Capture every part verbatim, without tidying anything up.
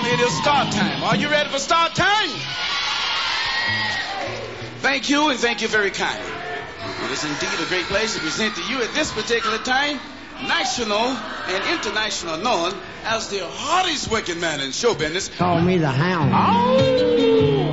it is start time. Are you ready for start time? Thank you, and thank you very kindly. It is indeed a great pleasure to present to you at this particular time national and international known as the hardest working man in show business. Call me the Hound. Oh!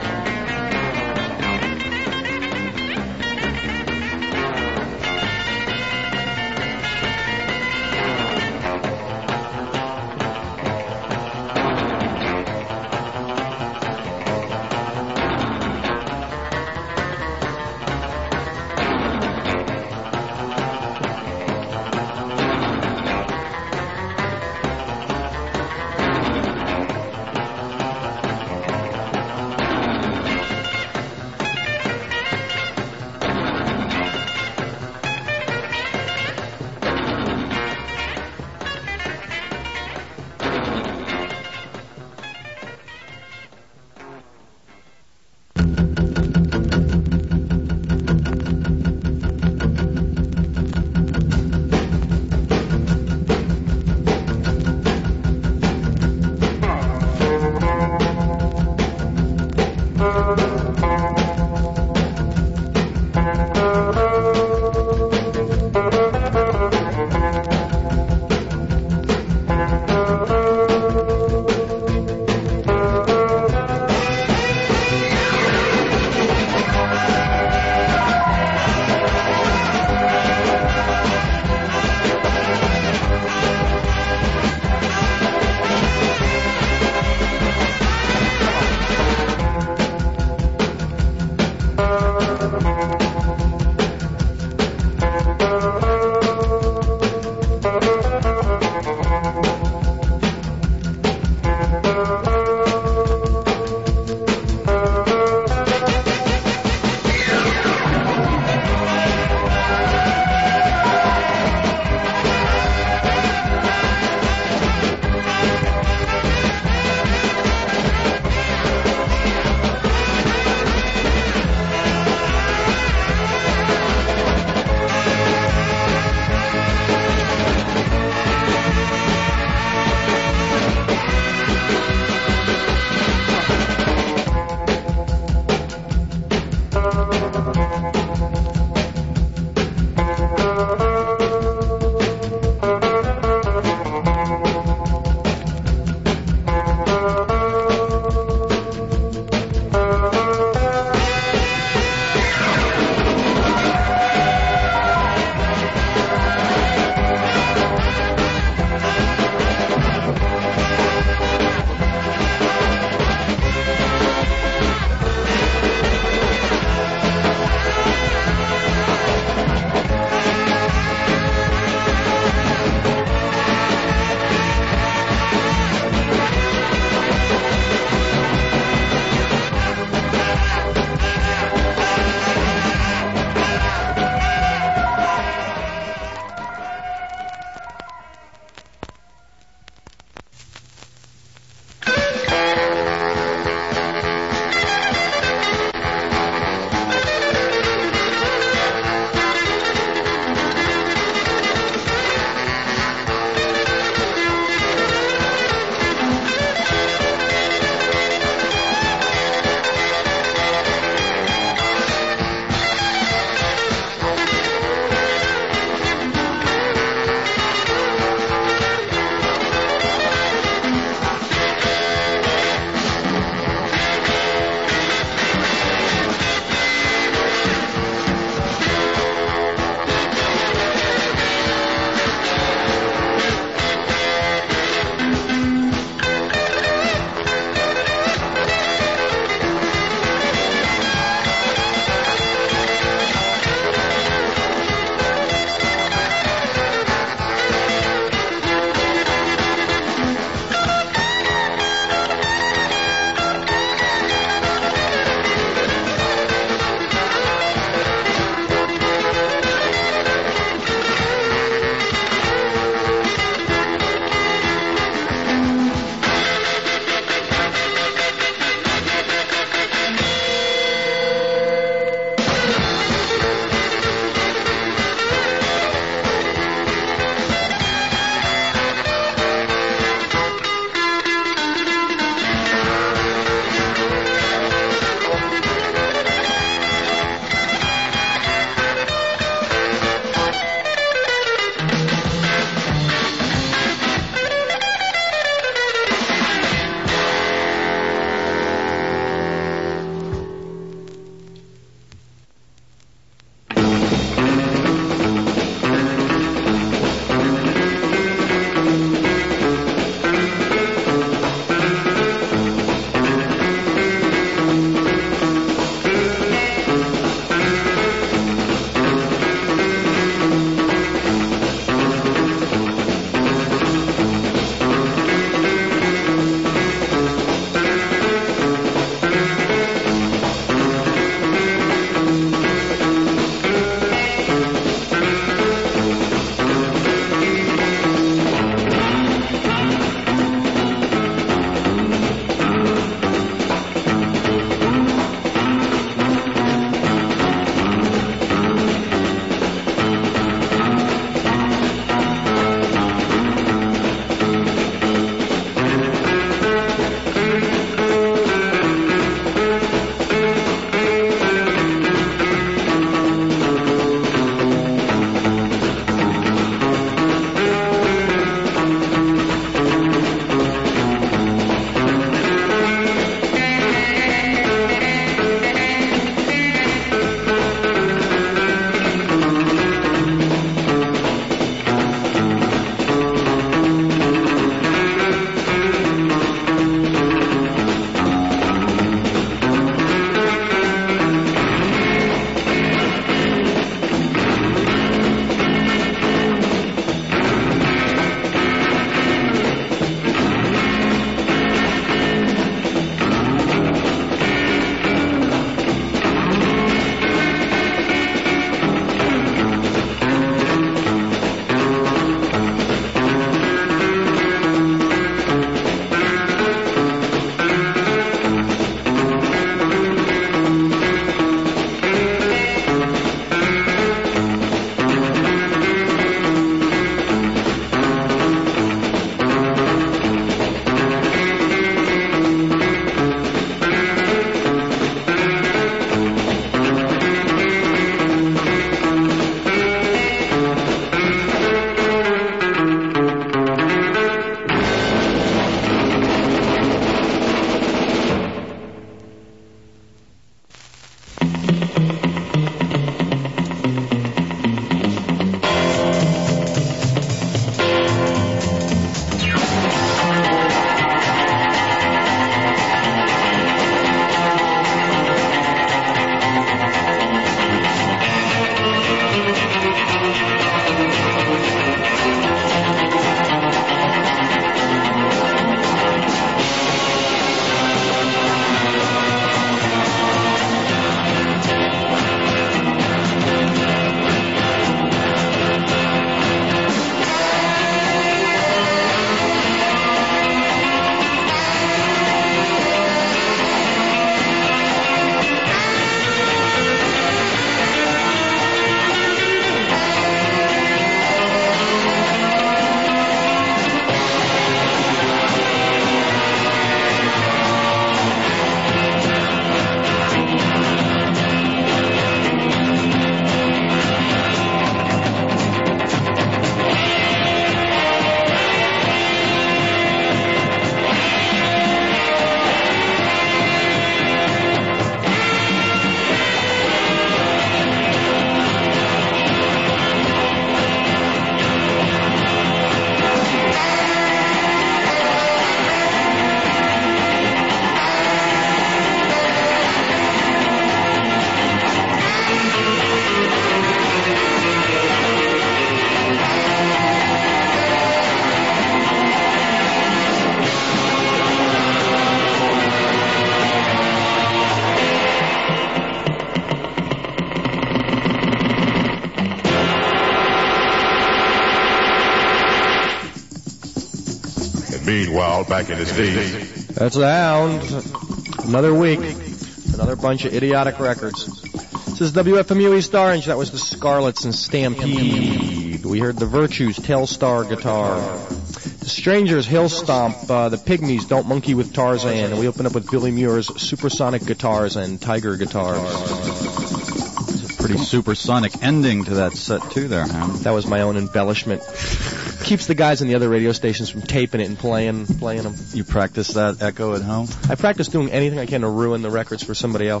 Meanwhile, back in the States. That's the Hound. Another week. Another bunch of idiotic records. This is W F M U East Orange. That was the Scarlets and Stampede. We heard the Virtues, Telstar Guitar. The Strangers, Hill Stomp. Uh, the Pygmies, Don't Monkey with Tarzan. And we open up with Billy Muir's Supersonic Guitars and Tiger Guitars. It's a pretty supersonic ending to that set, too, there, Hound. That was my own embellishment. Keeps the guys in the other radio stations from taping it and playing playing them. You practice that echo at home? I practice doing anything I can to ruin the records for somebody else.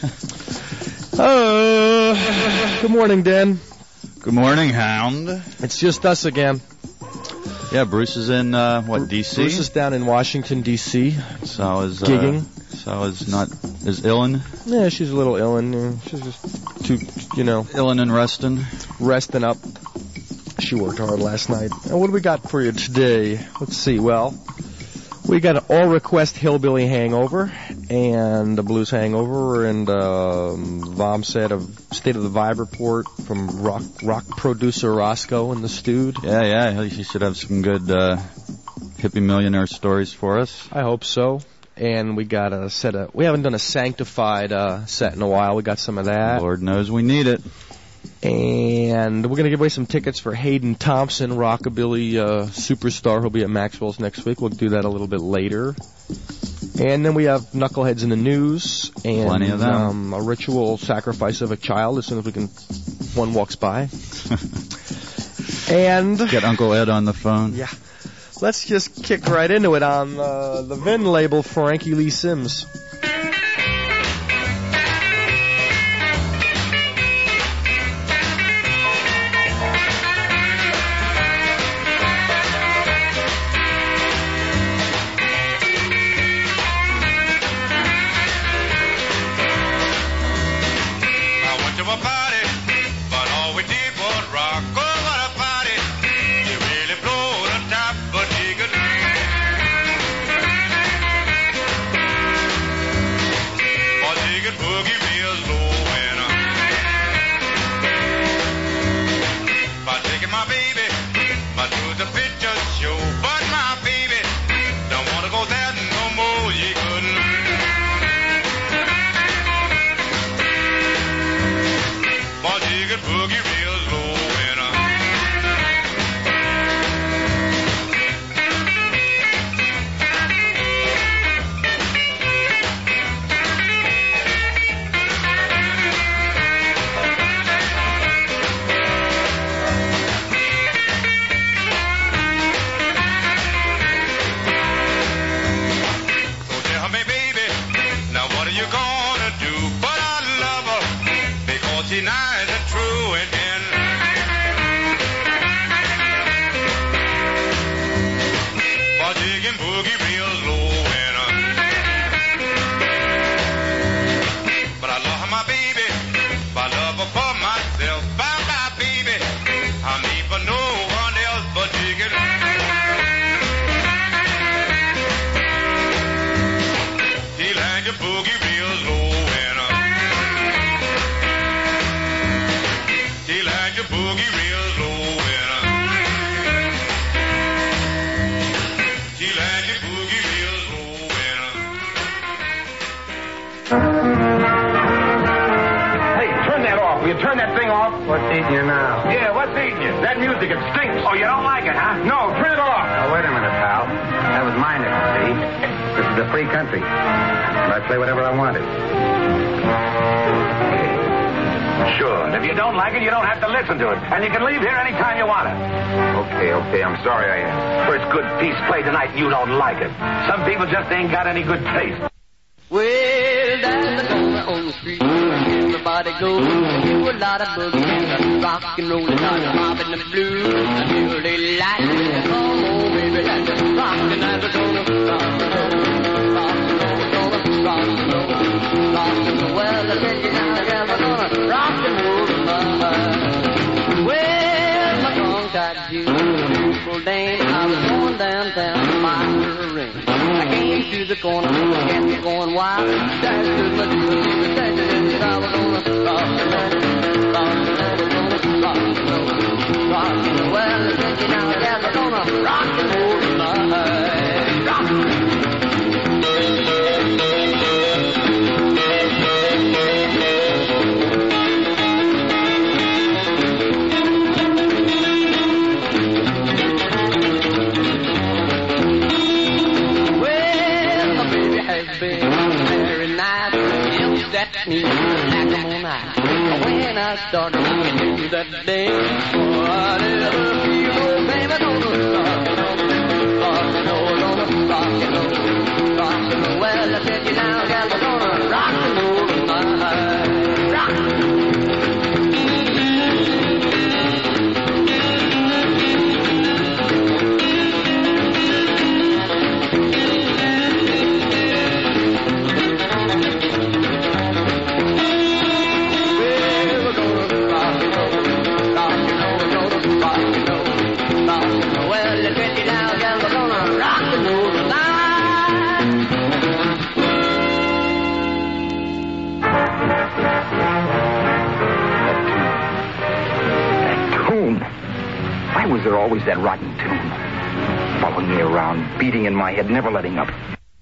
uh, good morning, Dan. Good morning, Hound. It's just us again. Yeah, Bruce is in, uh, what, D C? Bruce is down in Washington, D C So is... Uh, gigging. So is not... Is Illin? Yeah, she's a little illin. Yeah, she's just too, you know... Illin and resting? Resting up. She worked hard last night. And what do we got for you today? Let's see. Well, we got an all-request hillbilly hangover and a blues hangover and um, Vom said a State of the Vibe report from rock rock producer Roscoe in the studio. Yeah, yeah. He should have some good uh, hippie millionaire stories for us. I hope so. And we got a set of... We haven't done a Sanctified uh, set in a while. We got some of that. Lord knows we need it. And we're going to give away some tickets for Hayden Thompson, rockabilly uh, superstar. He'll be at Maxwell's next week. We'll do that a little bit later. And then we have Knuckleheads in the News. And Plenty of them. Um, a ritual sacrifice of a child as soon as we can. One walks by. And get Uncle Ed on the phone. Yeah. Let's just kick right into it on uh, the Vin label, Frankie Lee Sims. And you can leave here anytime you want it. Okay, okay, I'm sorry I asked. First good piece played tonight and you don't like it. Some people just ain't got any good taste. Well, there's a corner on the street. Everybody goes and do a lot of boogie. Rock and roll and not mobbing the blues. Until they like it. Come on, baby, that's just rockin' as a corner. Rock and roll, rock and roll, rock and roll, rock and roll. Well, I tell you now, I'm gonna rock and roll tonight. Well, my tongue-tied Jew, beautiful dame, I was going downtown to buy her a ring. I came to the corner, got me going wild. That stood my dude, he was saying that I was gonna rock and roll, rock and roll, rock and roll, rock and roll. Well, I said, you know, I guess I'm gonna rock and roll tonight. start moving to that dance. Oh, I never feel no pain, but gonna rock and roll, rock and roll, gonna rock and roll, rock and roll. Well, I tell you now, gal, we're gonna rock and roll tonight. Rock. Why was there always that rotten tune following me around, beating in my head, never letting up?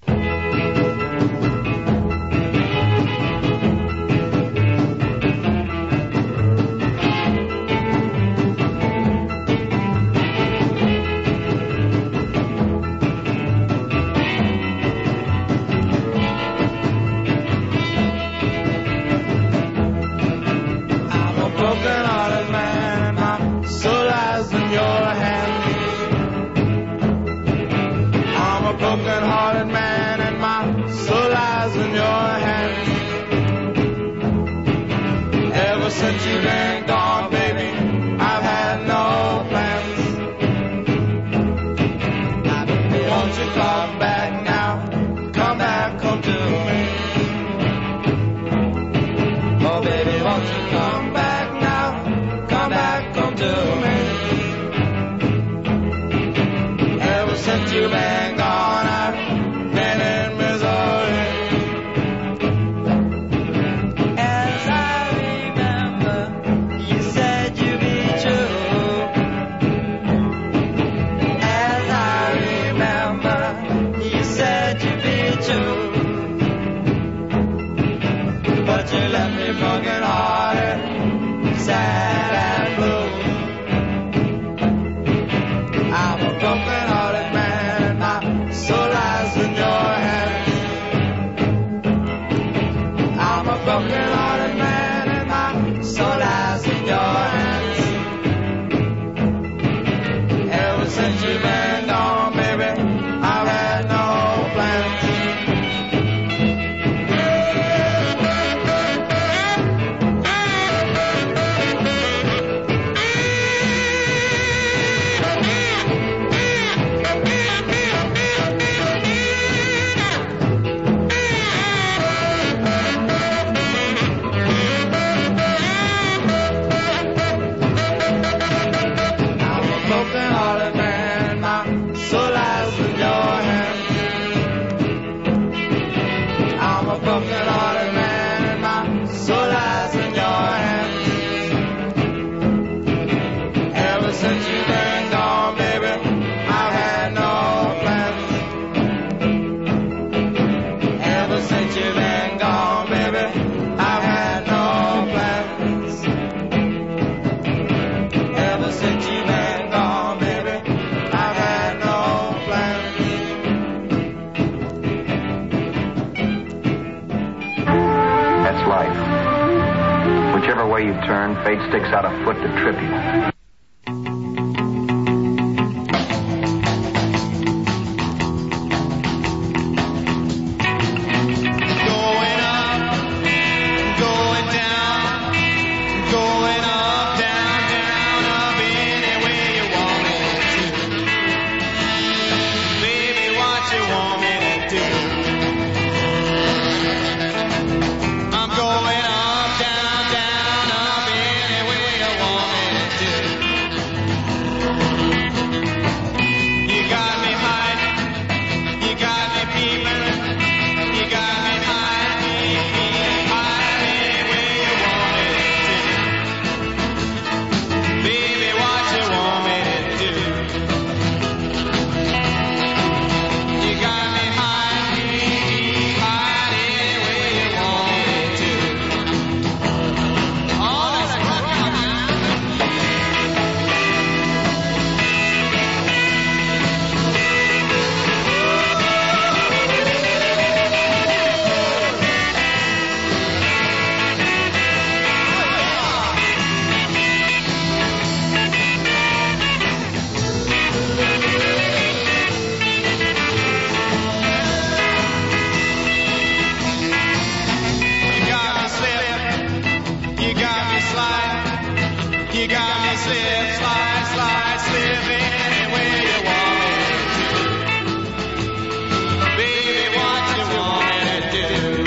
Fate sticks out a foot to trip you. You got me slip, slide, slide, slip any way you want me to. Baby, what you want me to do?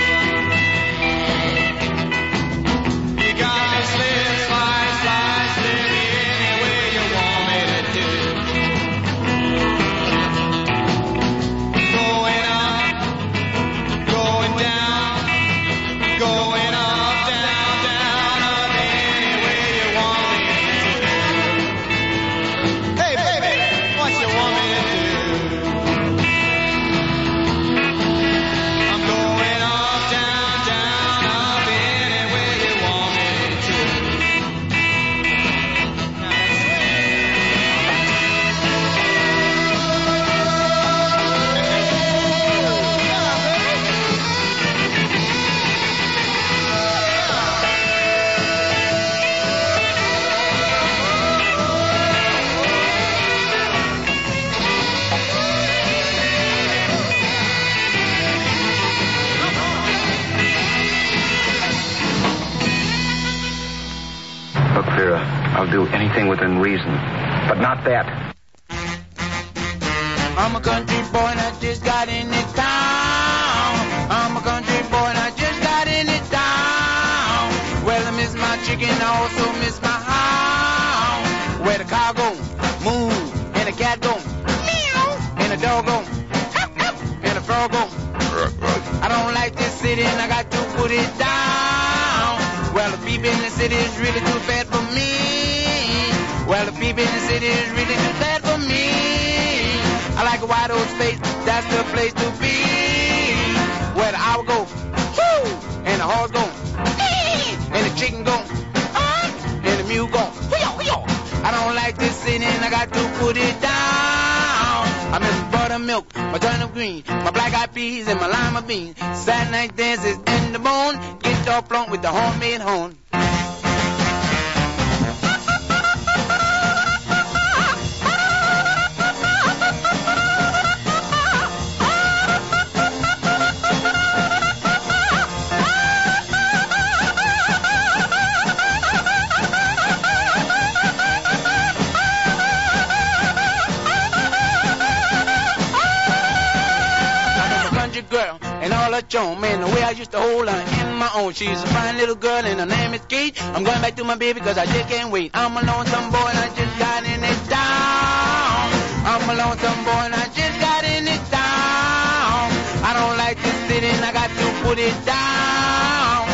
You got me slip, slide, slide, slip any way you want me to do. Going up, going down, going up, down, down, up any way you want me to do. Hey, baby, what you want me to do? I'm going up, down, down, up any way you want me to. Now that's Look, Vera, I'll do anything within reason, but not that. I'm a country boy and I just got in this town. I'm a country boy and I just got in this town. Well, I miss my chicken, I also miss my hound. Where the car go, move, and the cat go, meow, and the dog go, hup, hup, and the frog go. I don't like this city and I got to put it down. Well, the people in the city is really too bad for me. Well, the people in the city is really too bad for me. I like a wide open space, that's the place to be. Where the owl go, whoo, and the horse go, ee, and the chicken go, uh, and the mule go, whee-oh, whee-oh. I don't like this city and I got to put it down. I miss buttermilk, my turnip green, my black-eyed peas, and my lima beans. Saturday night dances in the bone, get off blunt with the homemade horn. Girl and all her charm, man, the way I used to hold her in my own. She's a fine little girl and her name is Kate. I'm going back to my baby cause I just can't wait. I'm a lonesome boy and I just got in it down. I'm a lonesome boy and I just got in it down. I don't like this city and I got to put it down.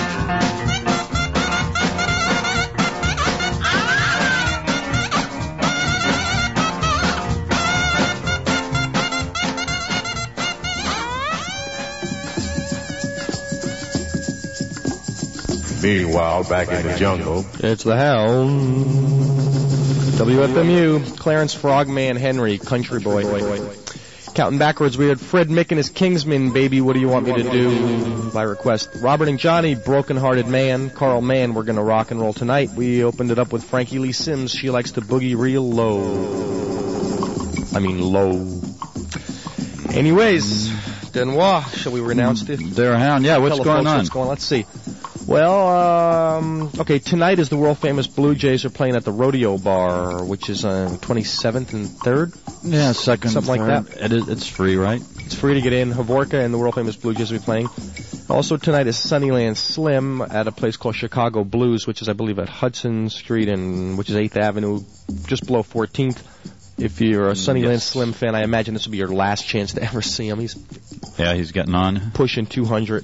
Meanwhile, back in the jungle. It's the Hound. W F M U, Clarence Frogman Henry, Country Boy. Counting backwards, we had Fred Mick and his Kingsmen, Baby, What Do You Want Me to Do, by request. Robert and Johnny, Broken Hearted Man. Carl Mann, We're Gonna Rock and Roll Tonight. We opened it up with Frankie Lee Sims, She Likes to Boogie Real Low. I mean low. Anyways, Denois, shall we renounce it? There, Hound. Yeah, what's Tell the going folks on? What's going on? Let's see. Well, um, okay, tonight is the world-famous Blue Jays are playing at the Rodeo Bar, which is on twenty-seventh and third? Yeah, second, Something third. like that. It is, it's free, right? It's free to get in. Havorka and the world-famous Blue Jays will be playing. Also tonight is Sunnyland Slim at a place called Chicago Blues, which is, I believe, at Hudson Street, and which is eighth Avenue, just below fourteenth. If you're a Sunnyland Yes. Slim fan, I imagine this will be your last chance to ever see him. He's Yeah, he's getting on. pushing two hundred.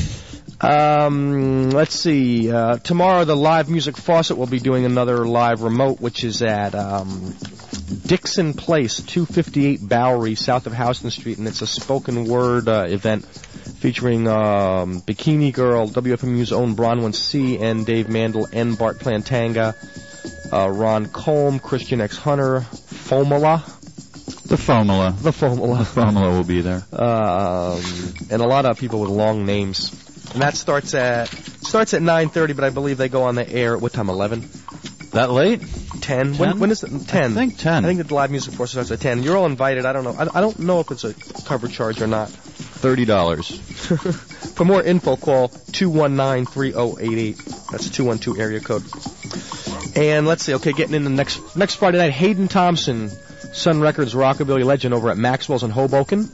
Um, let's see. Uh, tomorrow, the Live Music Faucet will be doing another live remote, which is at um, Dixon Place, two fifty-eight Bowery, south of Houston Street, and it's a spoken word uh, event featuring um, Bikini Girl, W F M U's own Bronwyn C. and Dave Mandel and Bart Plantanga, uh, Ron Colm, Christian X. Hunter, Fomola. The Fomola. The Fomola. The Fomola will be there. Um, and a lot of people with long names. And that starts at starts at nine thirty, but I believe they go on the air at what time? eleven? That late? ten? When, when is it? ten. I think ten. I think the live music force starts at ten. You're all invited. I don't know. I, I don't know if it's a cover charge or not. thirty dollars. For more info, call two one nine, three oh eight eight. That's two one two area code. And let's see, okay, getting into next next Friday night, Hayden Thompson, Sun Records rockabilly legend over at Maxwell's in Hoboken.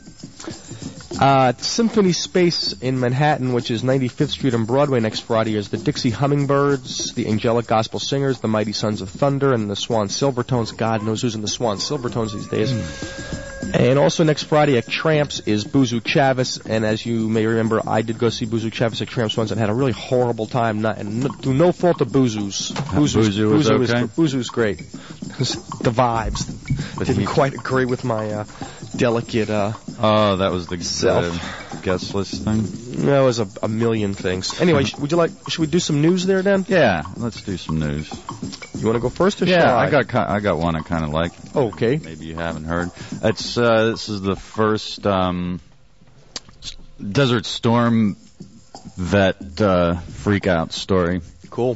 Uh, Symphony Space in Manhattan, which is ninety-fifth Street and Broadway next Friday, is the Dixie Hummingbirds, the Angelic Gospel Singers, the Mighty Sons of Thunder, and the Swan Silvertones. God knows who's in the Swan Silvertones these days. Mm. And also next Friday at Tramps is Buzu Chavis, and as you may remember, I did go see Buzu Chavis at Tramps once and had a really horrible time, not, and no, through no fault of Buzu's. Buzu's, Buzu was Buzu okay? is, Buzu's great. The vibes. But didn't quite agree with my uh, delicate uh, Oh, that was the self. Uh, guest list thing? That was a, a million things. Anyway, sh- would you like, should we do some news there, Dan? Yeah, let's do some news. You want to go first or yeah, shall I? I got ki- I got one I kind of like. Okay. Maybe you haven't heard. It's uh, this is the first um, Desert Storm vet uh, freak out story. Cool.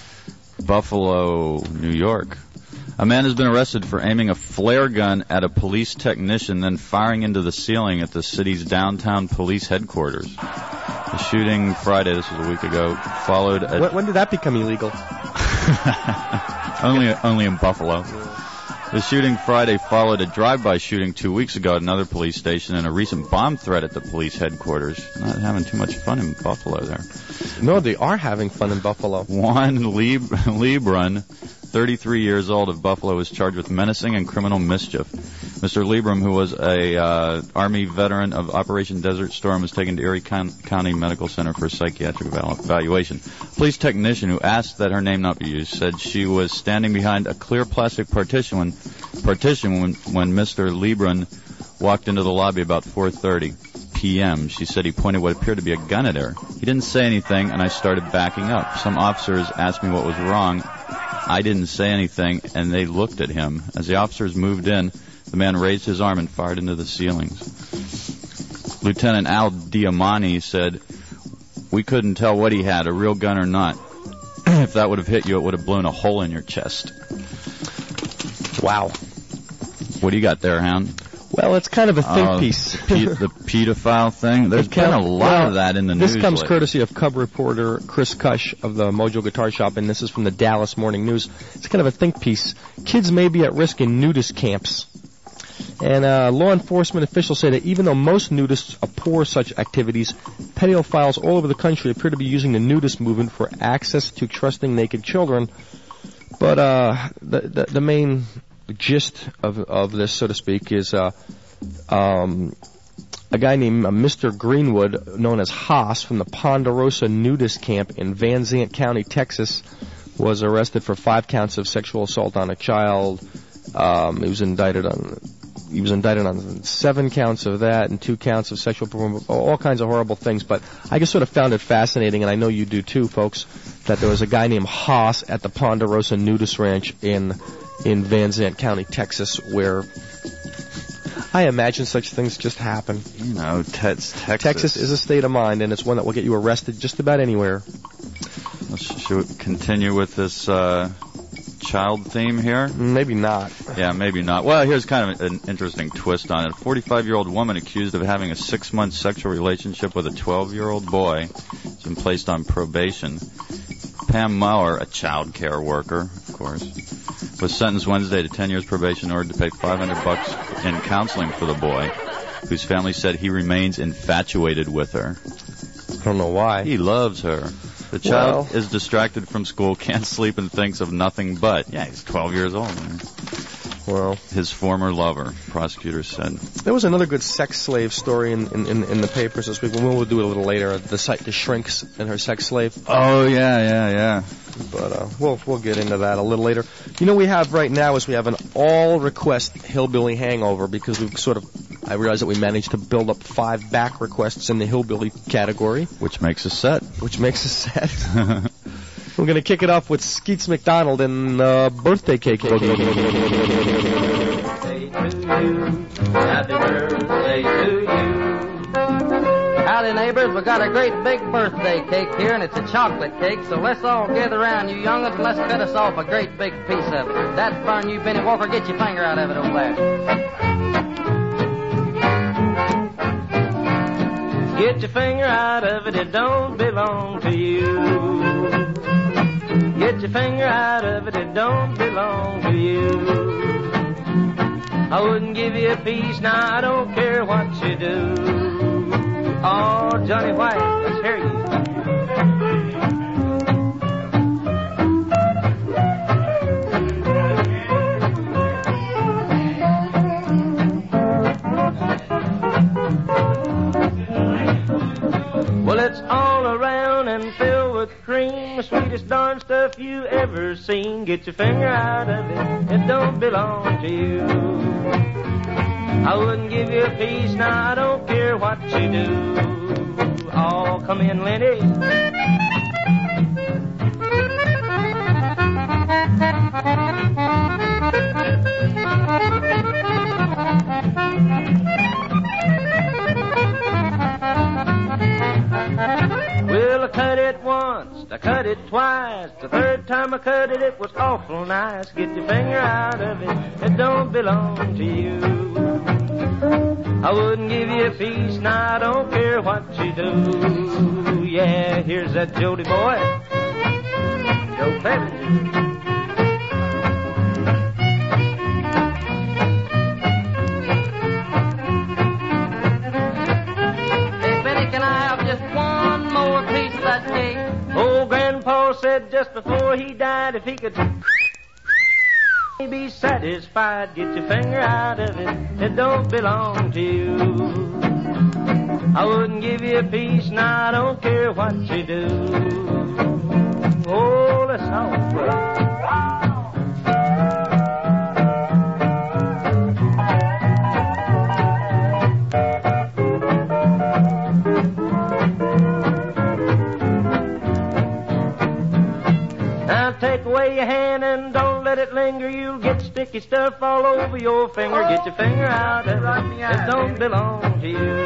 Buffalo, New York. A man has been arrested for aiming a flare gun at a police technician, then firing into the ceiling at the city's downtown police headquarters. The shooting Friday, this was a week ago, followed a... When, when did that become illegal? only, only in Buffalo. The shooting Friday followed a drive-by shooting two weeks ago at another police station and a recent bomb threat at the police headquarters. Not having too much fun in Buffalo there. No, they are having fun in Buffalo. Juan Lieb- Liebran, thirty-three years old of Buffalo, was charged with menacing and criminal mischief. Mister Liebram, who was a uh, Army veteran of Operation Desert Storm, was taken to Erie Con- County Medical Center for psychiatric eval- evaluation. A police technician who asked that her name not be used said she was standing behind a clear plastic partition when, partition when, when Mister Liebran walked into the lobby about four thirty p.m. She said he pointed what appeared to be a gun at her. He didn't say anything, and I started backing up. Some officers asked me what was wrong. I didn't say anything, and they looked at him. As the officers moved in, the man raised his arm and fired into the ceilings. Lieutenant Al Diamani said, "We couldn't tell what he had, a real gun or not. If that would have hit you, it would have blown a hole in your chest." Wow. What do you got there, Hound? Well, it's kind of a think uh, piece. Pe- the pedophile thing? There's been a lot well, of that in the this news. This comes lately. courtesy of Cub reporter Chris Kush of the Mojo Guitar Shop, and this is from the Dallas Morning News. It's kind of a think piece. Kids may be at risk in nudist camps. And uh, law enforcement officials say that even though most nudists abhor such activities, pedophiles all over the country appear to be using the nudist movement for access to trusting naked children. But uh, the, the the main gist of of this, so to speak, is uh, um, a guy named uh, Mister Greenwood, known as Haas, from the Ponderosa nudist camp in Van Zant County, Texas, was arrested for five counts of sexual assault on a child. Um, he was indicted on he was indicted on seven counts of that and two counts of sexual performance, all kinds of horrible things. But I just sort of found it fascinating, and I know you do too, folks, that there was a guy named Haas at the Ponderosa Nudist Ranch in in Van Zant County, Texas, where I imagine such things just happen. You know, Texas. Texas is a state of mind, and it's one that will get you arrested just about anywhere. Should we continue with this uh, child theme here? Maybe not. Yeah, maybe not. Well, here's kind of an interesting twist on it. A forty-five-year-old woman accused of having a six-month sexual relationship with a twelve-year-old boy has been placed on probation. Pam Maurer, a child care worker, of course, was sentenced Wednesday to ten years probation in order to pay five hundred bucks in counseling for the boy, whose family said he remains infatuated with her. I don't know why. He loves her. The child well, is distracted from school, can't sleep, and thinks of nothing but. Yeah, he's twelve years old. Man. Well, his former lover, prosecutors said. There was another good sex slave story in in, in, in the papers this week. We'll do it a little later. The site, the Shrinks and her sex slave. Oh yeah, yeah, yeah. But uh, we'll we'll get into that a little later. You know, we have right now is we have an all request hillbilly hangover because we've sort of. I realize that we managed to build up five back requests in the hillbilly category, which makes a set. Which makes a set. We're going to kick it off with Skeets McDonald and uh, Birthday Cake Boogie. Happy birthday to you. Howdy, neighbors. We got a great big birthday cake here, and it's a chocolate cake, so let's all gather around, you young'uns, and let's cut us off a great big piece of it. That's fun, you Benny Walker. Get your finger out of it over there. Get your finger out of it, it don't belong to you. Get your finger out of it, it don't belong to you. I wouldn't give you a piece, now I don't care what you do. Oh, Johnny White, let's hear you. Well, it's all around and filled with cream, the sweetest darn stuff you ever seen. Get your finger out of it, it don't belong to you. I wouldn't give you a piece, now I don't care what you do. Oh, come in, Lenny. Well, I cut it once, I cut it twice. The third time I cut it, it was awful nice. Get your finger out of it, it don't belong to you. I wouldn't give you a piece, now I don't care what you do. Yeah, here's that Jody boy, Joe Clevenger. Old Grandpa said just before he died, if he could be satisfied, get your finger out of it, it don't belong to you. I wouldn't give you a piece, now I don't care what you do. Oh, let's all play. Take away your hand and don't let it linger. You'll get sticky stuff all over your finger. Get your finger out of it, it don't belong to you.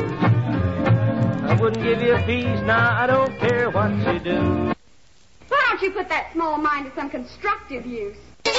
I wouldn't give you a piece, now I don't care what you do. Why don't you put that small mind to some constructive use?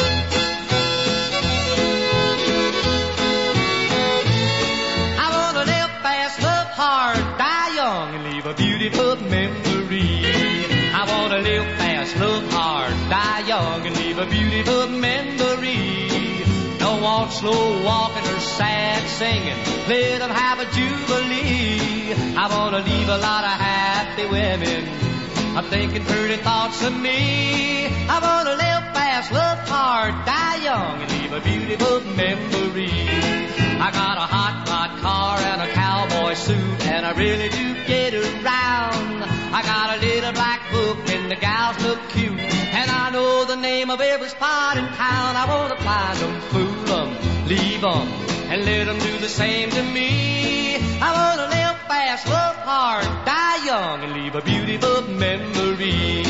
I wanna live fast, love hard, die young, and leave a beautiful memory. I wanna live fast, love hard, die young, and leave a beautiful memory. Don't want slow walking or sad singing, let them have a jubilee. I wanna leave a lot of happy women, I'm thinking pretty thoughts of me. I wanna live fast, love hard, die young, and leave a beautiful memory. I got a hot rod car and a cowboy suit, and I really do get around. I got a little black book and the gals look cute, and I know the name of every spot in town. I wanna find them, fool them, leave them, and let them do the same to me. I wanna live fast, love hard, die young, and leave a beautiful memory.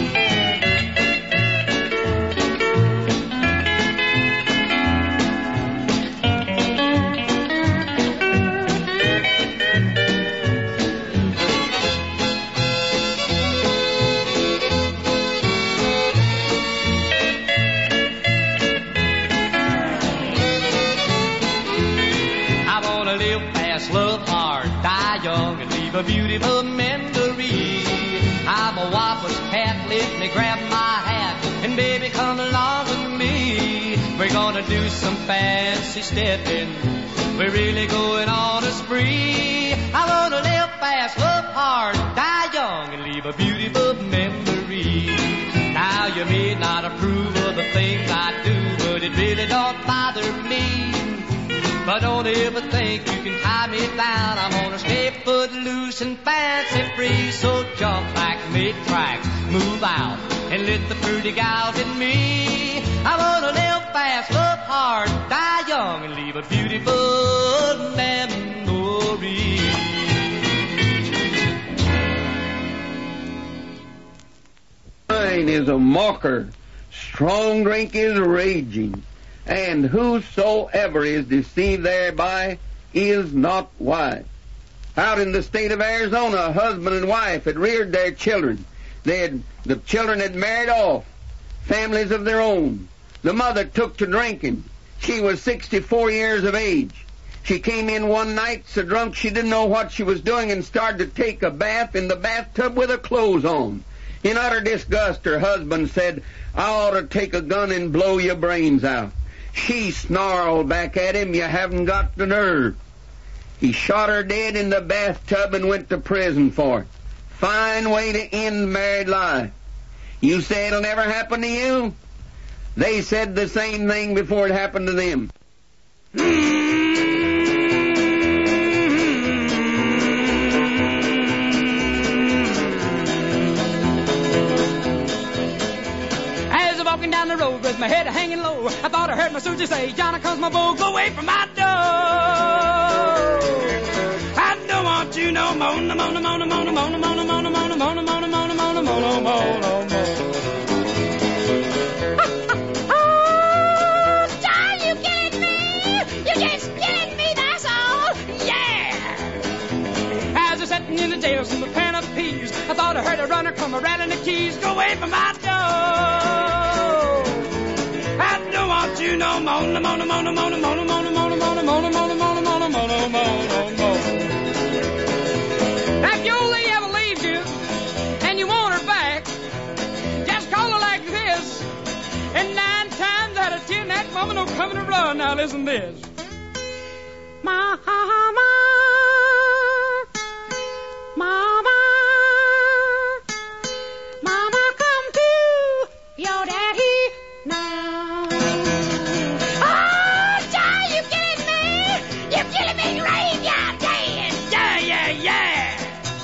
Love hard, die young, and leave a beautiful memory. I'm a waffles cat, let me grab my hat, and baby come along with me. We're gonna do some fancy stepping, we're really going on a spree. I wanna live fast, love hard, die young, and leave a beautiful memory. Now you may not approve of the things I do, but it really don't bother me. But don't ever think you can tie me down. I'm gonna stay footloose and fancy free. So jump back mid-track, move out, and let the pretty gals in me. I wanna live fast, love hard, die young, and leave a beautiful memory. Wine is a mocker, strong drink is raging, and whosoever is deceived thereby is not wise. Out in the state of Arizona, a husband and wife had reared their children. They had, the children had married off, families of their own. The mother took to drinking. She was sixty-four years of age. She came in one night so drunk she didn't know what she was doing and started to take a bath in the bathtub with her clothes on. In utter disgust, her husband said, I ought to take a gun and blow your brains out. She snarled back at him, you haven't got the nerve. He shot her dead in the bathtub and went to prison for it. Fine way to end married life. You say it'll never happen to you? They said the same thing before it happened to them. As I'm walking down the road with my head hanging low, I thought I heard my Susie say, Johnny comes my beau, go away from my door. I don't want you no more, no more, no more, no more, no more, no more, no more, no more, no more, no more, no more, no more, no more, no more, no more. In the jail, some pan of peas. I thought I heard a runner come rattling the keys. Go away from my door. I don't want you no more, no more, no more, no more, no more, no more, no more, no more, no more, no more, no more, no more, no more, no more, no more. If your old lady ever leaves you and you want her back, just call her like this, and nine times out of ten that woman will come and run. Now listen to this. Mama. Mama, Mama, come to your daddy now. Oh, John, you killing me! You're killing me, graveyard Dan! Yeah, yeah, yeah!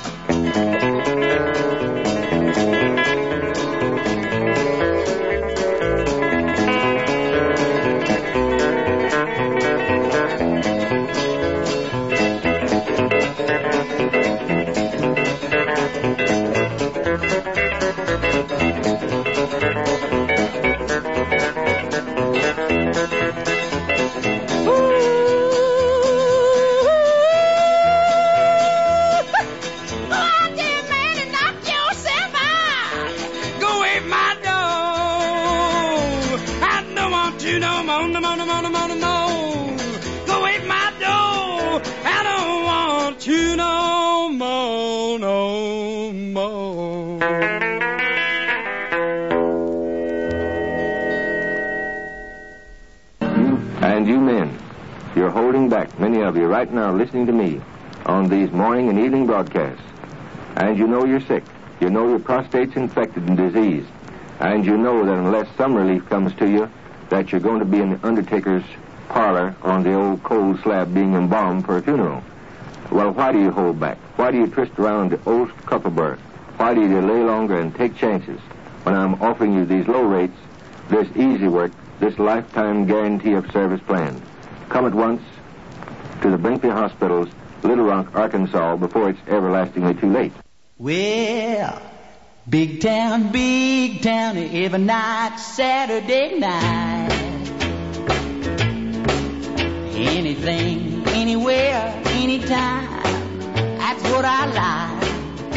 You're holding back, many of you right now listening to me on these morning and evening broadcasts. And you know you're sick. You know your prostate's infected and diseased. And you know that unless some relief comes to you, that you're going to be in the undertaker's parlor on the old cold slab being embalmed for a funeral. Well, why do you hold back? Why do you twist around the old cuckabear? Why do you delay longer and take chances when I'm offering you these low rates, this easy work, this lifetime guarantee of service plan? Come at once to the Brinkley Hospital's Little Rock, Arkansas, before it's everlastingly too late. Well, big town, big town, every night, Saturday night. Anything, anywhere, anytime, that's what I like.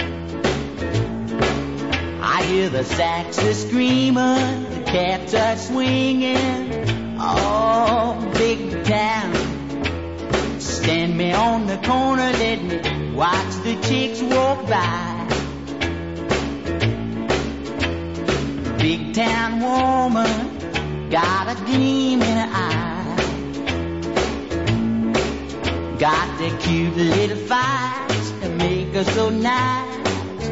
I hear the sax a screaming, the cats are swinging, oh, big town. Stand me on the corner, let me watch the chicks walk by. Big town woman, got a gleam in her eye. Got the cute little fights that make her so nice.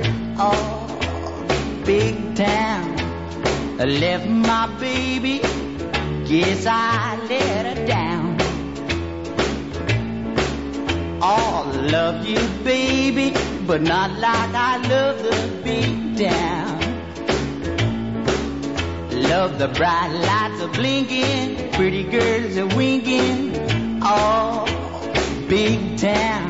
Oh, big town, I left my baby, guess I let her down. Oh, I love you, baby, but not like I love the big town. Love the bright lights are blinking, pretty girls are winking. Oh, big town.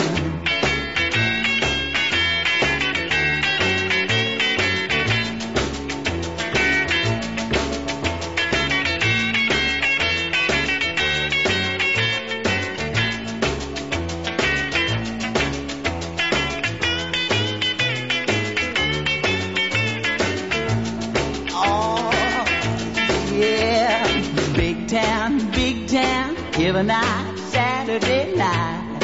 Every night, Saturday night.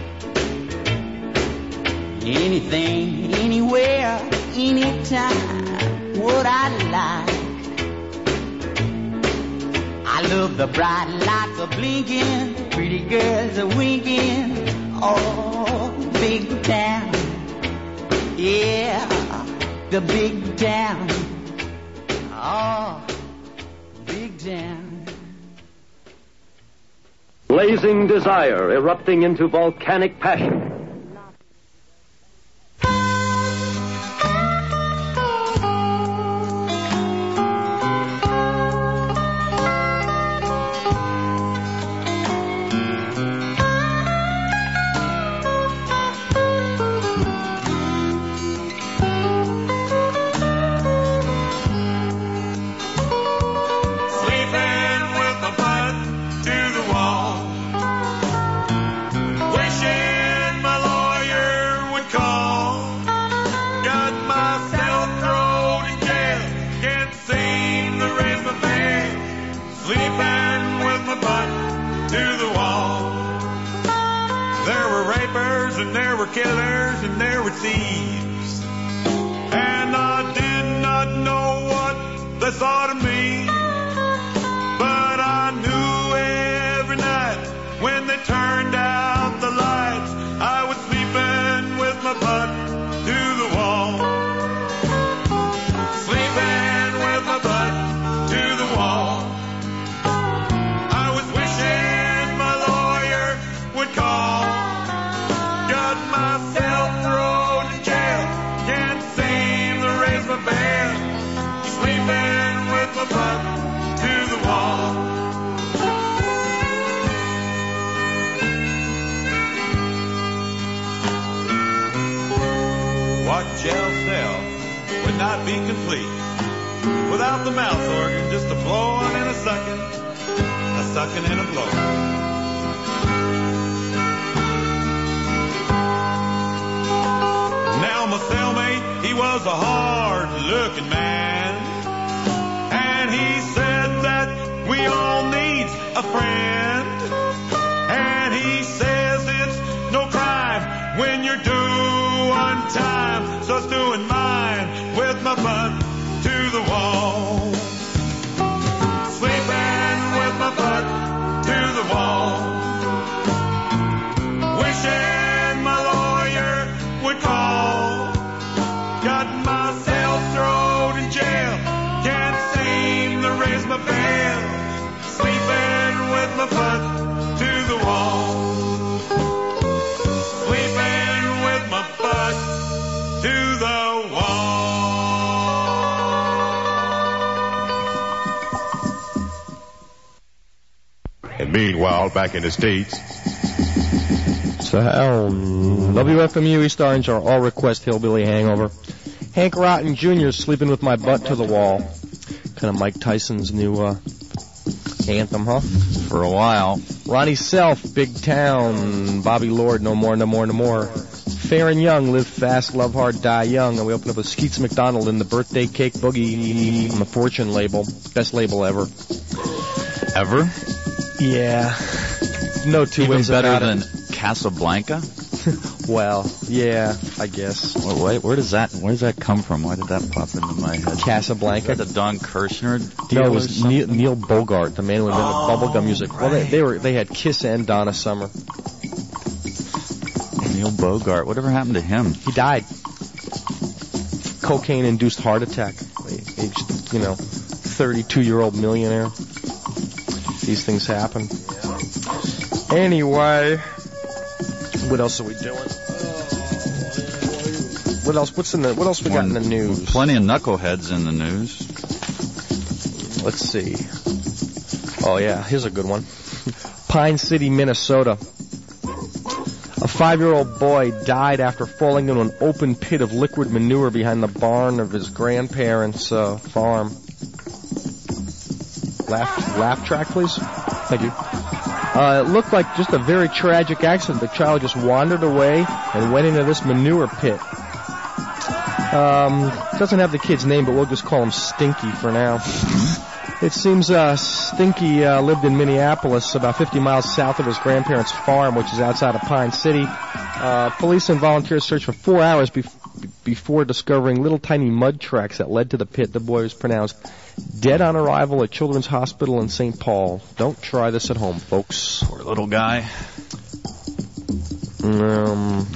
Anything, anywhere, anytime. what I like. I love the bright lights a blinking, pretty girls a winking. Oh, big town, yeah, the big town. Oh, big town. Blazing desire erupting into volcanic passion. Killers and there were thieves, and I did not know what they thought of me, but I knew every night when they turned out the lights, I was sleeping with my butt to the wall, sleeping with my butt to the wall. I was wishing my lawyer would call. Myself thrown in jail, can't seem to raise my bed, sleeping with my butt to the wall. What jail cell would not be complete without the mouth organ, just a blowing and a sucking, a sucking and a blowing. Now my cellmate, he was a hard-looking man, and he said that we all need a friend, and he says it's no crime when you're doing time, so it's doing mine with my butt to the wall, sleeping with my butt to the wall, wishing my lawyer would call. Got myself thrown in jail, can't seem to raise my bed, sleeping with my butt to the wall, sleeping with my butt to the wall. And meanwhile, back in the States. So, um, W F M U East Orange, our all-request hillbilly hangover. Hank Rotten Junior sleeping with my butt to the wall. Kind of Mike Tyson's new uh, anthem, huh? For a while. Ronnie Self, Big Town. Bobby Lord, No More, No More, No More. Fair and Young, Live Fast, Love Hard, Die Young. And we open up with Skeets McDonald in the Birthday Cake Boogie on the Fortune label. Best label ever. Ever? Yeah. No two Even ways better about than it. Casablanca? Well, yeah, I guess. Wait, wait, where does that where does that come from? Why did that pop into my head? Casablanca. Is that the Don Kirshner deal? No, it was Neil, Neil Bogart, the man who invented oh, bubblegum music. Right. Well, they, they were they had Kiss and Donna Summer. Neil Bogart. Whatever happened to him? He died. Cocaine-induced heart attack. Aged, you know, thirty-two-year-old millionaire. These things happen. Anyway. What else are we doing? What else? What's in the? What else we got in the news? Plenty of knuckleheads in the news. Let's see. Oh yeah, here's a good one. Pine City, Minnesota. A five-year-old boy died after falling into an open pit of liquid manure behind the barn of his grandparents' uh, farm. Laugh, laugh track, please. Thank you. Uh, it looked like just a very tragic accident. The child just wandered away and went into this manure pit. Um, doesn't have the kid's name, but we'll just call him Stinky for now. It seems uh, Stinky uh, lived in Minneapolis, about fifty miles south of his grandparents' farm, which is outside of Pine City. Uh, police and volunteers searched for four hours be- before discovering little tiny mud tracks that led to the pit. The boy was pronounced dead on arrival at Children's Hospital in Saint Paul. Don't try this at home, folks. Poor little guy. Um...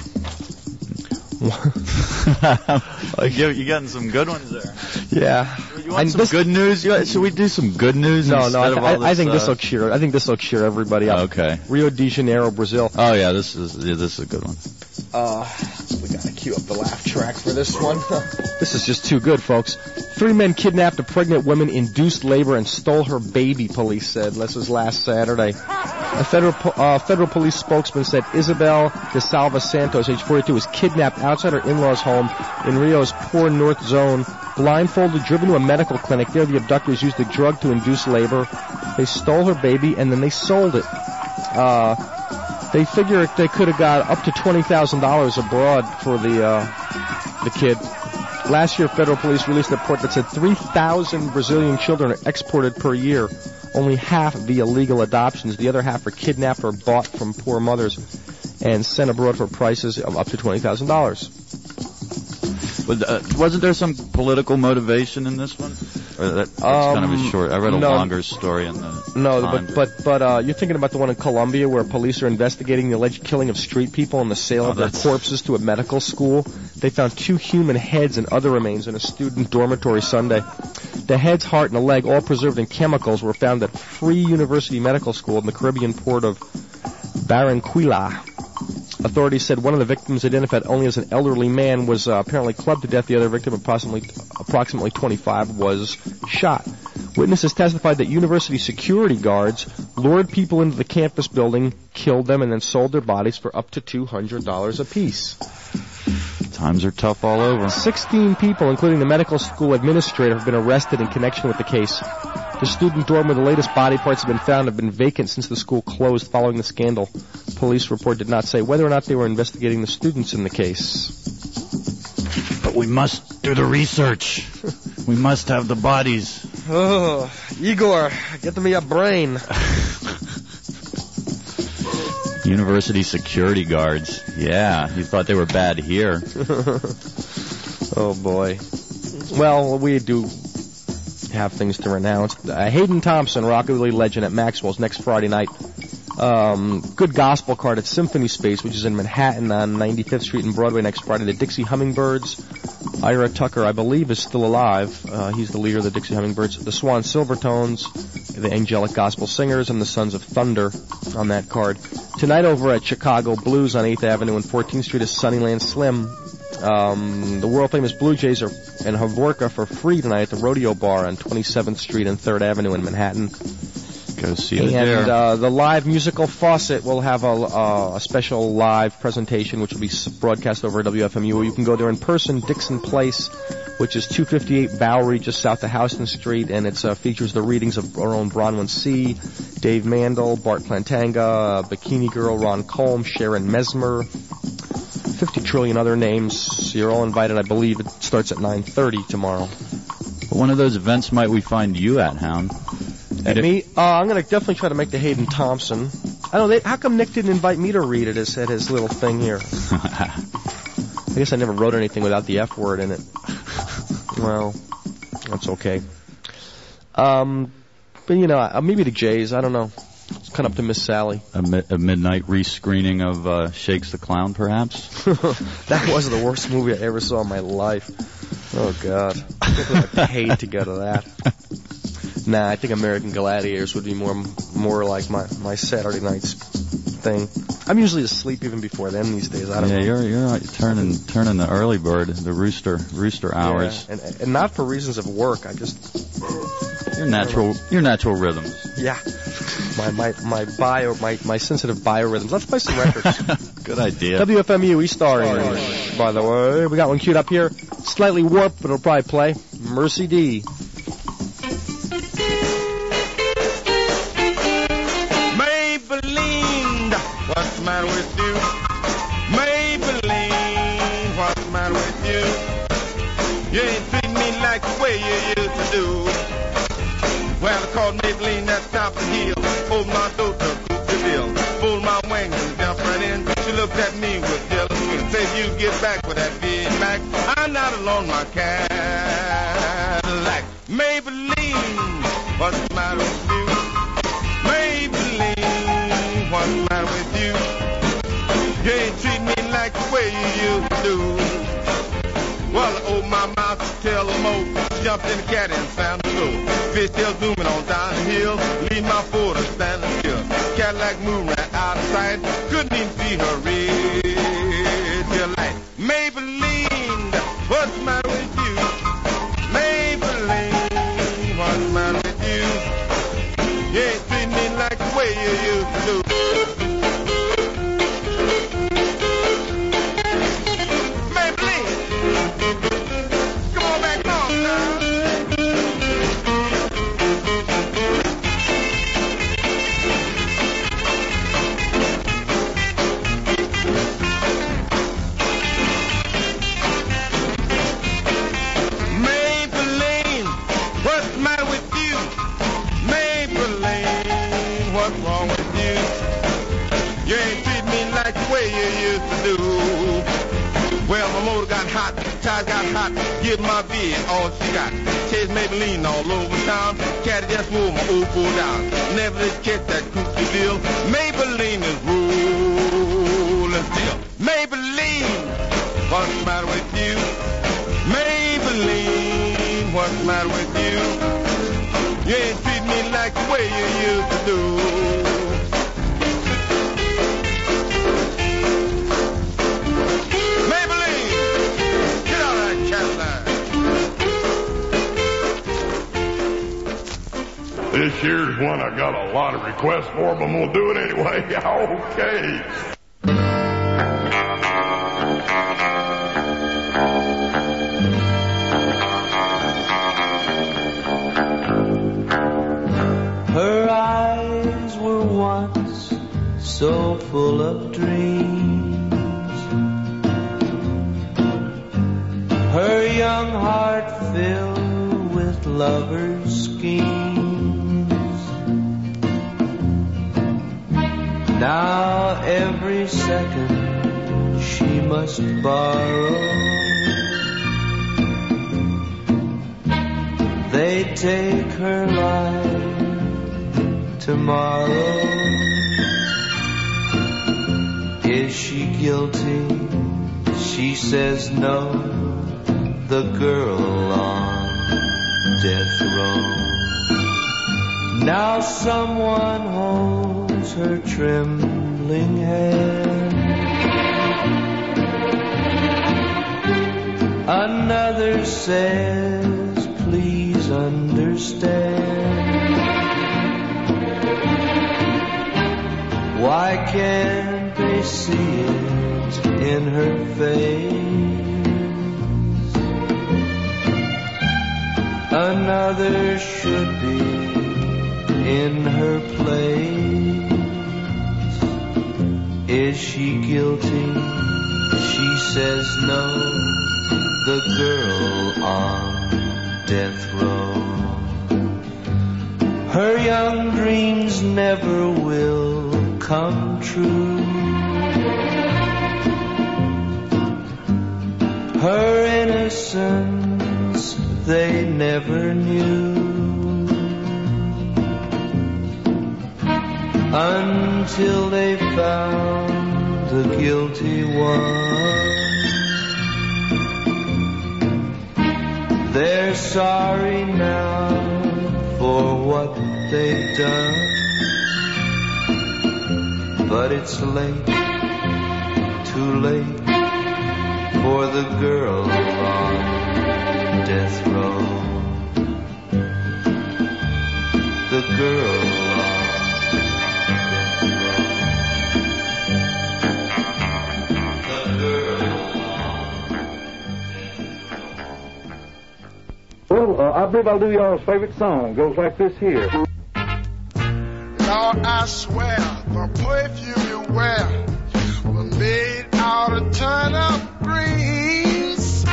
Like you, you getting some good ones there. Yeah. You want some this, good news? You, should we do some good news? No, no. I, th- I, this, I think uh, this will cheer. I think this will cheer everybody up. Okay. Rio de Janeiro, Brazil. Oh yeah, this is yeah, this is a good one. Uh, we gotta cue up the laugh track for this one. This is just too good, folks. Three men kidnapped a pregnant woman, induced labor, and stole her baby. Police said. This was last Saturday. A federal po- uh, federal police spokesman said Isabel de Salva Santos, age forty-two, was kidnapped outside her in-laws' home in Rio's poor north zone. Blindfolded, driven to a medical clinic. There, the abductors used the drug to induce labor. They stole her baby, and then they sold it. Uh, they figure they could have got up to twenty thousand dollars abroad for the uh, the kid. Last year, federal police released a report that said three thousand Brazilian children are exported per year. Only half via legal adoptions. The other half are kidnapped or bought from poor mothers and sent abroad for prices of up to twenty thousand dollars. Uh, wasn't there some political motivation in this one? Or that, that's um, kind of a short. I read a no, longer story in the. No, Times. but but but uh, you're thinking about the one in Colombia where police are investigating the alleged killing of street people and the sale Oh, of their that's- corpses to a medical school. They found two human heads and other remains in a student dormitory Sunday. The head's heart and a leg, all preserved in chemicals, were found at Free University Medical School in the Caribbean port of Barranquilla. Authorities said one of the victims, identified only as an elderly man, was uh, apparently clubbed to death. The other victim, approximately approximately twenty-five, was shot. Witnesses testified that university security guards lured people into the campus building, killed them, and then sold their bodies for up to two hundred dollars apiece. Times are tough all over. Sixteen people, including the medical school administrator, have been arrested in connection with the case. The student dorm where the latest body parts have been found have been vacant since the school closed following the scandal. Police report did not say whether or not they were investigating the students in the case. But we must do the research. We must have the bodies. Oh, Igor, get me a brain. University security guards. Yeah, you thought they were bad here. Oh, boy. Well, we do have things to renounce. Uh, Hayden Thompson, rockabilly legend at Maxwell's next Friday night. Um, good gospel card at Symphony Space, which is in Manhattan on ninety-fifth Street and Broadway next Friday. The Dixie Hummingbirds. Ira Tucker, I believe, is still alive. Uh, he's the leader of the Dixie Hummingbirds. The Swan Silvertones, the Angelic Gospel Singers, and the Sons of Thunder on that card. Tonight over at Chicago Blues on eighth Avenue and fourteenth Street is Sunnyland Slim. Um, the world-famous Blue Jays are in Havorka for free tonight at the Rodeo Bar on twenty-seventh Street and third Avenue in Manhattan. Go see it and, there. And uh, the live musical Faucet will have a, uh, a special live presentation which will be broadcast over at W F M U. You can go there in person, Dixon Place, which is two fifty-eight Bowery, just south of Houston Street, and it uh, features the readings of our own Bronwyn C., Dave Mandel, Bart Plantanga, uh, Bikini Girl, Ron Colm, Sharon Mesmer, fifty trillion other names. You're all invited. I believe it starts at nine thirty tomorrow. One of those events might we find you at, Hound? At me? Uh, I'm going to definitely try to make the Hayden Thompson. I don't know, they, how come Nick didn't invite me to read it as, at his little thing here? I guess I never wrote anything without the F word in it. Well, that's okay. Um, but, you know, uh, maybe the Jays, I don't know. It's kind of up to Miss Sally. A, mi- a midnight rescreening of uh, Shakes the Clown, perhaps? That was the worst movie I ever saw in my life. Oh, God. I paid to go to that. Nah, I think American Gladiators would be more more like my, my Saturday night's thing. I'm usually asleep even before then these days. I don't yeah, know. you're you're turning turning the early bird, the rooster rooster hours. Yeah, and, and not for reasons of work. I just your natural your natural rhythms. Yeah, my my my bio my my sensitive biorhythms. Let's play some records. Good idea. W F M U East Star English, by the way. We got one queued up here. Slightly warped, but it'll probably play. Mercy D. What's the matter with you? Maybelline, what's the matter with you? You ain't treating me like the way you used to do. Well, I called Maybelline that top the hill. Opened my door to Coop the bill. Pulled my wings and jumped right in. She looked at me with jealous skin. Said, you get back with that Big Mac. I'm not alone, my Cadillac. Maybelline, what's the matter with you? Maybelline, what's the matter with you? You ain't treating me like the way you used to do. Well, I opened my mouth to tell a mo. Jumped in the caddy and found the door. Fish still zooming on down the hill. Leave my Ford and standing still. Cadillac moving right out of sight. Couldn't even see her red tail light. Maybelline, what's the matter with you? Maybelline, what's the matter with you? You ain't treating me like the way you used to do. Well, my motor got hot, tires got hot, give my bid all she got. Chase Maybelline all over town, caddy just moved my old fool down. Never did catch that cookie deal, Maybelline is rolling still. Maybelline, what's the matter with you? Maybelline, what's the matter with you? You ain't treating me like the way you used to do. This year's one I got a lot of requests for, but I'm going to do it anyway. Okay. Her eyes were once so full of dreams. Her young heart filled with lovers' schemes. Now every second she must borrow. They take her life tomorrow. Is she guilty? She says no. The girl on death row. Now someone holds her trembling hand. Another says, please understand. Why can't they see it in her face? Another should be in her place. Is she guilty? She says no. The girl on death row. Her young dreams never will come true. Her innocence they never knew. Until they found the guilty one. They're sorry now for what they've done, but it's late, too late for the girl on death row. The girl Well, uh, I believe I'll do y'all's favorite song. It goes like this here. Lord, I swear the perfume you wear was made out of turnip greens.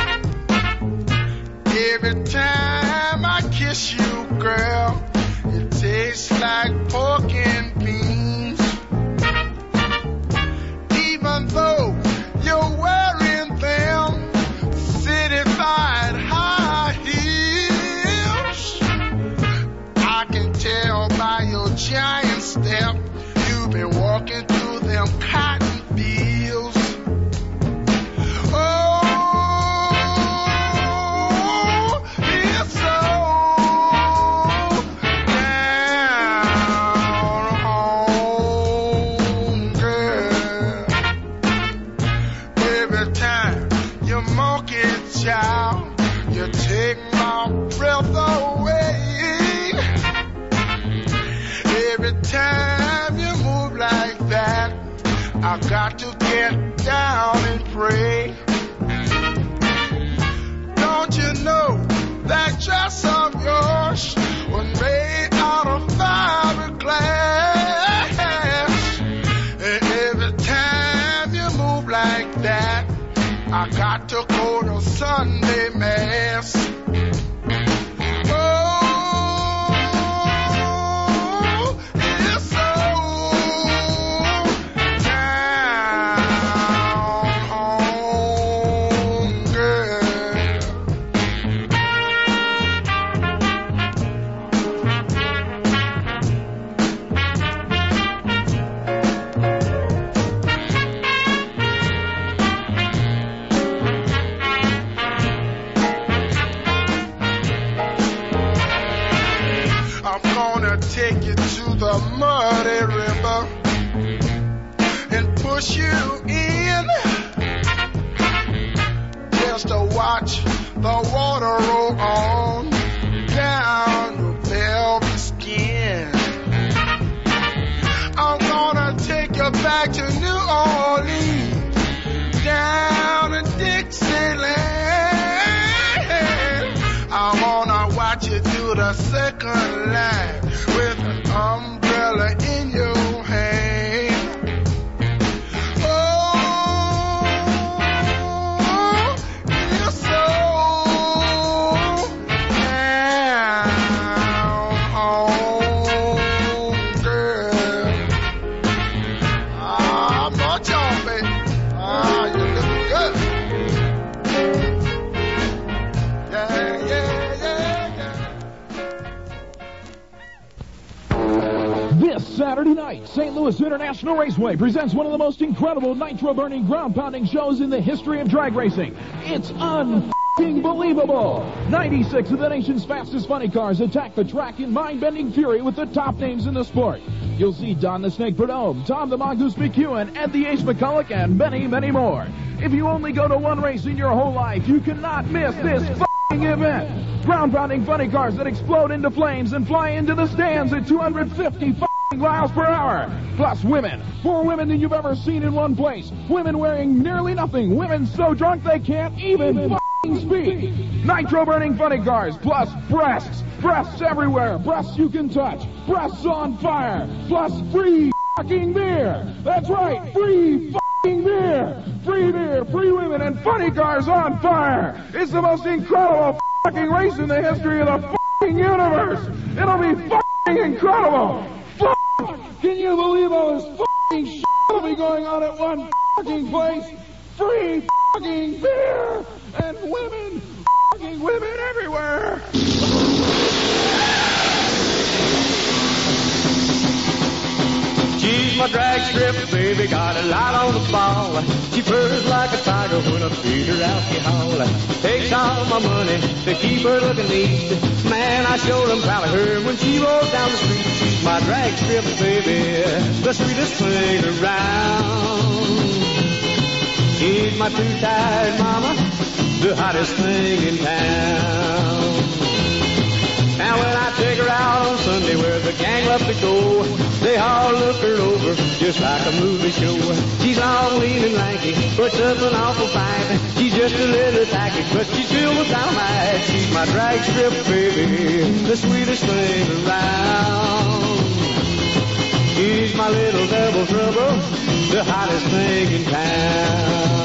Every time I kiss you, girl, it tastes like pork and beans. Even though you're wearing step. You've been walking through them cotton fields. Oh, it's so down home, girl. Every time you monkey child, you take my breath away. Every time you move like that, I got to get down and pray. Don't you know that dress of yours was made out of fiberglass? And every time you move like that, I got to go to Sunday Mass. Take you to the muddy river and push you in just to watch the water roll on down your velvet skin. I'm gonna take you back to New Orleans, down in Dixieland. I wanna watch you do the second line with an umbrella in your hand. Oh, you're so down home, girl. Ah, I'm not young, baby. Ah, you're looking good. Yeah, yeah, yeah, yeah. This Saturday night, Saint Louis International Raceway presents one of the most incredible nitro-burning, ground-pounding shows in the history of drag racing. It's un-believable. ninety-six of the nation's fastest funny cars attack the track in mind-bending fury with the top names in the sport. You'll see Don the Snake Prudhomme, Tom the Mongoose McEwen, Ed the Ace McCulloch, and many, many more. If you only go to one race in your whole life, you cannot miss this f***ing event. Ground-pounding funny cars that explode into flames and fly into the stands at two hundred fifty miles per hour. Plus women. More women than you've ever seen in one place. Women wearing nearly nothing. Women so drunk they can't even f***ing speak. Nitro-burning funny cars. Plus breasts. Breasts everywhere. Breasts you can touch. Breasts on fire. Plus free f***ing beer. That's right. Free f***ing beer. Free beer. Free women and funny cars on fire. It's the most incredible f***ing race in the history of the f***ing universe. It'll be f***ing incredible. F***! Can you believe all this f***ing shit will be going on at one f***ing place? Free f***ing beer and women, f***ing women everywhere. She's my drag strip, baby, got a lot on the ball. She purrs like a tiger when I feed her alcohol. Takes all my money to keep her looking neat. Man, I sure am proud of her when she rolls down the street. She's my drag strip, baby, the sweetest thing around. She's my two-tired mama, the hottest thing in town. Now when I take her out on Sunday where the gang love to go, they all look her over just like a movie show. She's long, lean, and lanky, puts up an awful fight. She's just a little tacky, but she's filled with dynamite. She's my drag strip, baby, the sweetest thing around. She's my little double trouble, the hottest thing in town.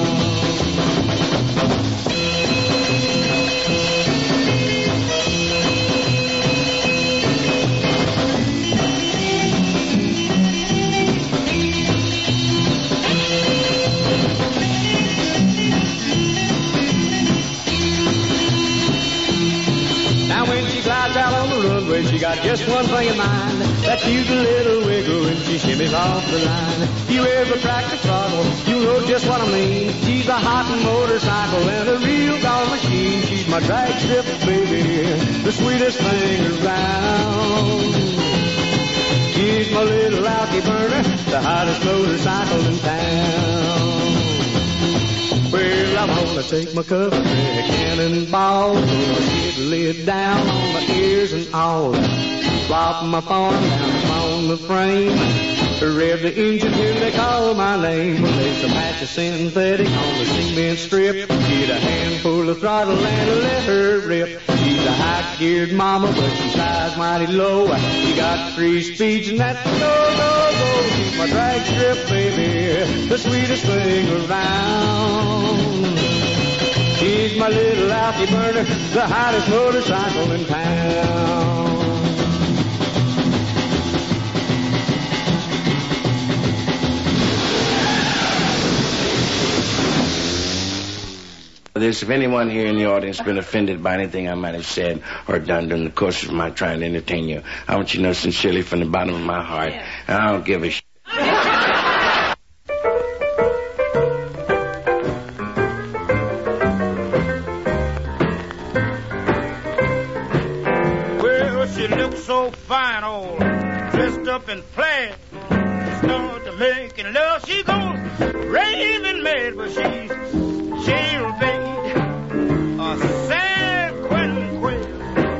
Now when she glides out on the runway, she got just one thing in mind. That's use a little wiggle she shimmies off the line. You ever practice throttle, you know just what I mean. She's a hot motorcycle and a real gone machine. She's my drag strip baby, the sweetest thing around. She's my little Alky burner, the hottest motorcycle in town. Well, I wanna take my cover, a cannonball, put my kid lid down on my ears and all that. Flop my farm down on the frame, rev the engine till they call my name. Well, there's a patch of synthetic on the cement strip. Get a handful of throttle and let her rip. She's a high-geared mama, but she flies mighty low. She got three speeds and that's go, go, go. She's my drag strip, baby, the sweetest thing around. She's my little Alky burner, the hottest motorcycle in town. This, if anyone here in the audience has been offended by anything I might have said or done during the course of my trying to entertain you, I want you to know sincerely from the bottom of my heart, I don't give a shit. Well, she looks so fine, all dressed up in plaid. Start to making love, she goes raving mad, but she's jailbait. A San Quentin quail.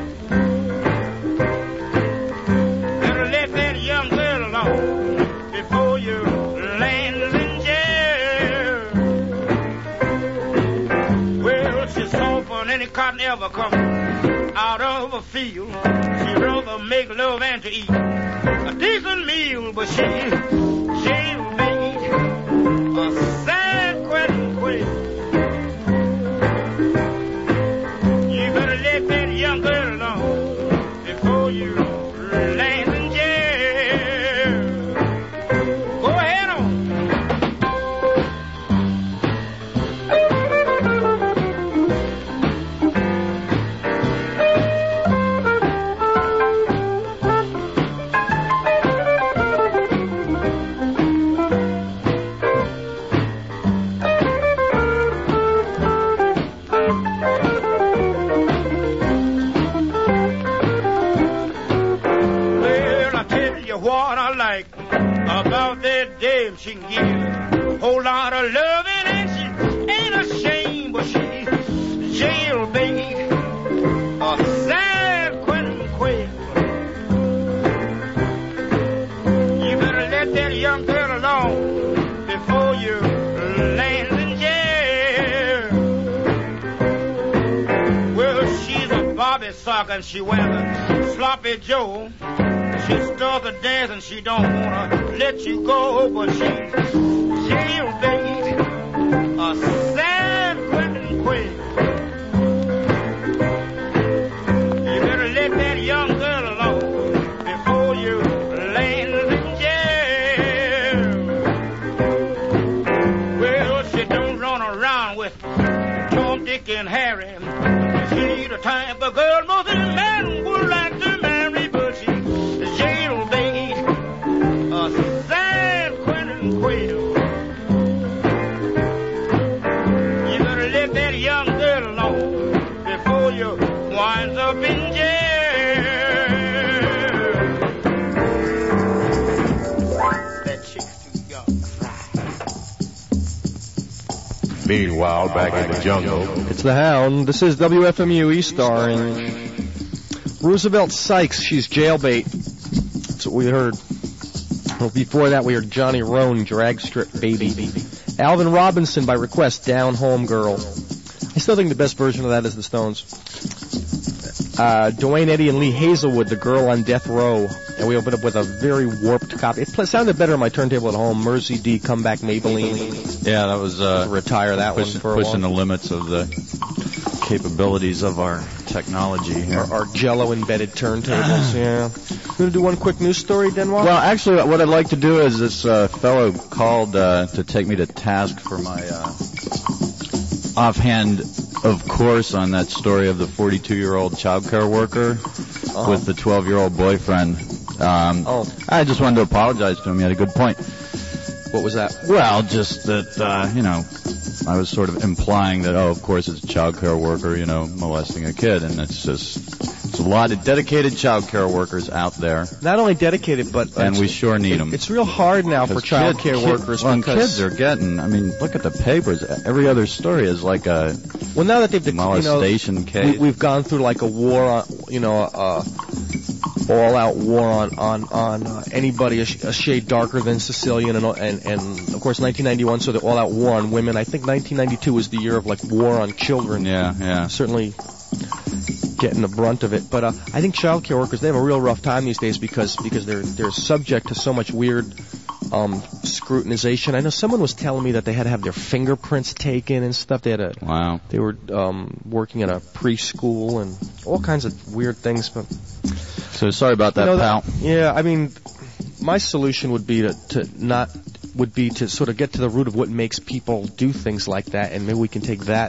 Better let that young girl alone before you land in jail. Well, she's soft on any cotton ever come out of a field. She'd rather make love and to eat a decent meal, but she's jailbait. A San Quentin quail. Young girl alone before you land in jail. Go ahead on. What I like about that dame, she can give a whole lot of loving and she ain't ashamed, but she's jailbait, a San Quentin quail. You better let that young girl alone before you land in jail. Well, she's a Bobby sock and she wears a sloppy Joe. She starts to dance and she don't wanna let you go, but she's jailbait, a San Quentin quail. You better let that young girl alone before you land in jail. Well, she don't run around with Tom, Dick, and Harry. She's the type of girl most of the men would like to marry, but she's jailbait, a San Quentin quail. You better let that young girl alone before you winds up in jail. That chick's too young to cry. Meanwhile, back in the jungle, it's the Hound. This is W F M U East Orange. Roosevelt Sykes, she's jailbait. That's what we heard. Well, before that, we heard Johnny Roan, Drag Strip Baby. Alvin Robinson, by request, Down Home Girl. I still think the best version of that is the Stones. Uh, Dwayne Eddy and Lee Hazelwood, The Girl on Death Row. And we opened up with a very warped copy. It pl- sounded better on my turntable at home. Mercy D, Comeback Maybelline. Yeah, that was uh, retire that push, one for a pushing while. the limits of the capabilities of our technology here. Our, our Jello embedded turntables. Yeah. You want to do one quick news story, Denmark? Well, actually, what I'd like to do is this uh, fellow called uh, to take me to task for my uh, offhand, of course, on that story of the forty-two-year-old child care worker uh-huh. with the twelve-year-old boyfriend. Um, oh. I just wanted to apologize to him. He had a good point. What was that? Well, just that, uh, you know, I was sort of implying that, oh, of course it's a child care worker, you know, molesting a kid, and it's just, it's a lot of dedicated child care workers out there. Not only dedicated, but... And we sure need it, them. It's real hard now for child care kid, workers well, because... kids are getting, I mean, look at the papers. Every other story is like a well, now that they've, molestation you know, case. We, we've gone through like a war on, you know, uh, all-out war on on on uh, anybody a, sh- a shade darker than Sicilian, and, and and of course nineteen ninety-one, so the all-out war on women. I think nineteen ninety-two was the year of like war on children. Yeah, yeah. Certainly getting the brunt of it, but uh, I think child care workers, they have a real rough time these days because because they're they're subject to so much weird um scrutinization. I know someone was telling me that they had to have their fingerprints taken and stuff. They had a wow. They were um working at a preschool and all kinds of weird things, but. So sorry about that, you know, pal. That, yeah, I mean, my solution would be to, to not would be to sort of get to the root of what makes people do things like that, and maybe we can take that,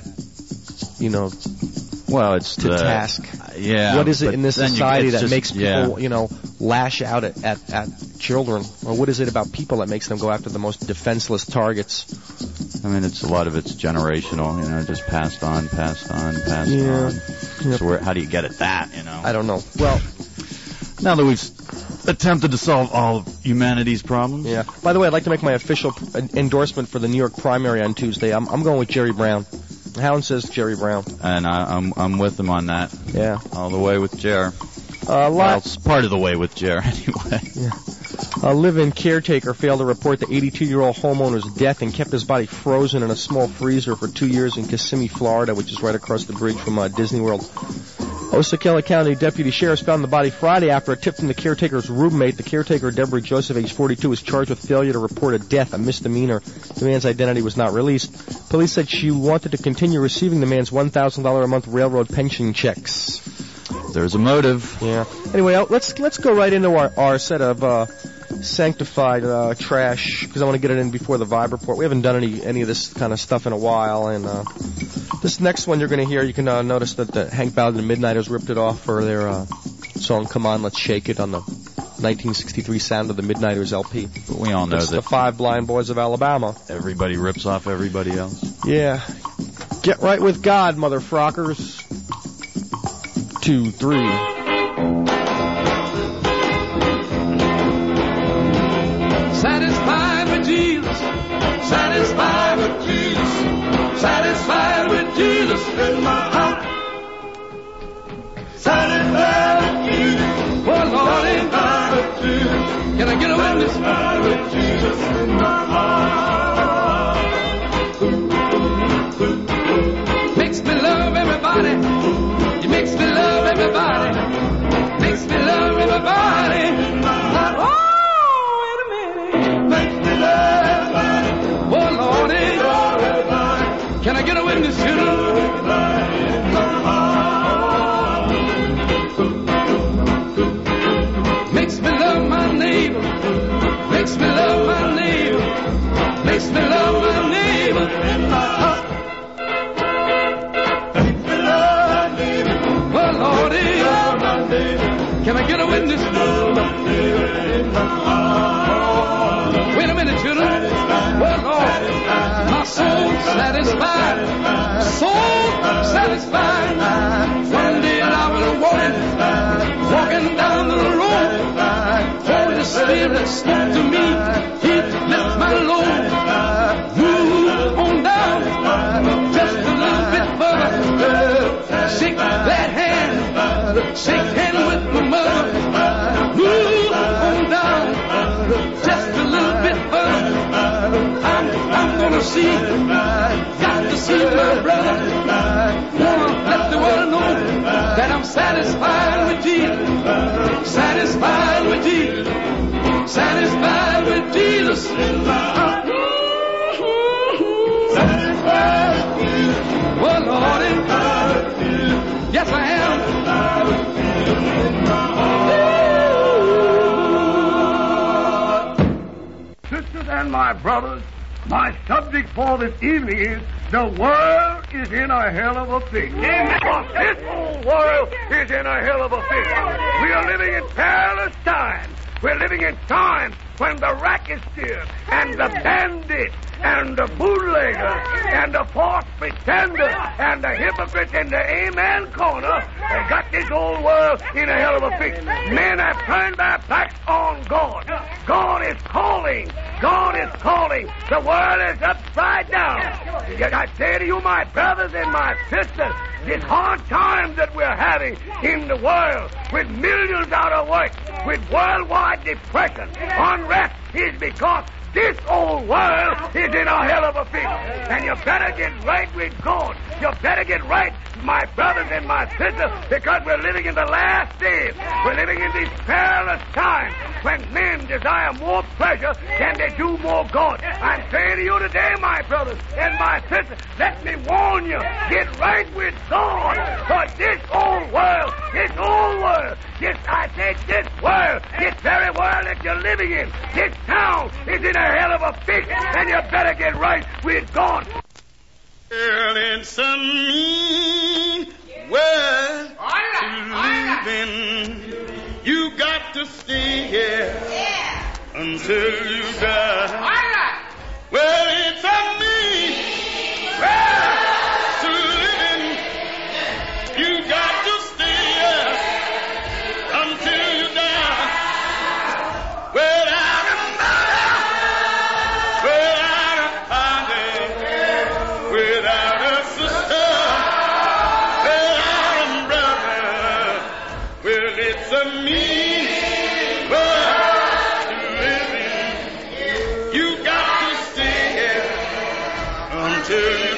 you know, well, it's to the, task. Yeah. What is it in this society you, that just, makes people, yeah. you know, lash out at, at at children, or what is it about people that makes them go after the most defenseless targets? I mean, it's a lot of it's generational, you know, just passed on, passed on, passed yeah. on. Yep. So where, how do you get at that, you know? I don't know. Well, now that we've attempted to solve all of humanity's problems. Yeah. By the way, I'd like to make my official endorsement for the New York primary on Tuesday. I'm I'm going with Jerry Brown. Hound says Jerry Brown. And I, I'm I'm with him on that. Yeah. All the way with Jer. Uh, well, it's part of the way with Jer anyway. Yeah. A live-in caretaker failed to report the eighty-two-year-old homeowner's death and kept his body frozen in a small freezer for two years in Kissimmee, Florida, which is right across the bridge from uh, Disney World. Osceola County deputy sheriffs found the body Friday after a tip from the caretaker's roommate. The caretaker, Deborah Joseph, age forty-two, was charged with failure to report a death, a misdemeanor. The man's identity was not released. Police said she wanted to continue receiving the man's one thousand dollars a month railroad pension checks. There's a motive. Yeah. Anyway, let's let's go right into our, our set of uh, sanctified uh, trash, because I want to get it in before the Vibe Report. We haven't done any any of this kind of stuff in a while, and uh, this next one you're going to hear, you can uh, notice that the Hank Ballard and the Midnighters ripped it off for their uh, song "Come On, Let's Shake It" on the nineteen sixty-three Sound of the Midnighters L P. But we all know it's that the Five Blind Boys of Alabama. Everybody rips off everybody else. Yeah. Get right with God, mother frockers. Two, three. Satisfied with Jesus, satisfied with Jesus, satisfied with Jesus in my heart. Satisfied with Jesus, oh Lord, satisfied with Jesus. Can I get a witness? Satisfied with Jesus in my heart. Makes me love everybody. He makes me love everybody. Makes me love everybody. Oh, wait a minute. Makes me love everybody. Oh, Lordy. Can I get a witness here? Makes me love my neighbor. Makes me love my neighbor. Makes me love my neighbor. Can I get a witness? Wait a minute, children. Well, Lord, my soul satisfied, soul satisfied. One day I was walking, walking down the road. Holy Spirit spoke to me. He left my load. Move on down, just a little bit further. Shake that hand, shake hand with my mother. Move on down, just a little bit further. I'm, I'm gonna see, got to see my brother. Wanna let the world know that I'm satisfied with Jesus, satisfied with Jesus, satisfied with Jesus. Satisfied with Jesus. Oh Lord, yes I am. Sisters and my brothers, My subject for this evening is the world is in a hell of a fix. Because this whole world is in a hell of a fix. We are living in perilous times. We're living in times when the racketeer and the bandit and the bootlegger and the false pretender and the hypocrite in the amen corner have got this old world in a hell of a fix. Men have turned their backs on God. God is calling. God is calling. The world is upside down. Yet I say to you, my brothers and my sisters, this hard times that we're having in the world with millions out of work, with worldwide depression, unrest, is because this old world is in a hell of a fix. And you better get right with God. You better get right, my brothers and my sisters, because we're living in the last days. We're living in these perilous times when men desire more pleasure than they do more God. I'm saying to you today, my brothers and my sisters, let me warn you, get right with God. For this old world, this old world, this, I say this world, this very world that you're living in, this town is in a hell of a fix, and you better get right with God. Well, it's a mean world to live in. You got to stay here until you die. Well, it's a mean world to live in. You got to stay here until you die. Without a mother, without a father, without a sister, without a brother. Well, it's a mean world to live in. You got to stay here until you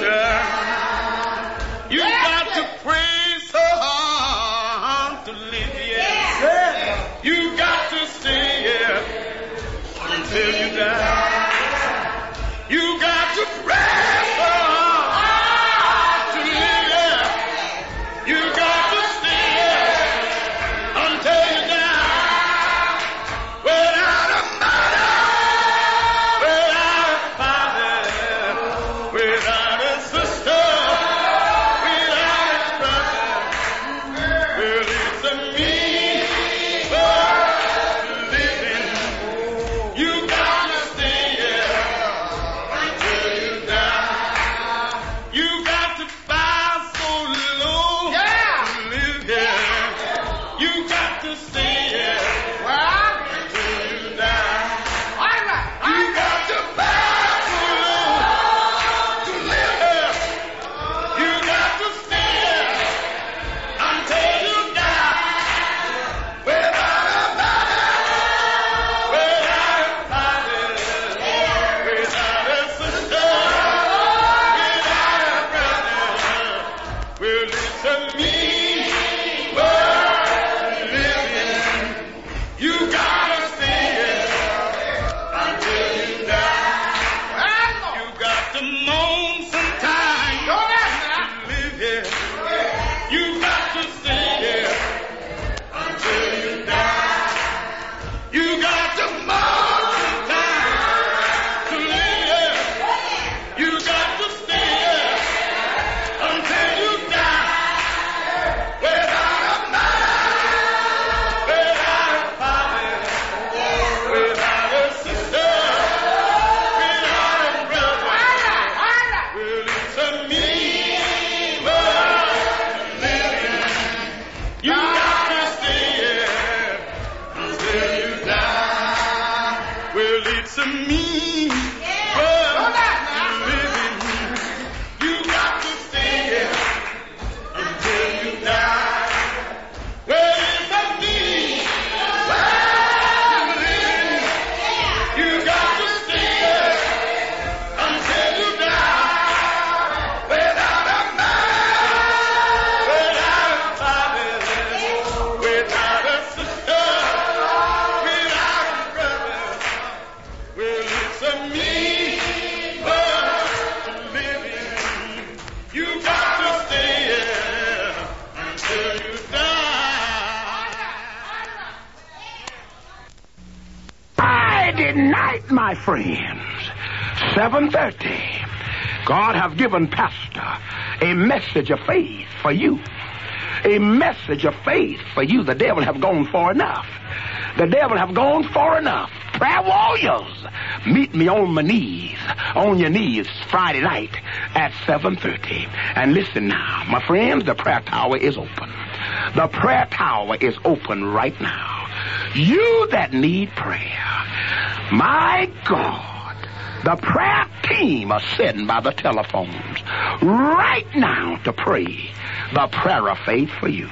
die. You got to pray so hard to live here. You got to stay here until you die. You got to pray so hard to live here. You got to stay here until you die. Without a mother, without a father, without a sister, without a brother. Well, it's a mean world to live in. You got to stay here until you die. You got to bow so low to live here. You got to stay here until you die. You got to bow so low to live here. You got to stay here until you die. Without a mother, without a father, without a sister, without a brother. Well, it's a mean world to live in. You gotta stay here until you die. You got to moan sometime to live here. You got to stay here until you die. You got to moan sometime to live here. You got to stay here until you die. Without a mother, without a father, without a sister, without a brother. Well, it's a mean world to live in. You got to stay here until you die. Well, it's a mean world to live in. You got to stay here until you die. Well, it's a mean world to live in. You got to stay here until you die. Without a mother, without a father, without a sister, without a brother. Well, it's a mean world to live in. You got to stay here until you die. Friday night, my friends. seven thirty. God have given Pastor a message of faith for you. A message of faith for you. The devil have gone far enough. The devil have gone far enough. Prayer warriors, meet me on my knees, on your knees, Friday night at seven thirty. And listen now, my friends, the prayer tower is open. The prayer tower is open right now. You that need prayer, my God, the prayer team are sitting by the telephones right now to pray the prayer of faith for you.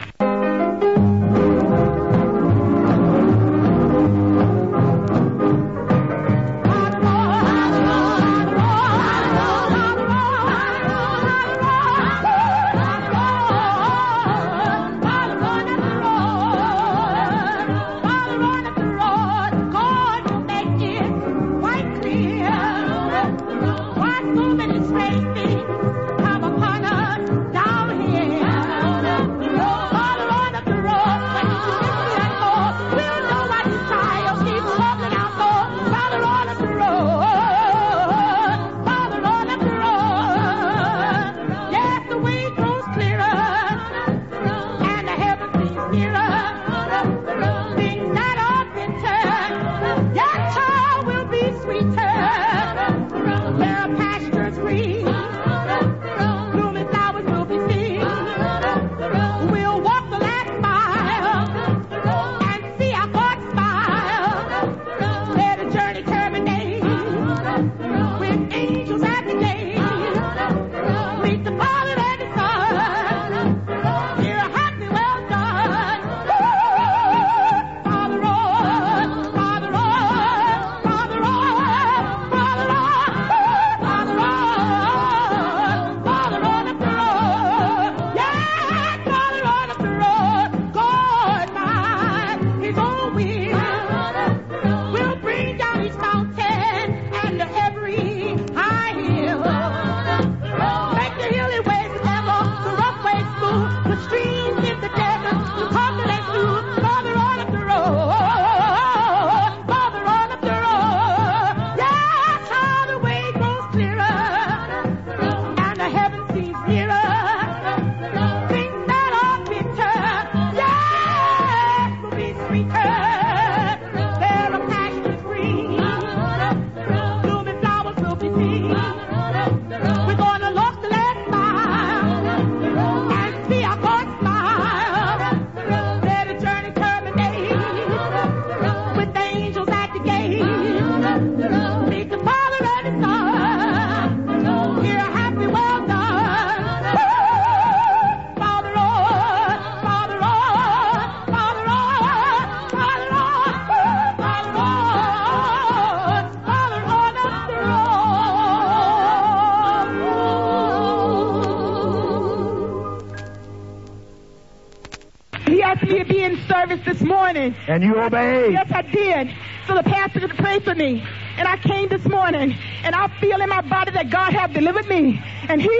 This morning. And you obeyed. Yes, I did. So the pastor could pray for me. And I came this morning, and I feel in my body that God has delivered me. And he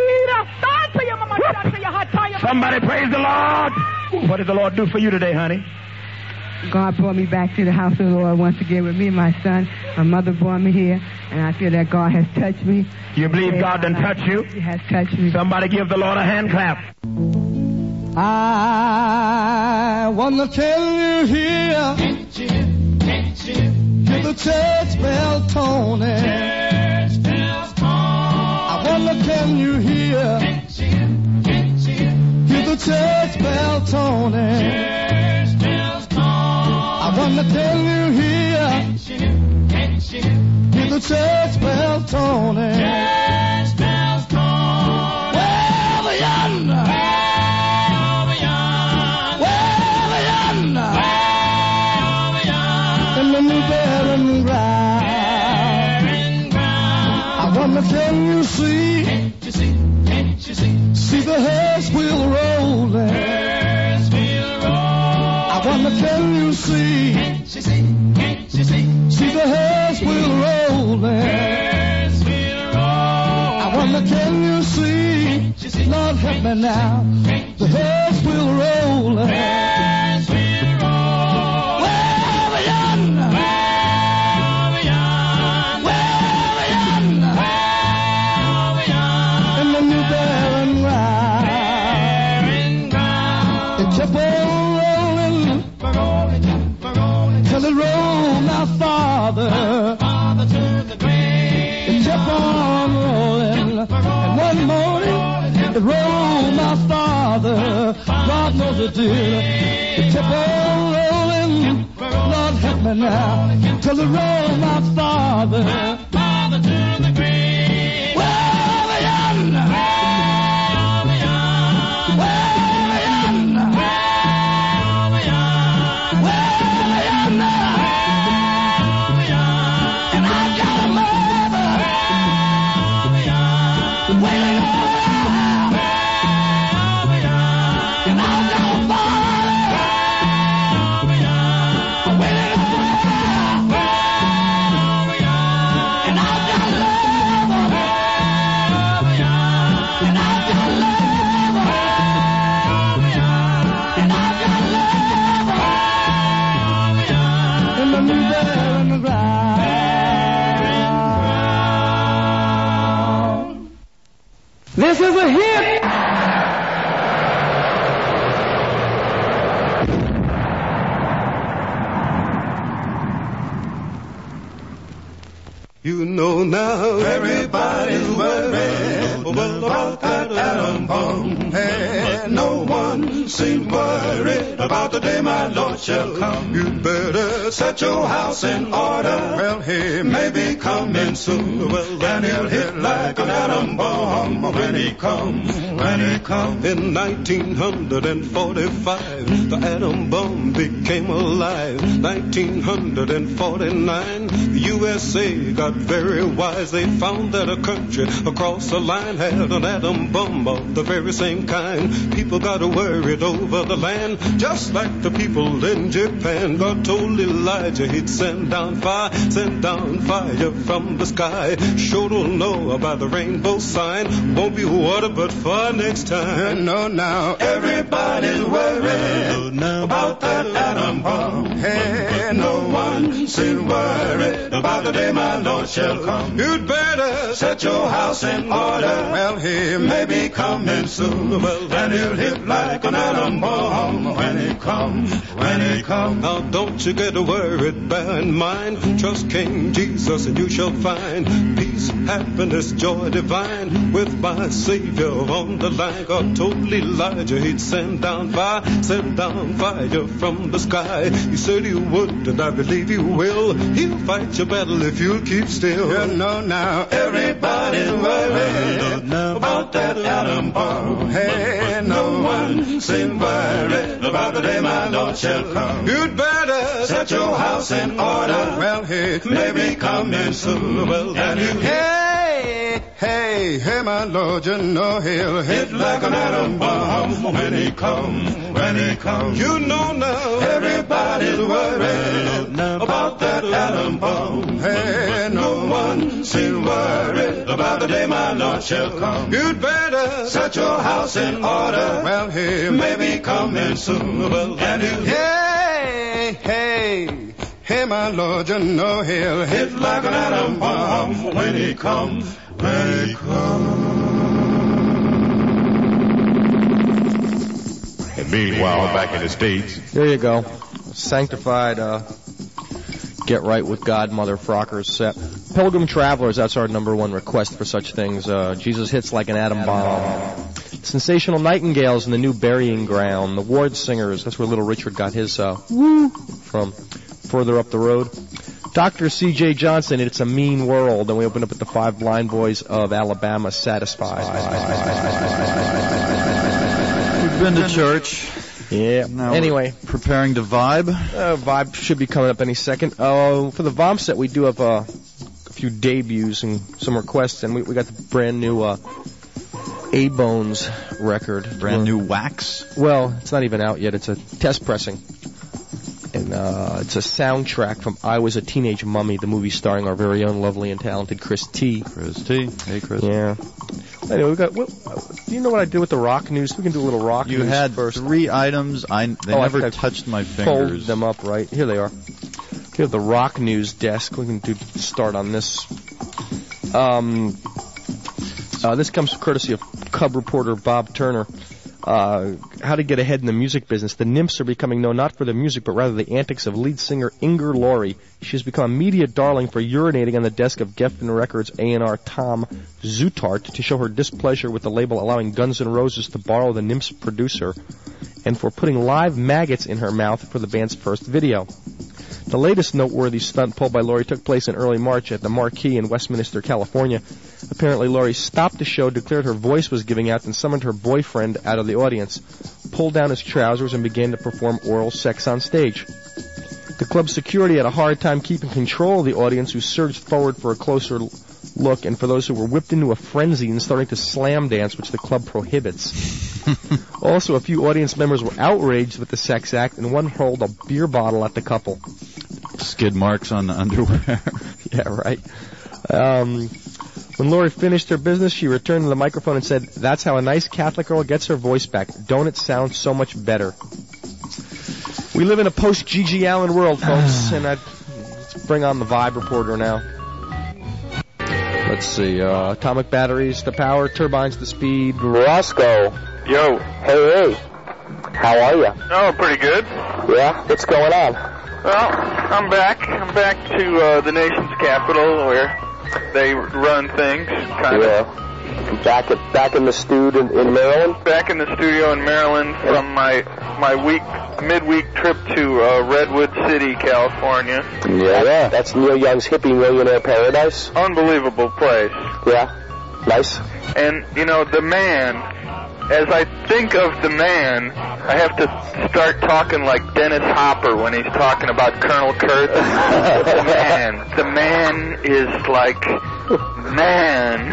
Somebody praise the Lord. What did the Lord do for you today, honey? God brought me back to the house of the Lord once again with me and my son. My mother brought me here, and I feel that God has touched me. You believe God done touched you? He has touched me. Somebody give the Lord a hand clap. I want to tell you here, hear the church bell toning. Church bells tone. I want to tell you here, hear the church bell toning. Church bells tone. I want to tell you here, hear the church bell toning. Church bells tone. Well, yonder. Can you see? Can't you see? Can't you see? See the hearse wheel rolling. Hearse wheel roll. I wonder, can you see? Can't you see? Can't you see? See the hearse wheel rolling. Hearse wheel roll. I wonder, can you see? Can't you see? Lord, help me now. The hearse wheel rolling. Hearse wheel roll. Wherever yonder. Wherever yonder. Wherever yonder. Lord knows it did. Kept on rolling, Lord help me now, till the road my father, father to the grave. Well, yonder, well, yonder, well, yonder, well, yonder, well, yonder, and I got a mother, waiting on her, and I got a father, waiting on her, and I got love, and I got love, and I got love, in the new bed in the ground. This is a hit. You know now everybody's worried about that atom bomb. And no one seems worried about the day my Lord shall come. You better set your house in order. Well, he may be coming soon. Well, and he'll hit like an atom bomb when he comes, when he comes. In nineteen forty-five, the atom bomb became alive. nineteen forty-nine, the U S A got very wise. They found that a country across the line had an atom bomb of the very same kind. People got worried over the land, just like the people in Japan. God told Elijah he'd send down fire, send down fire from the sky. Sure don't know about the rainbow sign. Won't be water but fire next time. No, now everybody's worried about that atom bomb. Hey, no one seems worried about the day my Lord shall come. You'd better set your house in order. Well, he may be coming soon. Well, and he'll hit like an atom bomb when he comes, when he comes. Now don't you get worried, bear in mind, trust King Jesus and you shall find peace, happiness, joy divine. With my Savior on the line, God told Elijah he'd send down fire, send down fire from the sky. He said he would, and I believe he will. He'll fight your battle if you'll keep still. You know now everybody's worried about that atom bomb. Hey, no one seems worried about the day my Lord shall come. You'd better set your house in order. Well, he may be coming soon. Well, and you hey, hey, hey, my Lord, you know he'll hit like an atom bomb when he comes, when he comes. You know now everybody's worried about that atom bomb. Hey, no one seems worried about the day my Lord shall come. You'd better set your house in order. Well, he may be coming soon. Well, and you hey, hey, hey, my Lord, you know he'll hit like an atom bomb when he comes, when he comes. And meanwhile, back in the States. There you go. Sanctified, uh, Get Right with God, Mother Frocker's set. Pilgrim Travelers, that's our number one request for such things. Uh, Jesus hits like an atom bomb. Sensational Nightingales in the New Burying Ground. The Ward Singers, that's where Little Richard got his uh, woo from further up the road. Doctor C J Johnson, It's a Mean World. And we open up with the Five Blind Boys of Alabama, Satisfied. We've been to church. Yeah. Now anyway. Preparing to vibe. Uh, vibe should be coming up any second. Uh, for the Vom set, we do have uh, a few debuts and some requests. And we, we got the brand new uh, A-Bones record. Brand new wax? Well, it's not even out yet. It's a test pressing. And uh, it's a soundtrack from I Was a Teenage Mummy, the movie starring our very own lovely and talented Chris T. Chris T. Hey, Chris. Yeah. Anyway, we got. Well, do you know what I did with the rock news? We can do a little rock you news had first. Three items. I they oh, never I touched my fingers. Fold them up right. Here they are. We have the rock news desk. We can do start on this. Um, uh, this comes courtesy of Cub reporter Bob Turner. Uh, how to get ahead in the music business. The Nymphs are becoming known not for their music, but rather the antics of lead singer Inger Laurie. She has become a media darling for urinating on the desk of Geffen Records A and R Tom Zutart to show her displeasure with the label allowing Guns N' Roses to borrow the Nymphs producer and for putting live maggots in her mouth for the band's first video. The latest noteworthy stunt pulled by Laurie took place in early March at the Marquee in Westminster, California. Apparently, Laurie stopped the show, declared her voice was giving out, and summoned her boyfriend out of the audience, pulled down his trousers, and began to perform oral sex on stage. The club's security had a hard time keeping control of the audience, who surged forward for a closer look, and for those who were whipped into a frenzy and starting to slam dance, which the club prohibits. Also, a few audience members were outraged with the sex act, and one hurled a beer bottle at the couple. Skid marks on the underwear. Yeah, right. Um, when Laurie finished her business, she returned to the microphone and said, "That's how a nice Catholic girl gets her voice back. Don't it sound so much better?" We live in a post-G G Allen world, folks, and I'd, let's bring on the Vibe Reporter now. Let's see, uh, atomic batteries to power, turbines to speed. Roscoe. Yo. Hey, hey. How are you? Oh, pretty good. Yeah? What's going on? Well, I'm back. I'm back to uh, the nation's capital where they run things, kind of. Yeah. Back at back in the studio in, in Maryland? Back in the studio in Maryland from my my week midweek trip to uh, Redwood City, California. Yeah, yeah. That's Neil Young's hippie millionaire paradise. Unbelievable place. Yeah. Nice. And, you know, the man, as I think of the man, I have to start talking like Dennis Hopper when he's talking about Colonel Kurtz. The man. The man is like, man.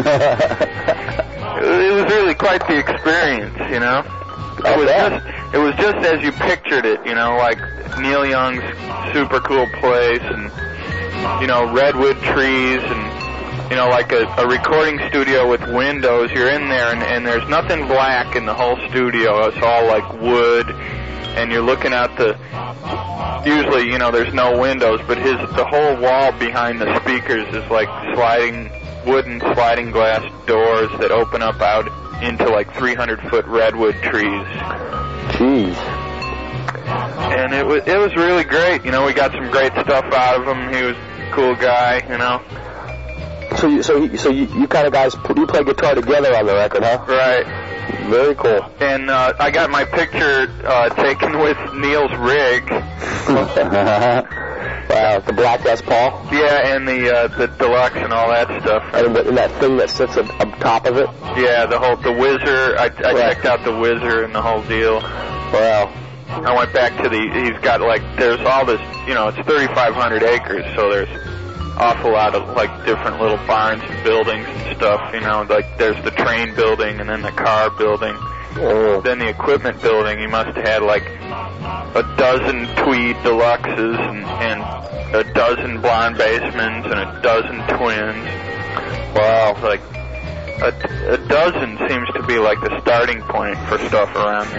It was really quite the experience, you know. It was just, it was just as you pictured it, you know, like Neil Young's super cool place and, you know, redwood trees and, you know, like a, a recording studio with windows. You're in there and, and there's nothing black in the whole studio. It's all like wood and you're looking out the, usually, you know, there's no windows, but his, the whole wall behind the speakers is like sliding, wooden sliding glass doors that open up out into like three hundred foot redwood trees. Jeez. And it was it was really great. You know, we got some great stuff out of him. He was a cool guy. You know. So you so you, so you, you kind of guys you play guitar together on the record, huh? Right. Very cool. And uh, I got my picture uh, taken with Neil's rig. Wow, the Black Les Paul? Yeah, and the uh, the deluxe and all that stuff. And, the, and that thing that sits up, up top of it? Yeah, the whole, the Whizzer. I, I right. checked out the Whizzer and the whole deal. Wow. I went back to the, he's got like, there's all this, you know, it's thirty-five hundred acres, so there's awful lot of like different little barns and buildings and stuff, you know, like there's the train building and then the car building. Oh. Then the equipment building, he must have had like a dozen Tweed Deluxes and, and a dozen blonde basements and a dozen twins. Wow. Like, a, a dozen seems to be like the starting point for stuff around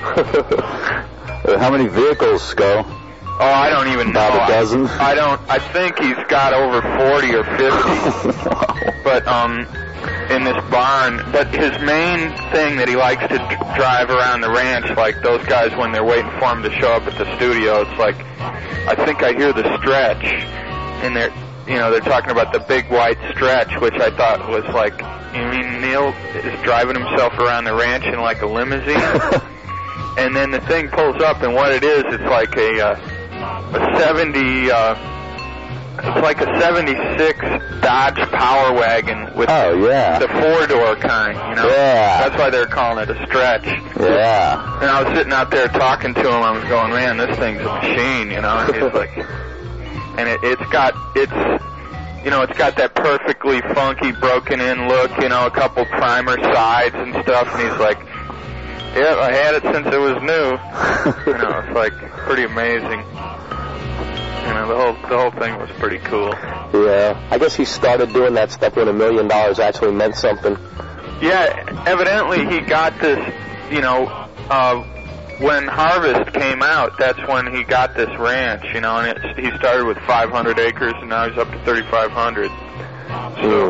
there. How many vehicles, Sco? Oh, I don't even know. About a dozen? I, I don't, I think he's got over forty or fifty. Wow. But, um... in this barn, but his main thing that he likes to d- drive around the ranch, like those guys when they're waiting for him to show up at the studio, it's like, I think I hear the stretch, and they're, you know, they're talking about the big white stretch, which I thought was like, you mean Neil is driving himself around the ranch in like a limousine? And then the thing pulls up, and what it is, it's like a, uh, a seventy, uh, it's like a seventy-six Dodge Power Wagon with oh, yeah. the four-door kind, you know? Yeah. That's why they're calling it a stretch. Yeah. And I was sitting out there talking to him. I was going, man, this thing's a machine, you know? And he's like, and it, it's got, it's, you know, it's got that perfectly funky, broken-in look, you know, a couple primer sides and stuff. And he's like, yeah, I had it since it was new. You know, it's like pretty amazing. You know, the whole the whole thing was pretty cool. Yeah, I guess he started doing that stuff when a million dollars actually meant something. Yeah, evidently he got this, you know, uh, when Harvest came out, that's when he got this ranch, you know, and it's, he started with five hundred acres and now he's up to thirty-five hundred. So,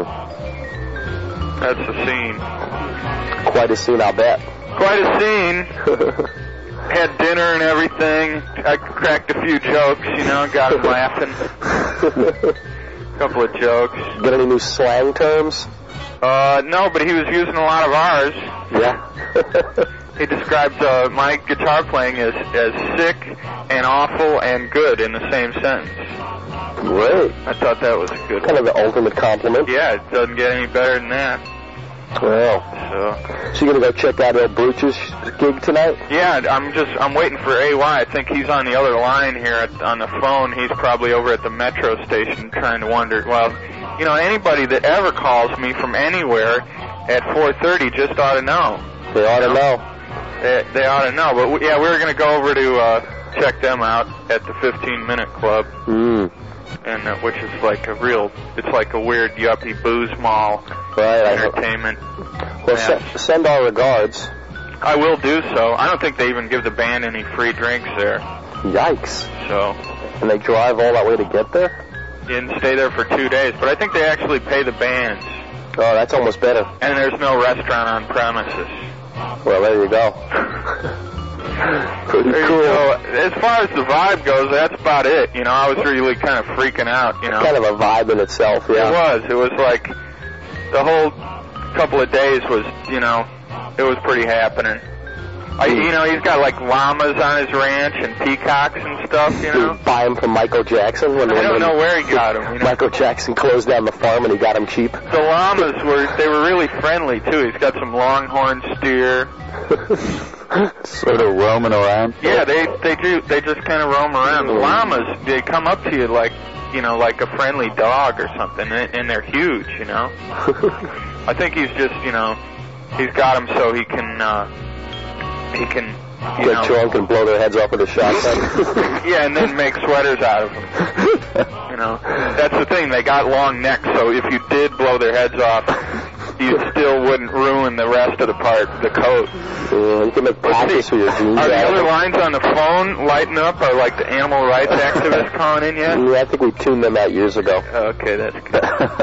mm. that's the scene. Quite a scene, I'll bet. Quite a scene. Had dinner and everything. I cracked a few jokes, you know, got him laughing. A couple of jokes. Get any new slang terms? Uh, no, but he was using a lot of ours. Yeah. he describes uh, my guitar playing as as sick and awful and good in the same sentence. Great. I thought that was a good Kind one. of the ultimate compliment. Yeah, it doesn't get any better than that. Well. So. So you gonna go check out El Bruch's gig tonight? Yeah, I'm just I'm waiting for A Y. I think he's on the other line here at, on the phone. He's probably over at the metro station trying to wonder. Well, you know, anybody that ever calls me from anywhere at four thirty just ought to know. They ought to know. They, they ought to know. But we, yeah, we were going to go over to uh, check them out at the fifteen minute Club. Mm. And uh, which is like a real, it's like a weird yuppie booze mall right, entertainment. Well, se- send our regards. I will do so. I don't think they even give the band any free drinks there. Yikes. So. And they drive all that way to get there? And stay there for two days. But I think they actually pay the bands. Oh, that's almost better. And there's no restaurant on premises. Well, there you go. Pretty there cool. You go. As far as the vibe goes, that's about it. You know, I was really kind of freaking out, you know. Kind of a vibe in itself, yeah. It was. It was like the whole couple of days was, you know, it was pretty happening. I, you know, he's got like llamas on his ranch and peacocks and stuff, you know. Buy him from Michael Jackson. When, I don't when know where he got them. You know? Michael Jackson closed down the farm and he got them cheap. The llamas were, they were really friendly too. He's got some longhorn steer. Sort of roaming around. Yeah, they they do. They just kind of roam around. The llamas, they come up to you like, you know, like a friendly dog or something, and, and they're huge, you know. I think he's just, you know, he's got them so he can, uh, he can, you Get know, drunk and blow their heads off with a shotgun. yeah, and then make sweaters out of them. You know, that's the thing. They got long necks, so if you did blow their heads off, you still wouldn't ruin the rest of the part, the coat. Yeah, you can make patches for your jeans. Are the out of other them. lines on the phone lighting up? Are like the animal rights activists calling in yet? Yeah, I think we tuned them out years ago. Okay, that's good.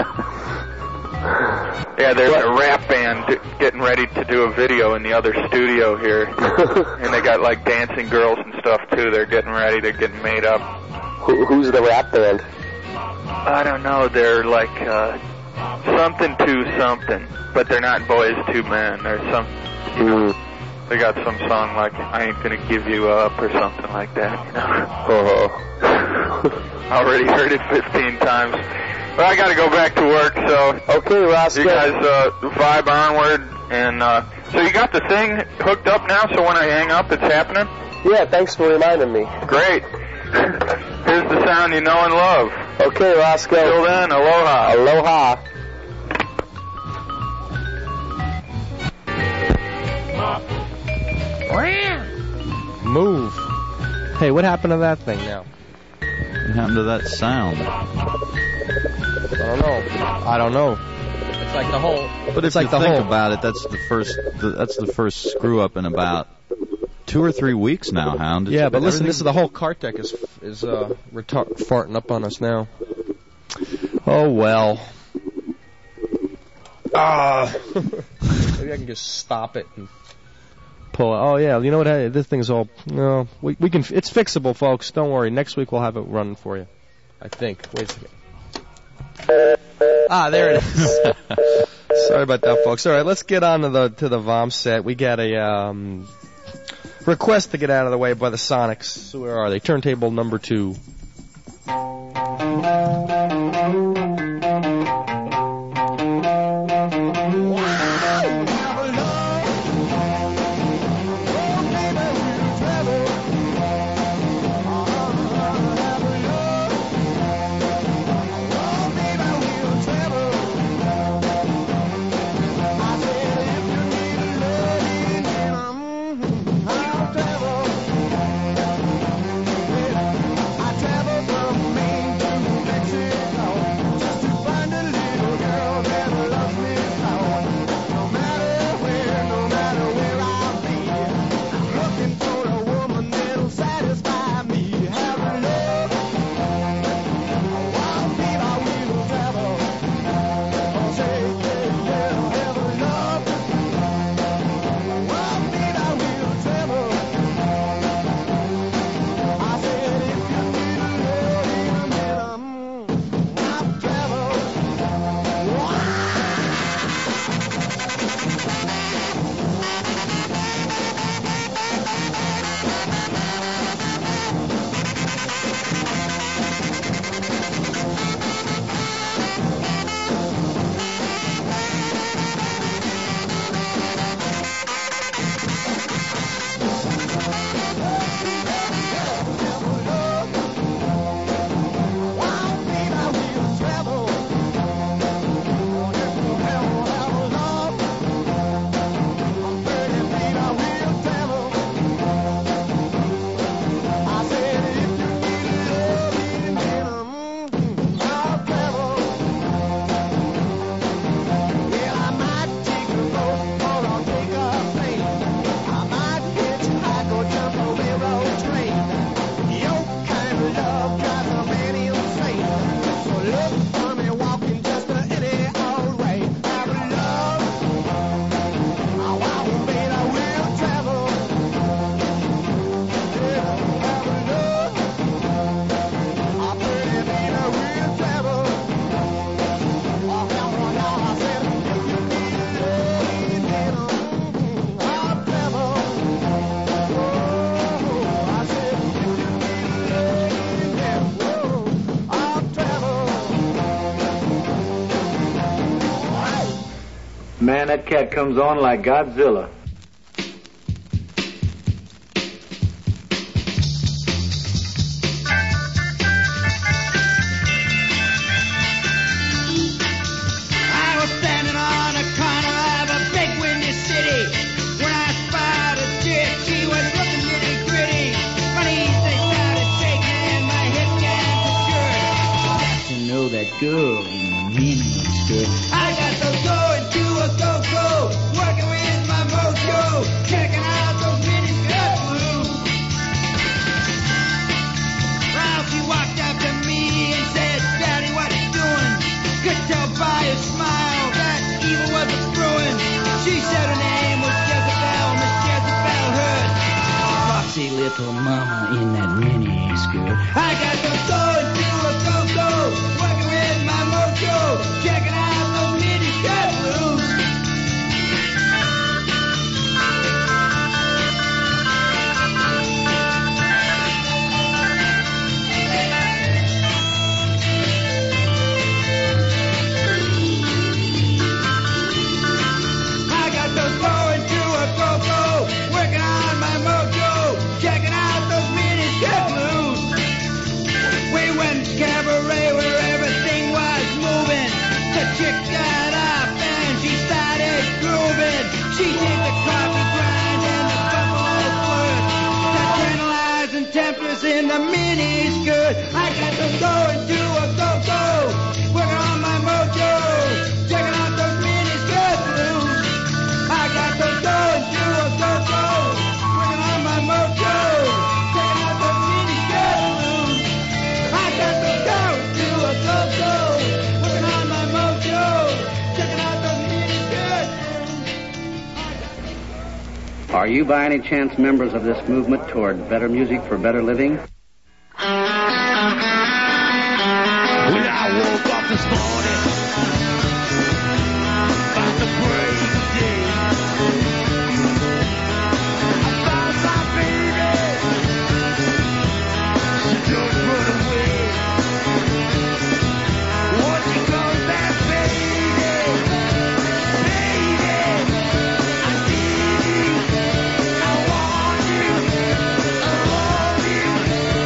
Yeah, there's a rap band d- getting ready to do a video in the other studio here. And they got like dancing girls and stuff too. They're getting ready. They're getting made up. Who, who's the rap band? I don't know. They're like uh, something to something. But they're not Boys to Men. They're some, you know, they got some song like I Ain't Gonna Give You Up or something like that, you know. Uh-huh. Already heard it fifteen times. Well, I got to go back to work, so okay, Ross. You guys uh, vibe onward, and uh, so you got the thing hooked up now. So when I hang up, it's happening. Yeah, thanks for reminding me. Great. Here's the sound you know and love. Okay, Roscoe. Till then, aloha. Aloha. Move. Hey, what happened to that thing now? What happened to that sound? I don't know. I don't know. It's like the whole. But it's if like you the think whole. about it, that's the first. The, that's the first screw up in about two or three weeks now, Hound. It's Yeah, but listen, everything- this is the whole cart deck is is uh retar- farting up on us now. Oh well. Ah. Maybe I can just stop it and pull it. Oh yeah, you know what? Hey, this thing's all. No, we we can. It's fixable, folks. Don't worry. Next week we'll have it running for you. I think. Wait a second. Ah, there it is. Sorry about that, folks. All right, let's get on to the to the Vom set. We got a um, request to get out of the way by the Sonics. So where are they? Turntable number two. I tell Man, that cat comes on like Godzilla. I was standing on a corner of a big windy city when I spied a chick. She was looking nitty gritty. Funny, they started shaking and my head began to jerk. Got to know that girl in the mini skirt. I got to go into a go-go, working with my mojo, checking out those mini skirt blues. Well, she walked up to me and said, Daddy, what you doing? Could tell by her smile that evil was a brewing. She said her name was Jezebel, Miss Jezebel Hood. Foxy little mama in that mini skirt. I got to go into a go-go, working with my mojo, checking out those mini skirt blues. I got to go into a go-go, working on my mojo, checking out those mini skirt blues. We went to cabaret where everything was moving. The chick got up and she started grooving. She did the coffee grind and the buffalo flirt, the tantalizing temptress in the mini skirt. I got to go into a go-go, working on my mojo, checking out those mini skirt blues. I got to go into a go-go, working on my mojo, checking out those mini skirt blues. I got to go into a go-go, working on my mojo, checking out those mini skirt blues. Are you by any chance members of this movement toward better music for better living? When I woke up this morning, about to break day, I found my baby. She just run away. What you call that, baby? Baby, I need you. I want you. I love you.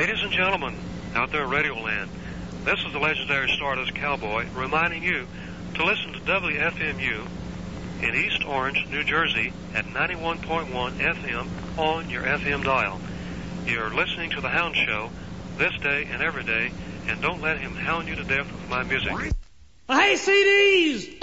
Ladies and gentlemen, out there at Radio Land, this is the legendary Stardust Cowboy reminding you to listen to W F M U in East Orange, New Jersey at ninety-one point one F M on your F M dial. You're listening to The Hound Show this day and every day, and don't let him hound you to death with my music. Hey, C Ds!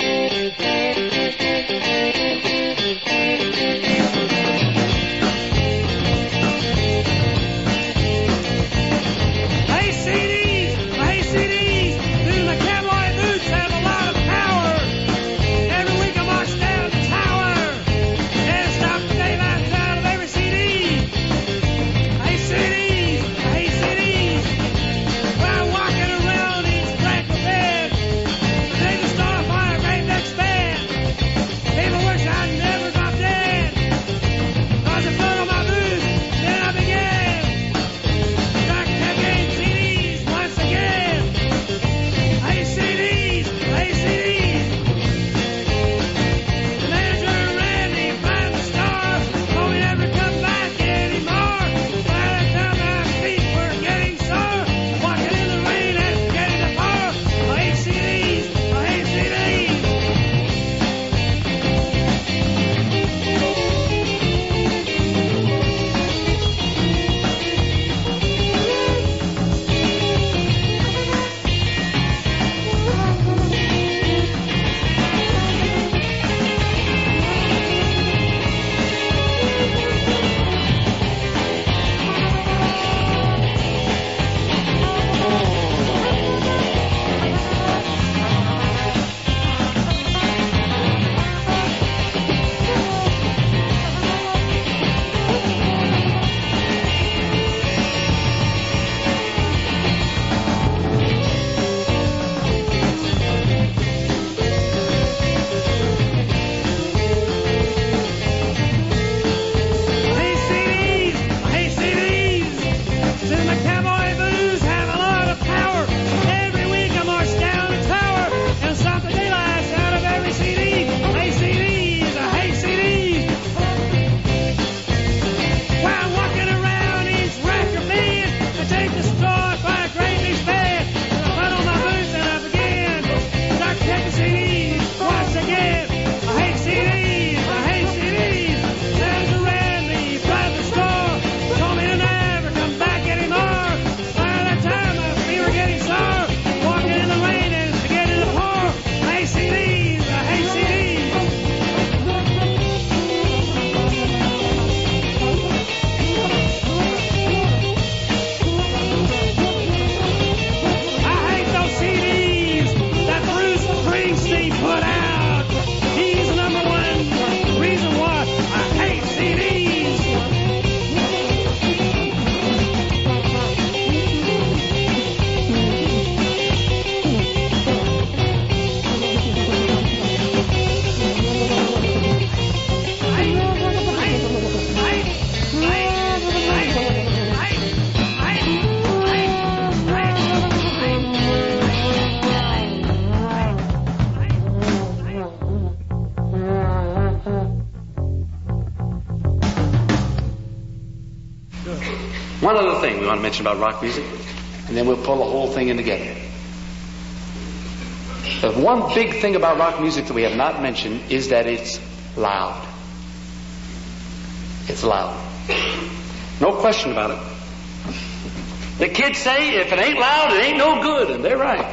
Hey, C Ds! Hey, C Ds! Do the cowboy boots have a lot of power? Every week I march down the tower and stop the daylight out of every C D. Hey, C Ds! Hey, C Ds! While walking around each crack of bed, they just start a fire great next bed. People wish I'd never drop dead. Cause the blood on my boots, then I began. Start cooking C Ds once again. Hey, C Ds! Hey, C Ds! The manager Randy climbed the star, told me never come back anymore. By the time my feet were getting sore, walking in the rain and getting the power. I hate C Ds! I hate C Ds! Hey, C Ds! Hey, C Ds! Since the cowboy blues have a lot of power, every week I march down the tower and stop the daylights out of every C D. Hey, C Ds! Hey, C Ds! While walking around each rack of bed, I take the straw by a great big bed. And I put on my boots and I begin. Start taking C Ds once again. I hate C Ds! I hate C Ds! There's a Randy by the store, told me to never come back anymore. By that time my feet were getting sore, walking in the rain and getting the pour. I hate C Ds! I hate C Ds! I hate those C Ds that Bruce Springsteen put out. He's the number one reason why I hate C Ds. One other thing we want to mention about rock music, and then we'll pull the whole thing in together. The one big thing about rock music that we have not mentioned is that it's loud. It's loud. No question about it. The kids say if it ain't loud, it ain't no good, and they're right.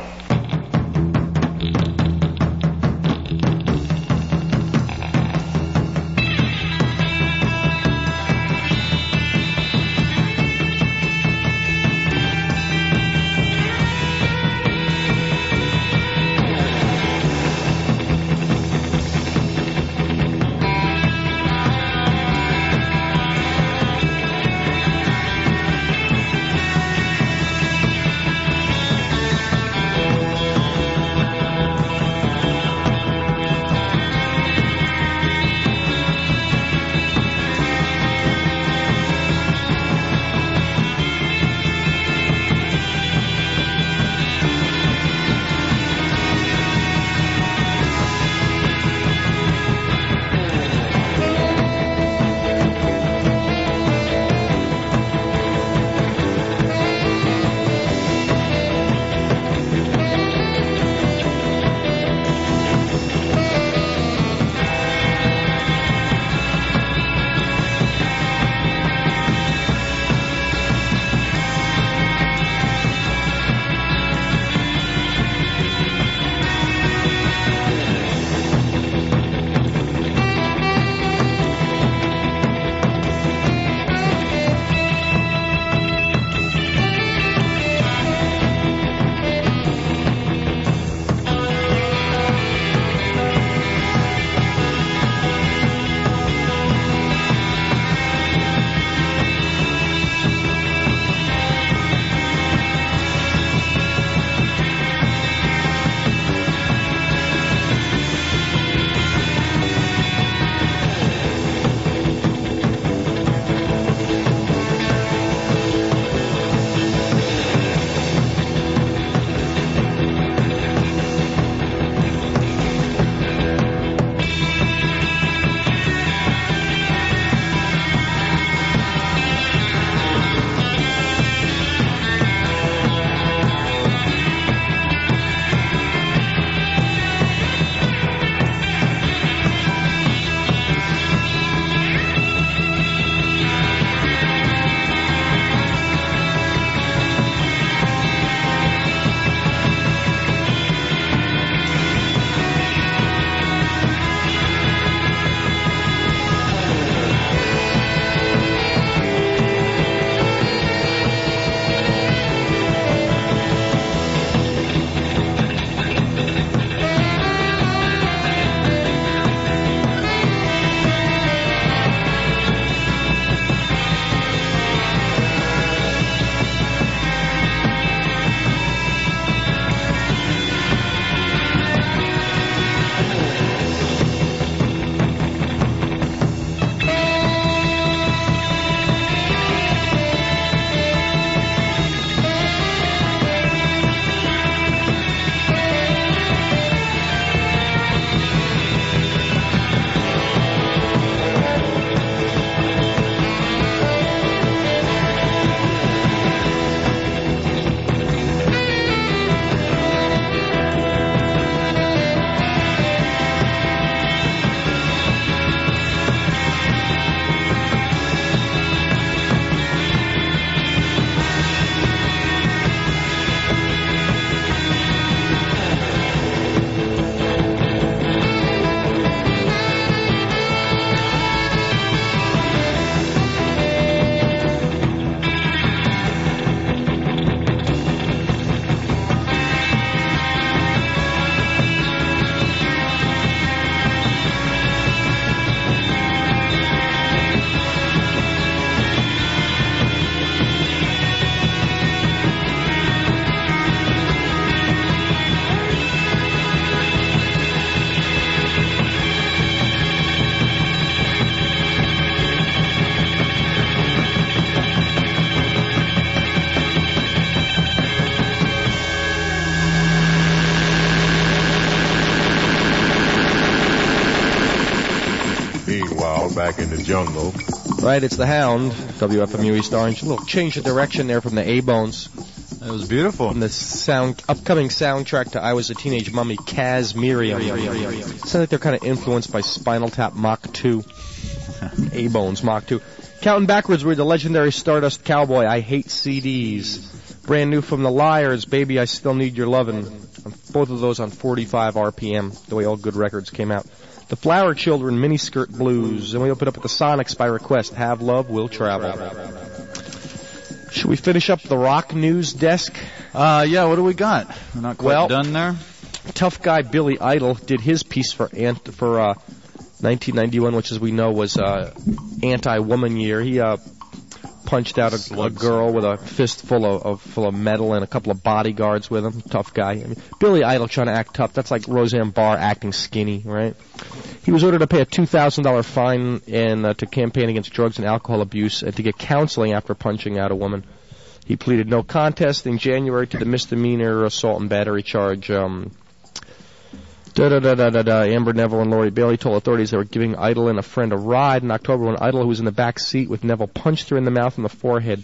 jungle. Right, it's the Hound, W F M U East Orange. A little change of direction there from the A-Bones. It was beautiful. From the sound, upcoming soundtrack to I Was a Teenage Mummy, Kaz Miriam. Sounds like they're kind of influenced by Spinal Tap Mach two. A-Bones Mach two. Counting backwards, we're the legendary Stardust Cowboy, I Hate C Ds. Brand new from the Liars, Baby I Still Need Your Lovin'. Both of those on forty-five R P M, the way all good records came out. The Flower Children, Miniskirt Blues. And we open up with the Sonics by request, Have Love, Will Travel. Should we finish up the rock news desk? Uh, yeah, what do we got? We're not quite well, done there. Tough guy Billy Idol did his piece for ant- for uh, nineteen ninety-one, which as we know was uh, anti-woman year. He uh, punched out a, a girl with a fist full of, of full of metal and a couple of bodyguards with him. Tough guy. I mean, Billy Idol trying to act tough. That's like Roseanne Barr acting skinny, right? He was ordered to pay a two thousand dollars fine and uh, to campaign against drugs and alcohol abuse and to get counseling after punching out a woman. He pleaded no contest in January to the misdemeanor assault and battery charge. Um, Da da da da da da. Amber Neville and Lori Bailey told authorities they were giving Idol and a friend a ride in October when Idol, who was in the back seat with Neville, punched her in the mouth and the forehead.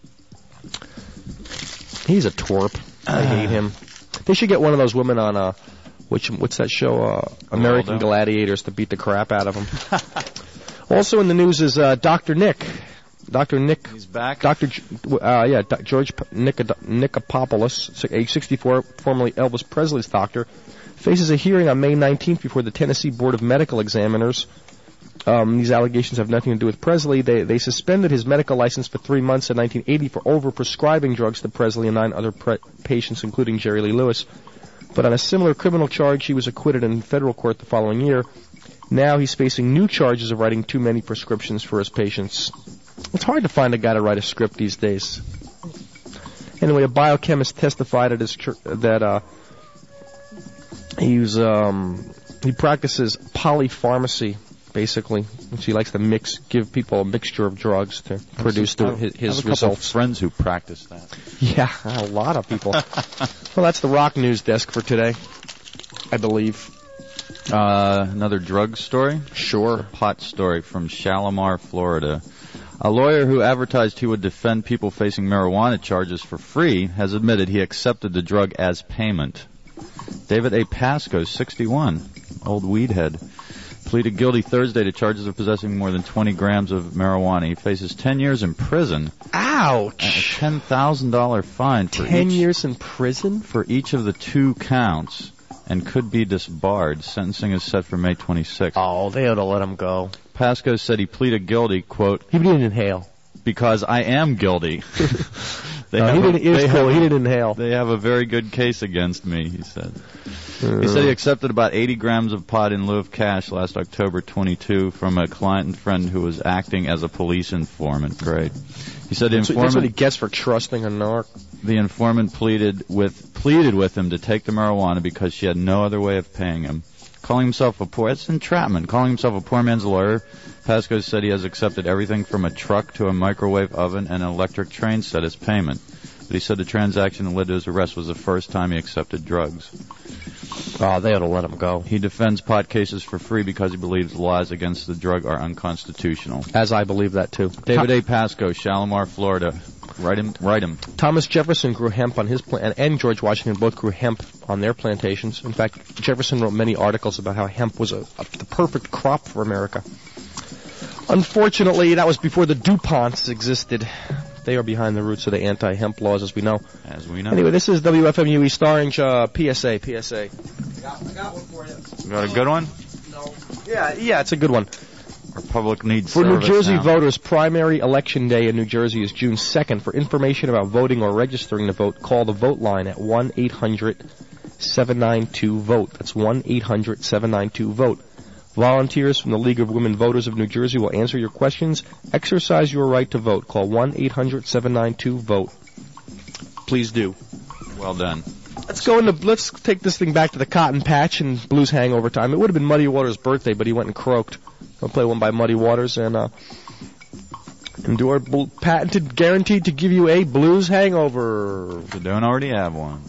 He's a twerp. I hate him. They should get one of those women on uh, which what's that show? Uh, American Gladiators to beat the crap out of him. Also in the news is uh, Doctor Nick. Doctor Nick. He's back. Doctor Uh, yeah, Do- George P- Nick- Nikopopoulos, age sixty-four, formerly Elvis Presley's doctor, faces a hearing on May nineteenth before the Tennessee Board of Medical Examiners. Um, these allegations have nothing to do with Presley. They they suspended his medical license for three months in nineteen eighty for over-prescribing drugs to Presley and nine other pre- patients, including Jerry Lee Lewis. But on a similar criminal charge, he was acquitted in federal court the following year. Now he's facing new charges of writing too many prescriptions for his patients. It's hard to find a guy to write a script these days. Anyway, a biochemist testified at his tr- that uh, he's um, he practices polypharmacy, basically. He likes to mix, give people a mixture of drugs to produce the, his, his I have a results. couple of friends who practice that. Yeah, a lot of people. Well, that's the rock news desk for today, I believe. Uh, another drug story? Sure. A pot story from Shalimar, Florida. A lawyer who advertised he would defend people facing marijuana charges for free has admitted he accepted the drug as payment. David A. Pasco, sixty-one, old weedhead, pleaded guilty Thursday to charges of possessing more than twenty grams of marijuana. He faces ten years in prison. Ouch! And a ten thousand dollars fine for ten each, years in prison? For each of the two counts, and could be disbarred. Sentencing is set for May twenty-sixth. Oh, they ought to let him go. Pasco said he pleaded guilty, quote, he didn't inhale. Because I am guilty. they no, have he a, didn't, it was they cool. have, He didn't inhale. They have a very good case against me, he said. Uh, he said he accepted about eighty grams of pot in lieu of cash last October twenty-second from a client and friend who was acting as a police informant. Great. He said the that's, informant... That's what he gets for trusting a narc. The informant pleaded with pleaded with him to take the marijuana because she had no other way of paying him. Calling himself a poor... It's entrapment. Calling himself a poor man's lawyer, Pasco said he has accepted everything from a truck to a microwave oven and an electric train set as payment. But he said the transaction that led to his arrest was the first time he accepted drugs. Oh, they ought to let him go. He defends pot cases for free because he believes laws against the drug are unconstitutional. As I believe that, too. David A. Pasco, Shalimar, Florida. Write him. Write him. Thomas Jefferson grew hemp on his plant, and George Washington both grew hemp on their plantations. In fact, Jefferson wrote many articles about how hemp was a, a, the perfect crop for America. Unfortunately, that was before the DuPonts existed. They are behind the roots of the anti-hemp laws, as we know. As we know. Anyway, this is W F M U East Orange, uh, P S A, P S A. I got, I got one for you. You got a good one? No. Yeah, yeah, it's a good one. Our public needs For New Jersey now. voters, primary election day in New Jersey is June second. For information about voting or registering to vote, call the vote line at one eight hundred seven nine two vote. That's one eight hundred seven nine two vote. Volunteers from the League of Women Voters of New Jersey will answer your questions. Exercise your right to vote. Call one eight hundred seven nine two vote. Please do. Well done. Let's go into, let's take this thing back to the Cotton Patch and Blues Hangover time. It would have been Muddy Waters' birthday, but he went and croaked. We'll play one by Muddy Waters and, uh, and do our bl- patented, guaranteed to give you a blues hangover. If you don't already have one.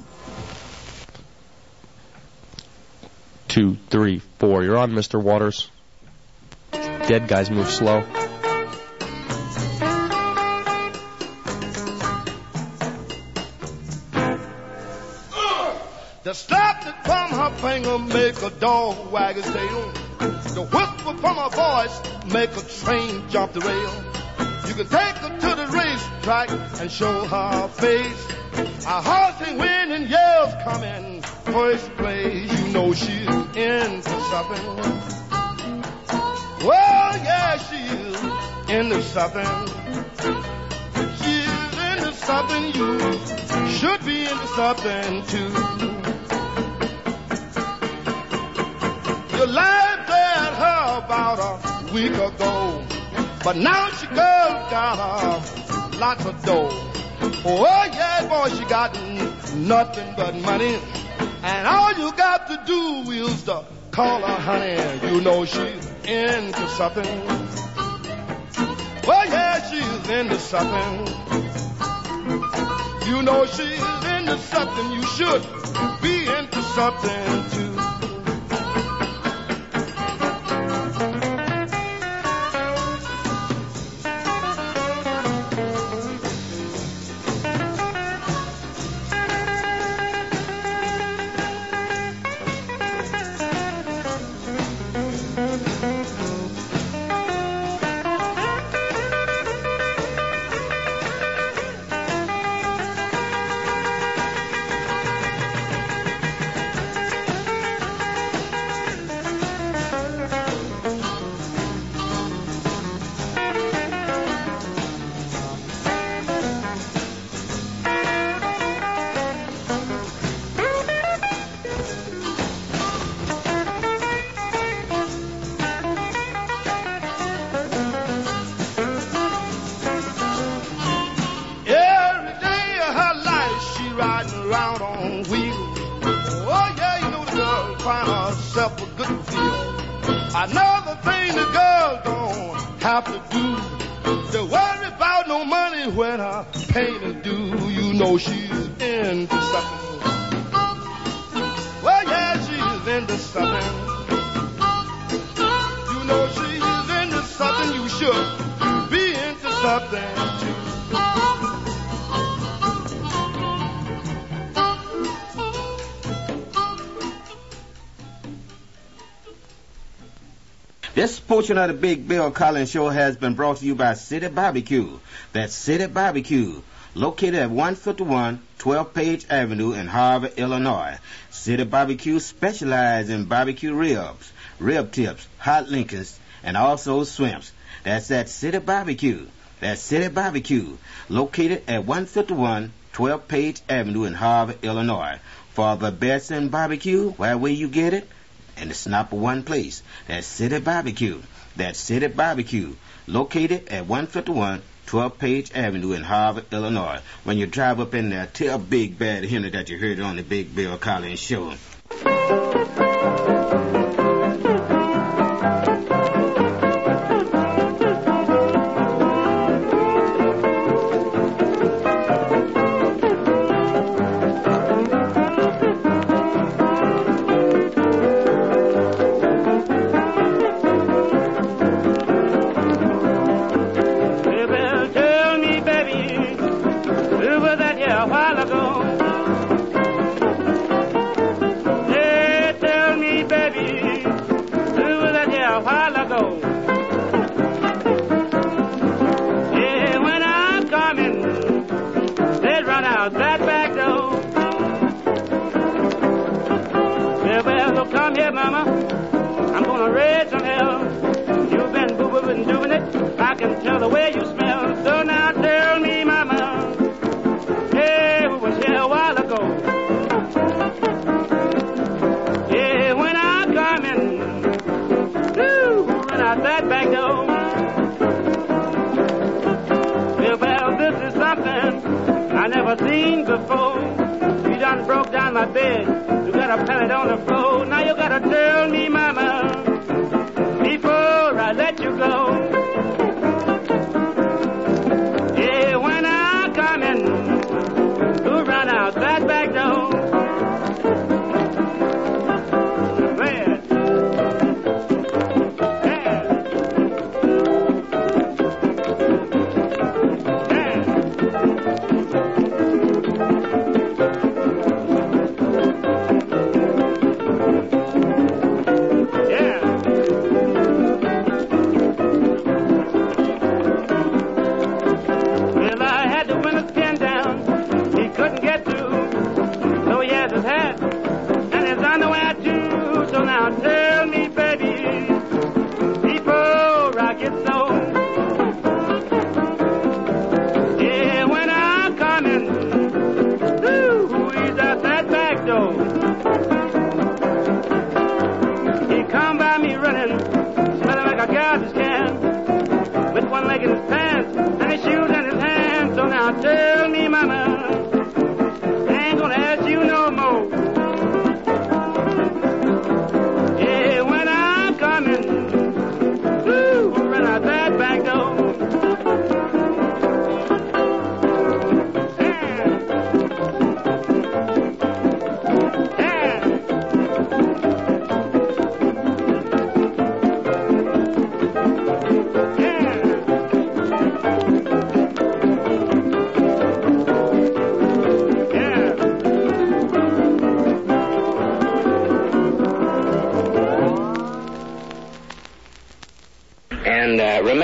Two, three, four. You're on, Mister Waters. Dead guys move slow. The snap that from her finger make a dog wag his tail. The whisper from her voice make a train jump the rail. You can take her to the racetrack and show her face. A horsey wind and yells coming first place. You know she's into something. Well, yeah, she's into something. She's into something. You should be into something too. You laughed at her about a week ago, but now she goes got her lots of dough. Oh yeah, boy, she got nothing but money, and all you got to do is to call her honey. You know she's into something. Well, yeah, she's into something. You know she's into something. You should be into something too. Another thing the girl don't have to do, to worry about no money when her payment is due. You know she's into something. Well, yeah, she's into something. You know she's into something. You should be into something too. This portion of the Big Bill Collins Show has been brought to you by City Barbecue. That's City Barbecue, located at one fifty-one twelfth Page Avenue in Harvard, Illinois. City Barbecue specializes in barbecue ribs, rib tips, hot Lincolns, and also shrimps. That's at City Barbecue. That's City Barbecue, located at one fifty-one twelfth Page Avenue in Harvard, Illinois. For the best in barbecue, where will you get it? And it's not for one place. That's City Barbecue. That's City Barbecue, located at one fifty-one twelfth Page Avenue in Harvard, Illinois. When you drive up in there, tell Big Bad Henry that you heard it on the Big Bill Collins Show. Seen before. You done broke down my bed. You got a pellet on the floor. Now you gotta tell me, mama, before I let you go. Yeah, when I come in, you run out that back door. Man. Yeah.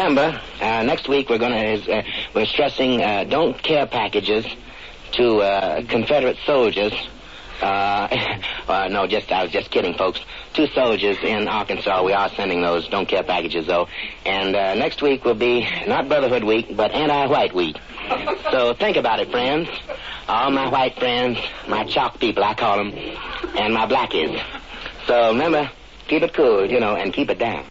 remember, uh, next week we're going to, uh, we're stressing uh, don't care packages to uh, Confederate soldiers. Uh, uh, no, just I was just kidding, folks. Two soldiers in Arkansas. We are sending those don't care packages, though. And uh, next week will be not Brotherhood Week, but Anti-White Week. So think about it, friends. All my white friends, my chalk people, I call them, and my blackies. So remember, keep it cool, you know, and keep it down.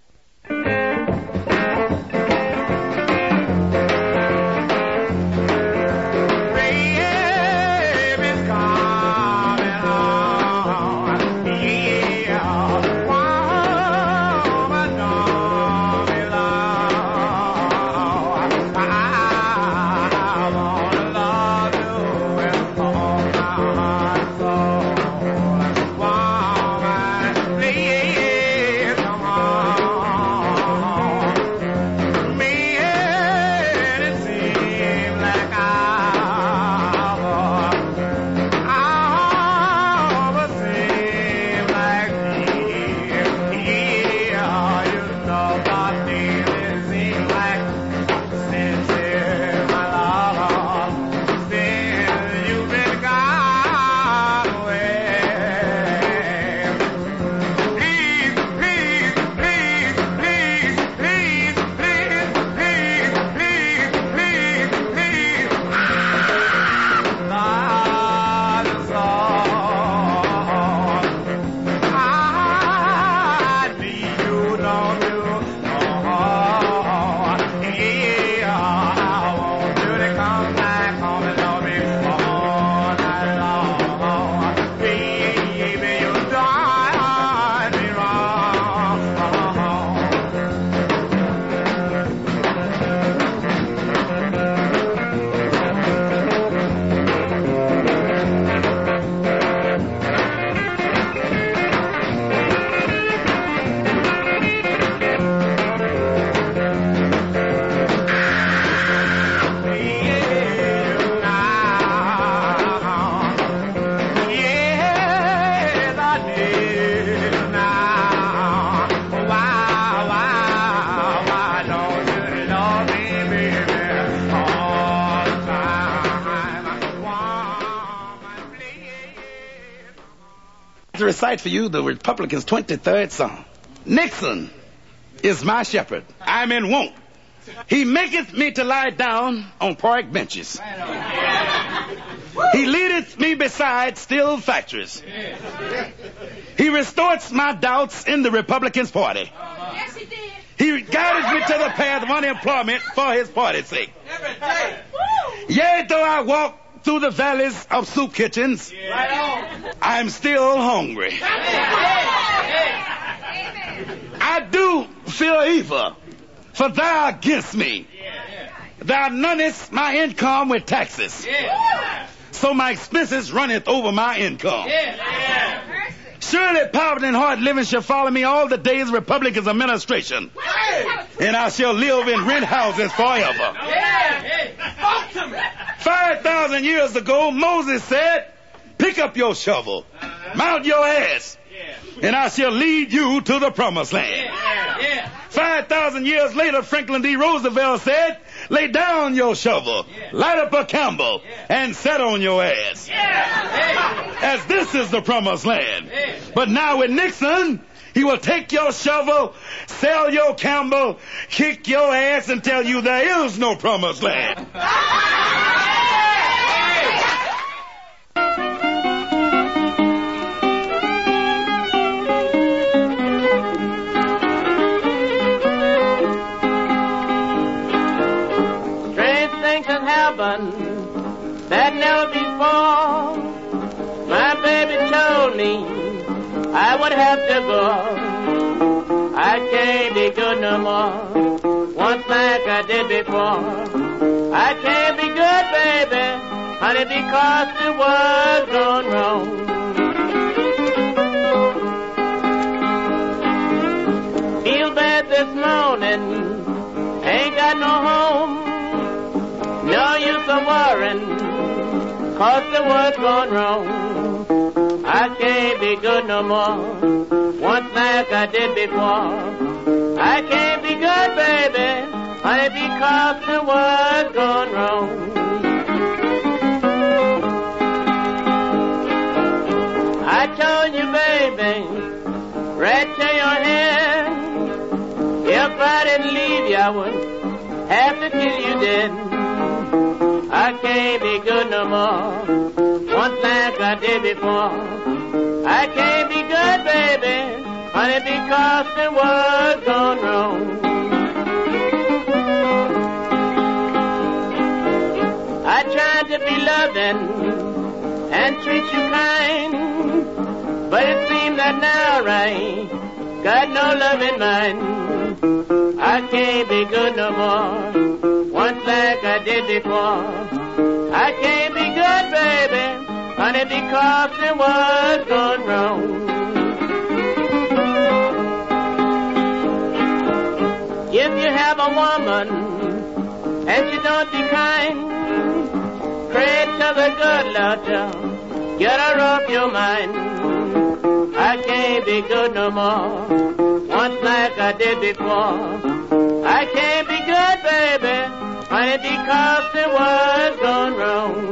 To recite for you the Republicans' twenty-third song. Nixon is my shepherd. I'm in want. He maketh me to lie down on park benches. He leadeth me beside still factories. He restores my doubts in the Republicans' party. Yes, he did. He guided me to the path of unemployment for his party's sake. Every day. Yea, though I walk through the valleys of soup kitchens, Right on. I'm still hungry. I do fear evil, for thou art against me. Thou nunnest my income with taxes, so my expenses runneth over my income. Surely poverty and hard living shall follow me all the days of Republican's administration, and I shall live in rent houses forever. Five thousand years ago, Moses said, pick up your shovel, mount your ass, and I shall lead you to the promised land. Five thousand years later, Franklin D. Roosevelt said, lay down your shovel, light up a Campbell, and set on your ass. As this is the promised land. But now with Nixon, he will take your shovel, sell your Campbell, kick your ass, and tell you there is no promised land. That never before. My baby told me I would have to go. I can't be good no more, once like I did before. I can't be good, baby, honey, because the world's gone wrong. Feel bad this morning, ain't got no home. No use of worrying, cause the world's gone wrong. I can't be good no more, once like I did before. I can't be good, baby, honey, because the world's gone wrong. I told you, baby, right to your hand, if I didn't leave you, I would have to kill you dead. I can't be good no more, once like I did before. I can't be good, baby, honey, because the world's gone wrong. I tried to be loving and treat you kind, but it seems that now I ain't got no love in mine. I can't be good no more, once like I did before. I can't be good, baby, honey, because the world's gone wrong. If you have a woman and she don't be kind, pray to the good Lord to get her off your mind. I can't be good no more, once like I did before. I can't be good, baby, honey, because the world's gone wrong.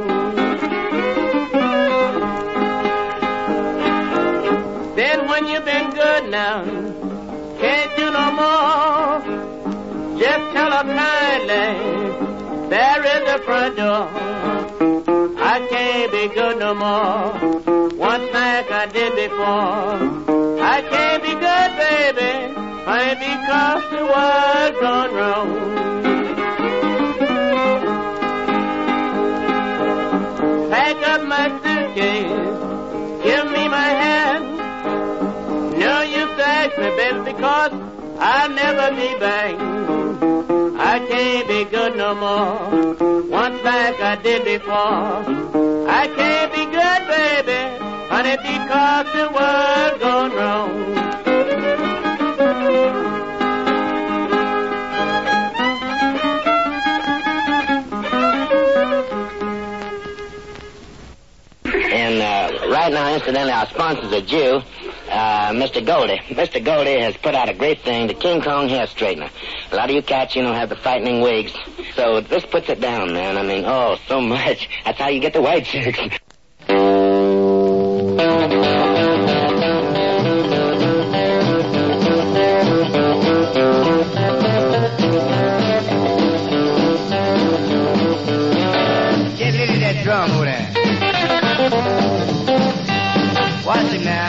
Then when you've been good now, can't do no more, just tell her kindly, there is the front door. I can't be good no more, once like I did before. I can't be good, baby, honey, because the world's gone wrong. Pack up my suitcase, give me my hand. No use to ask me, baby, because I'll never be back. I can't be good no more, once like I did before. I can't be good, baby, honey, because the world's gone wrong. And uh, right now, incidentally, our sponsor's a Jew, uh, Mister Goldie. Mister Goldie has put out a great thing, the King Kong hair straightener. A lot of you cats, you know, have the frightening wigs. So this puts it down, man. I mean, oh, so much. That's how you get the white chicks. Get rid of that drum over there. Watch it now.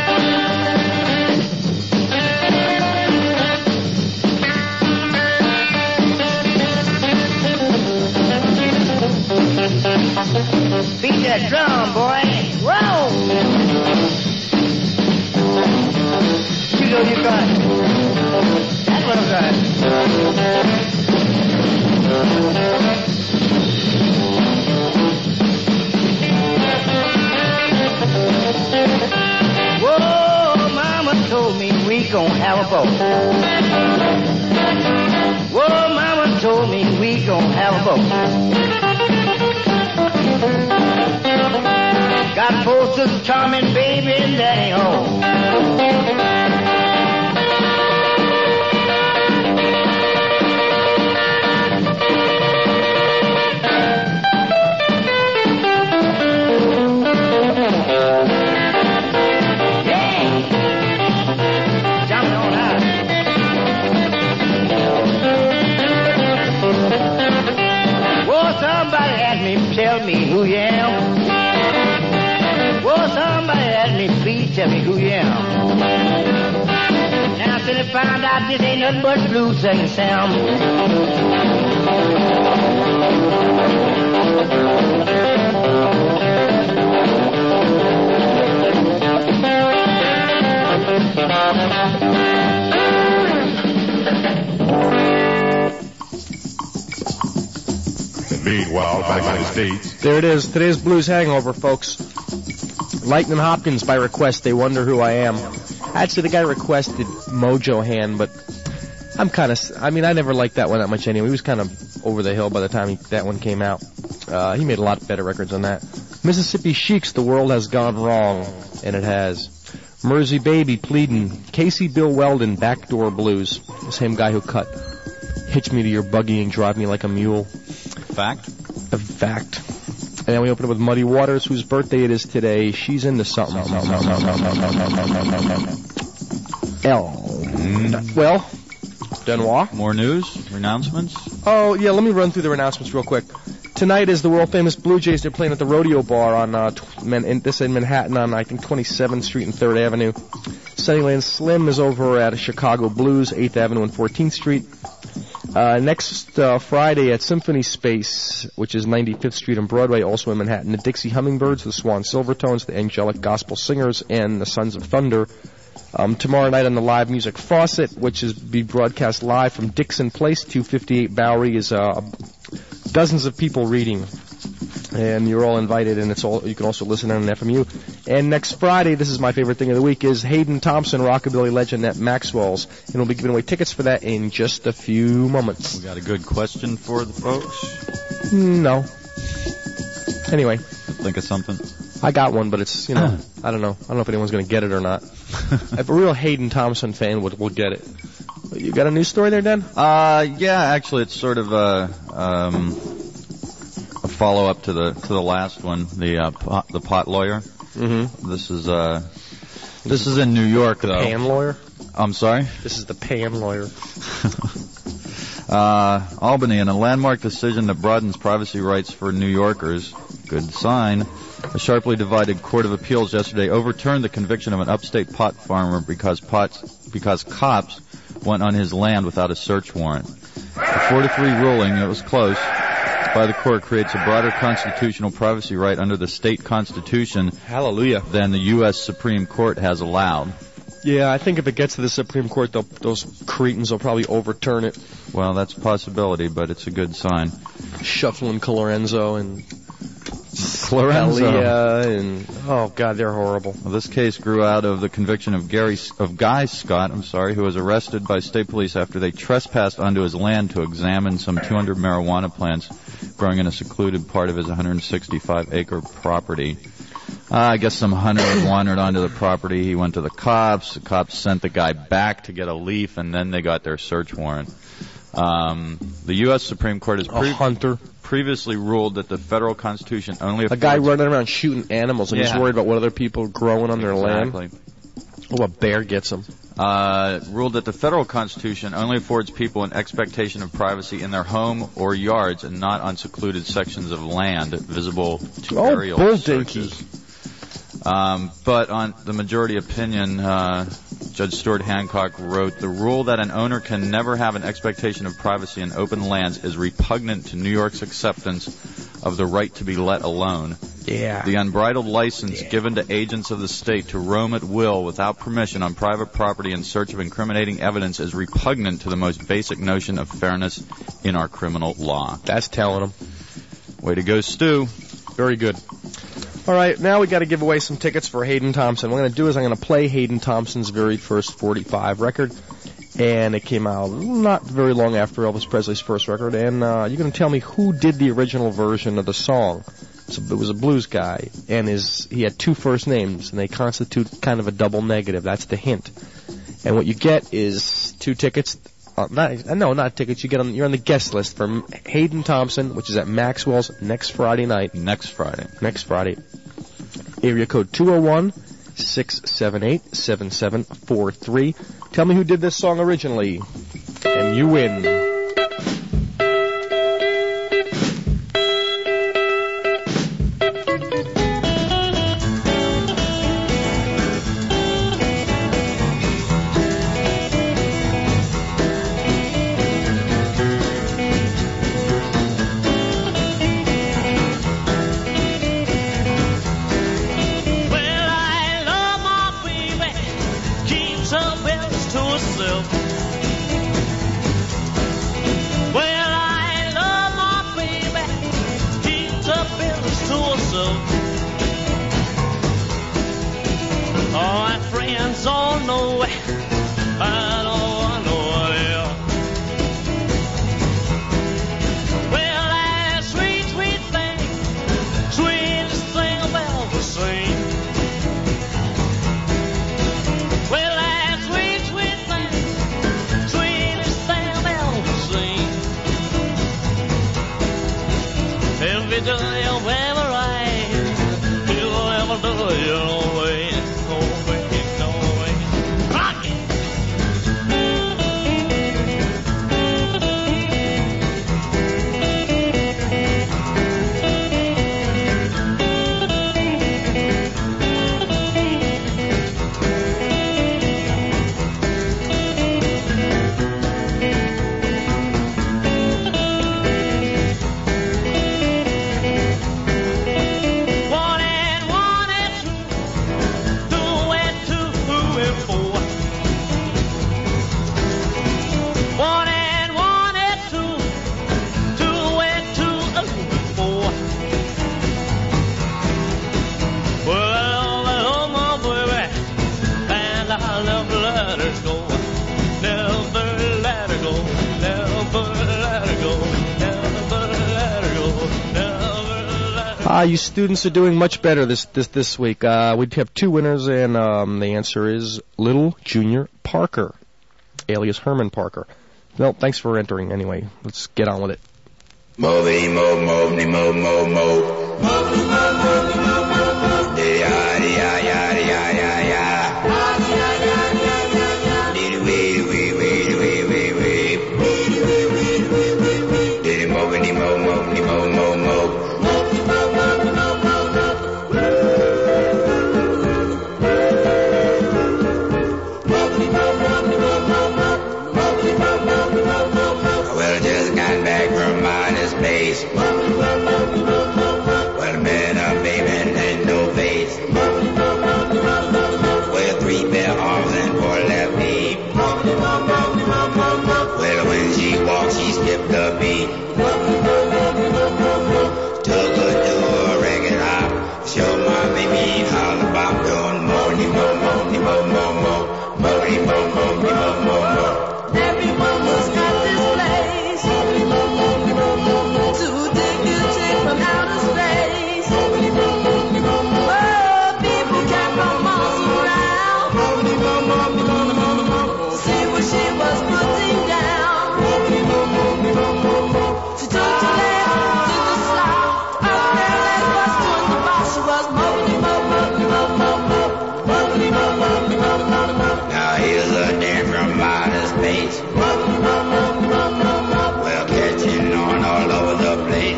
Beat that drum, boy. Whoa! Shoot over your gun. That's what I'm Whoa, Mama told me we gon' have a boat. Whoa, Mama told me we gon' have a boat. Got posters of charming baby and daddy home. Somebody ask me, tell me who you am. Whoa, somebody ask me, please tell me who you am. Now, till I found out this ain't nothing but blues singing sound. Meanwhile, back in the States. There it is. Today's Blues Hangover, folks. Lightnin' Hopkins by request. They wonder who I am. Actually, the guy requested Mojo Hand, but I'm kind of, I mean, I never liked that one that much anyway. He was kind of over the hill by the time he, that one came out. Uh, he made a lot better records than that. Mississippi Cheeks, The World Has Gone Wrong, and it has. Mersey Baby, Pleadin', Casey Bill Weldon, Backdoor Blues. The same guy who cut Hitch Me to Your Buggy and Drive Me Like a Mule. Fact? A fact. And then we open it with Muddy Waters, whose birthday it is today. She's into something. L. Mm. Well, Benoit? More news? Renouncements? Oh, yeah, let me run through the announcements real quick. Tonight is the world-famous Blue Jays. They're playing at the Rodeo Bar on uh, tw- Man- in, this in Manhattan on, I think, twenty-seventh Street and third Avenue. Sunnyland Slim is over at Chicago Blues, eighth Avenue and fourteenth Street. Uh, next uh, Friday at Symphony Space, which is ninety-fifth Street and Broadway, also in Manhattan, the Dixie Hummingbirds, the Swan Silvertones, the Angelic Gospel Singers, and the Sons of Thunder. Um, tomorrow night on the Live Music Faucet, which is be broadcast live from Dixon Place, two fifty-eight Bowery, is uh, dozens of people reading, and you're all invited. And it's all you can also listen on F M U. And next Friday, this is my favorite thing of the week, is Hayden Thompson, rockabilly legend at Maxwell's, and we'll be giving away tickets for that in just a few moments. We got a good question for the folks? No. Anyway, think of something. I got one, but it's, you know, I don't know. I don't know if anyone's going to get it or not. If a real Hayden Thompson fan would will get it. You got a news story there, Dan? Uh, yeah, actually, it's sort of a um, a follow up to the to the last one, the uh, pot, the pot lawyer. Mm-hmm. This is uh, this is in New York, the though. Pan lawyer. I'm sorry. This is the Pan lawyer. uh, Albany, in a landmark decision that broadens privacy rights for New Yorkers. Good sign. A sharply divided court of appeals yesterday overturned the conviction of an upstate pot farmer because pots, because cops went on his land without a search warrant. The four to three ruling, it was close, by the court creates a broader constitutional privacy right under the state constitution. Hallelujah. Than the U S Supreme Court has allowed. Yeah, I think if it gets to the Supreme Court, those cretins will probably overturn it. Well, that's a possibility, but it's a good sign. Shuffling Clorenzo and Lorenzo. Scalia and oh god, they're horrible. Well, this case grew out of the conviction of Gary of Guy Scott, I'm sorry, who was arrested by state police after they trespassed onto his land to examine some two hundred marijuana plants growing in a secluded part of his one hundred sixty-five acre property. Uh, I guess some hunter had wandered onto the property. He went to the cops. The cops sent the guy back to get a leaf, and then they got their search warrant. Um, the U S Supreme Court has pre- a hunter. previously ruled that the federal constitution only a guy running around shooting animals and yeah. he's worried about what other people are growing on their exactly. land. Oh, a bear gets him. Uh, ruled that the federal constitution only affords people an expectation of privacy in their home or yards and not on secluded sections of land visible to oh, aerial bull searches. Dinky. Um, but on the majority opinion, uh, Judge Stuart Hancock wrote, the rule that an owner can never have an expectation of privacy in open lands is repugnant to New York's acceptance of the right to be let alone. Yeah. The unbridled license yeah. given to agents of the state to roam at will without permission on private property in search of incriminating evidence is repugnant to the most basic notion of fairness in our criminal law. That's telling them. Way to go, Stu. Very good. All right, now we got to give away some tickets for Hayden Thompson. What I'm going to do is I'm going to play Hayden Thompson's very first forty-five record, and it came out not very long after Elvis Presley's first record, and uh, you're going to tell me who did the original version of the song. So it was a blues guy, and his he had two first names, and they constitute kind of a double negative. That's the hint. And what you get is two tickets. Uh, not, no, not tickets. You get on. You're on the guest list for Hayden Thompson, which is at Maxwell's next Friday night. Next Friday. Next Friday. Area code two oh one, six seven eight, seven seven four three. Tell me who did this song originally, and you win. Well, that sweet, sweet thing, sweetest do you ever right? You'll ever do your way, no way, no way. Rock it! Uh, you students are doing much better this this this week. Uh, we have two winners, and um, the answer is Little Junior Parker, alias Herman Parker. Well, thanks for entering anyway. Let's get on with it. Movie, move, move, move, move, move, move. Yeah, yeah, yeah, yeah, yeah, yeah. Did it wait, wait, wait, wait, wait, wait. Did it move, did it move, move, did it move, move, move. Well, I just got back from outer space. Well, I met a baby and no face. Well, three bare arms and four left feet. Well, when she walked, she skipped a beat. Took her to a record hop. Showed my baby how the bop doing more, ni more, more, ni more, more, more. More, ni more, more, ni more, more, more. Everyone was got this place to dig a chick from outer space. Oh, people came from miles around to see what she was putting down. She took the left to the south. Up there lay was doing the boss. She was mopey, mopey, mopey, mopey, mopey, mopey. Now here's a dance from outer space. Well, catching on all over the place.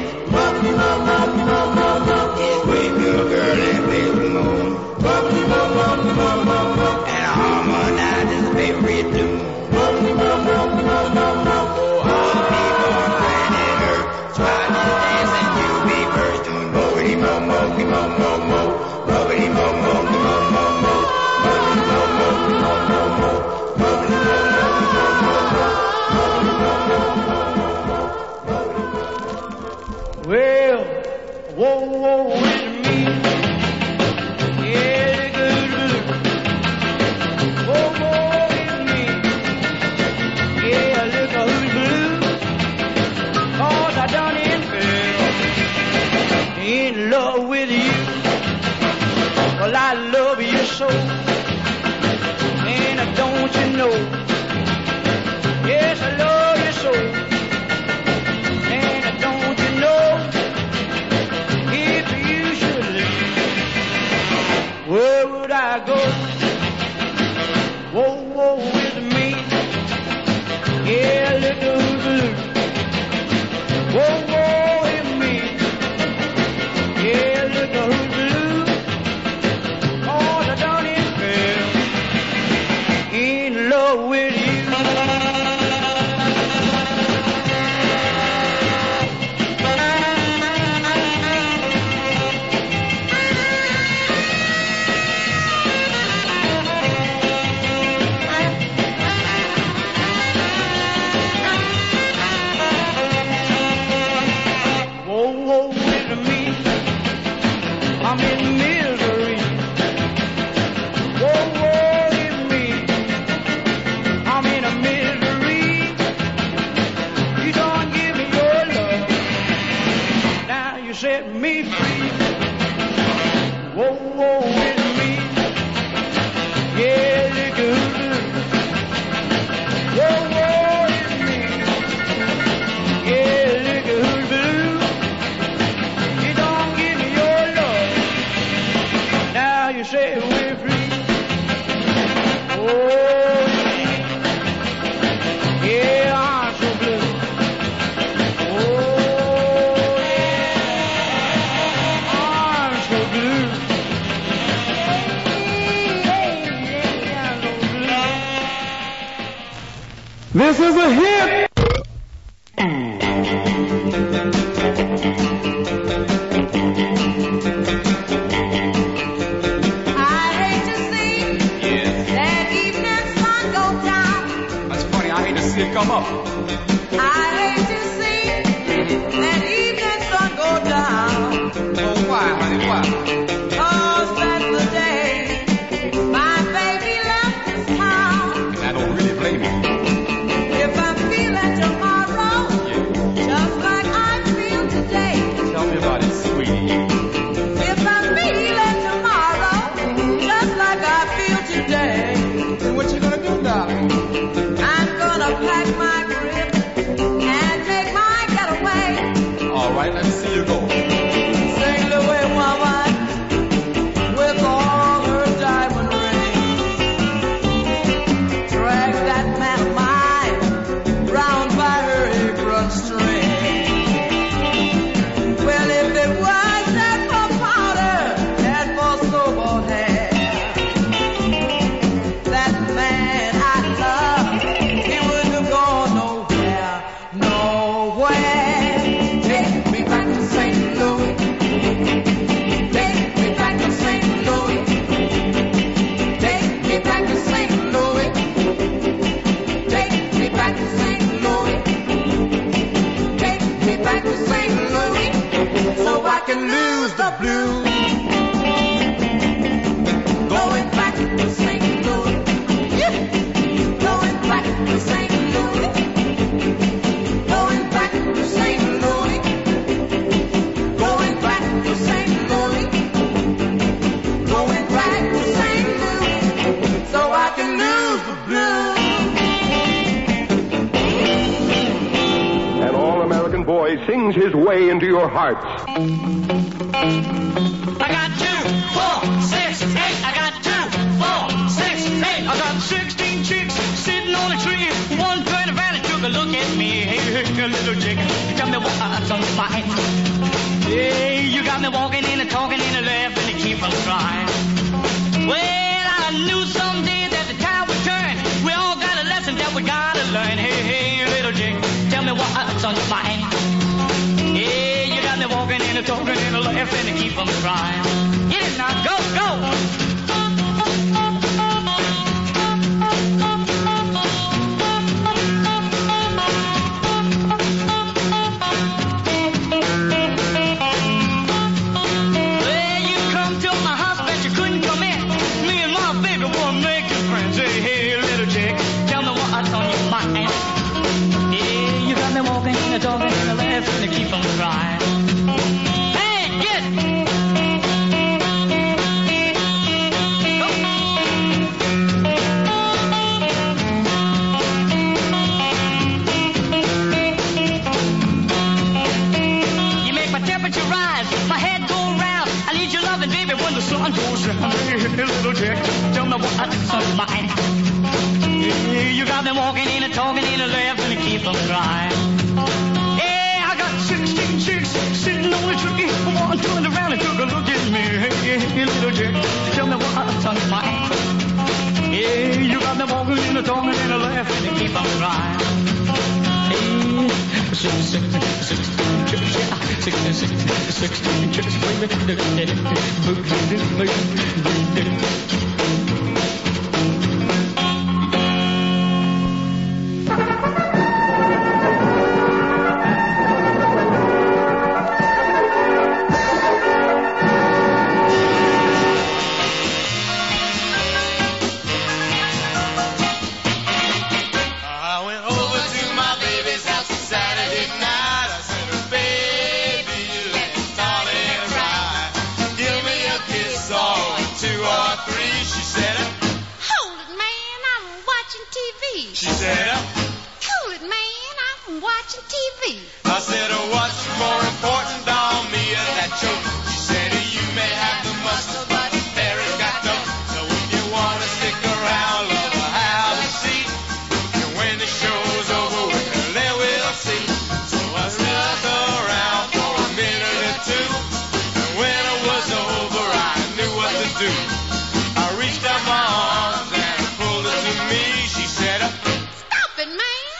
It's great little girl and plays the moon. And harmonizes the favorite tune. All the people on planet Earth trying to dance and you be first doing boogity mo mo mo mo mo boogity mo mo mo mo mo boogity mo mo mo mo mo boogity mo Well, whoa, whoa, with me. Yeah, good, good. Whoa, whoa, with me. Yeah, look at who's blue. Cause I done in fell in love with you. Well, I love you so. And don't you know? Yes, I love you so. And don't you know? If you should leave, where would I go? Whoa, whoa, with me. Yeah, look who's blue. Whoa, whoa, with me. Yeah, look who's blue. Oh, I done it fell in love with you. I'm in misery. Whoa, whoa, in me. I'm in a misery. You don't give me your love. Now you set me free. Whoa, whoa, in me. Yeah, look good. Whoa, whoa, in me. Yeah, look who's blue. This is a hit. I hate to see that evening sun go down. That's funny. I hate to see it come up. I hate to see that evening sun go down. Oh, why, honey? Why? 'Cause that's the day my baby left this town. I don't really blame you. If I'm feeling tomorrow, just like I feel today. Tell me about it, sweetie. If I'm feeling tomorrow, just like I feel today. Then what you gonna do, darling? I'm gonna pack my grip and make my getaway. All right, let me see you go. Sail away, woman, with all her diamond rings. Drag that man of mine round by her apron string. Well, if it wasn't for powder and for snowball hair, that man I love, he wouldn't have gone nowhere, nowhere. Take me back to Saint Louis. Take me back to Saint Louis. Take me back to Saint Louis. Take me back to Saint Louis. Take me back to Saint Louis, so I can lose the blues. Going back to Saint Louis. Yeah. Going back to Saint Louis. Going back to Saint Louis. Going back to Saint Louis. Going back to Saint Louis, so I can lose the blues. An all-American boy sings his way into your hearts. I got two, four, six, eight. I got two, four, six, eight. I got sixteen chicks sitting on a tree. One turned around and took a look at me. Hey, hey, little chick, tell me what's on your mind. Hey, you got me walking in and talking in and laughing and keep on crying. Well, I knew someday that the tide would turn. We all got a lesson that we gotta learn. Hey, hey, little chick, tell me what's on your mind. Yeah, you got me walking in and talking in and laughing and keep on crying. Get it now, go, go. Well, you come to my house, but you couldn't come in. Me and my baby wanna make you friends. Hey, hey, little chick, tell me what's on your mind. Yeah, you got me walking in and talking in and laughing and keep on crying. Hey, get You make my temperature rise, my head go round. I need your loving, baby, when the sun goes down. Hey, little chick, tell me what's on your mind. Yeah, you got me walking in and talking in and laughing and keep on crying. Yeah, I got sixteen chicks sitting on a tree. One turned around and took a look at me. Hey, hey, little chick, tell me what's on your mind. Yeah, you got me walking in and talking in and laughing and keep on crying. Hey, sixteen, sixteen chicks, yeah, sixteen, sixteen, sixteen chicks, I went over to my baby's house on Saturday night. I said, oh, baby, let's start it right. Give me a kiss or two or three. She said, Hold it, man, I'm watching T V. she said, Cool it, man, I'm watching T V. I said, oh, what's more important, doll, me or that choke? She said, you may have the muscle, but there is got no. So if you want to stick around, love, have a seat. And when the show's over, well, then we'll see. So I stuck around for a minute or two. And when it was over, I knew what to do. I reached out my arms and pulled her to me. She said, Stop it, man,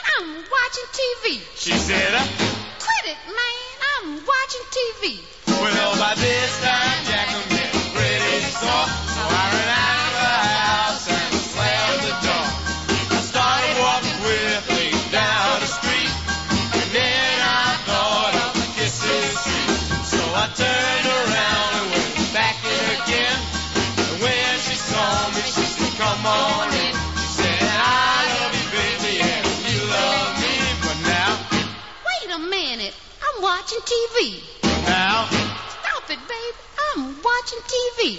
V. Well, by this time, Jack was getting pretty sore, so I ran out of the house and slammed the door. I started walking quickly down the street, and then I thought of the kissing street. So I turned around and went back in again, and when she saw me, she said, come on in. She said, I love you, baby, and you love me, but now, Wait a minute. I'm watching T V. now, Stop it, babe. I'm watching T V.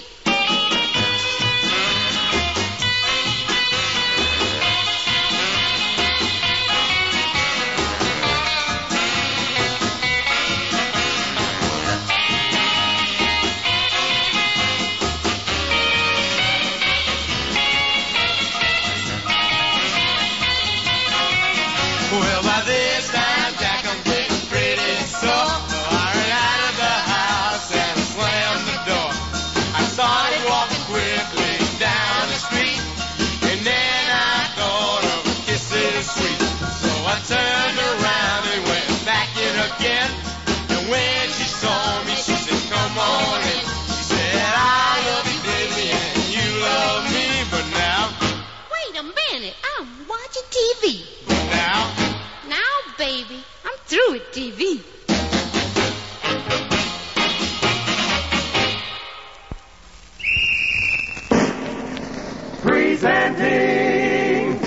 well, by this time, Jack, I'm getting pretty sore. So I ran out of the house and slammed the door. I started walking quickly down the street, and then I thought of a kissing sweet. So I turned around and went back in again, and when she saw me, she said, come on in. She said, I love you, baby, and you love me, but now, Wait a minute. I'm watching T V. now, Now, baby, I'm through with T V. Presenting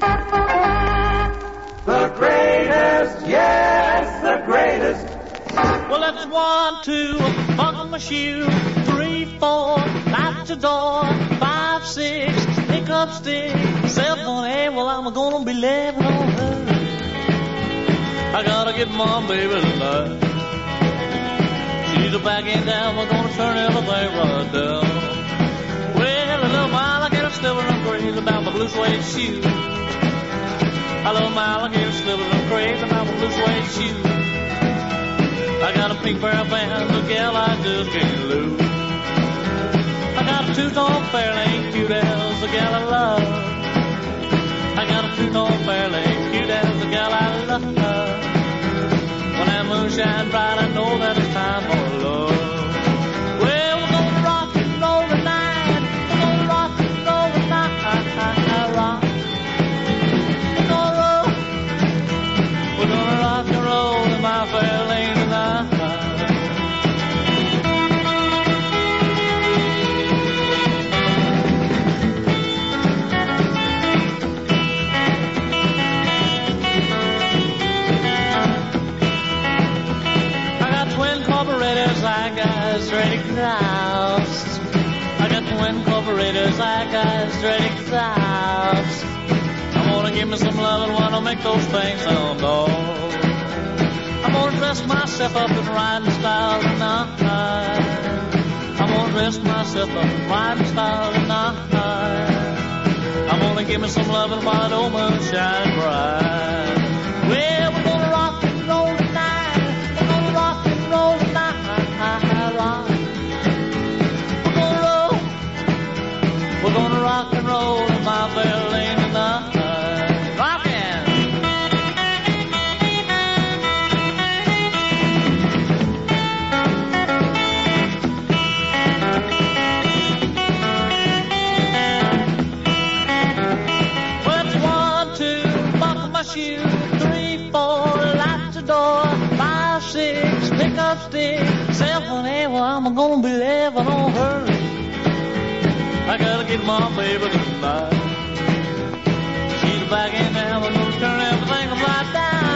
the greatest, yes, the greatest. Well, that's one, two, buckle my shoe, three, four, light the door, five, six, pick up stick, seven, eight, well, I'm gonna be living on her. I gotta get my baby tonight. She's a backing down, we're gonna turn everything right down. Well, a little alligator still I'm crazy about my blue suede shoes. I love my alligator still I'm crazy about my blue suede shoes. I got a pink pair of pants, a gal I just can't lose. I got a two-tone Fairlane, cute as a gal I love. I got a two-tone Fairlane, cute as a gal I love. When that moon shines bright, I know that it's time for love. Well, we're gonna rock and roll tonight. We're gonna rock and roll tonight. Rock. We're gonna roll. We're gonna rock and roll in my Fairlane tonight. I got straight exhaust. I got twin carburetors, I got straight exhaust. I'm gonna give me some love and wanna make those things sound off. I'm gonna dress myself up in riding style tonight. I'm gonna dress myself up in riding style tonight. I'm gonna give me some love and while the old moon shine bright. Well, we're gonna rock and roll tonight. We're gonna rock and roll tonight. Rock. We're gonna roll. We're gonna rock and roll in my Fairlane tonight. Rockin'. Well, it's one, two, buckle my shoe, three, four, light the door, five, six, pick up stick. Seven, eight, well, I'm gonna be living on her. I gotta get my baby tonight. She's back in town, I'm gonna turn everything upside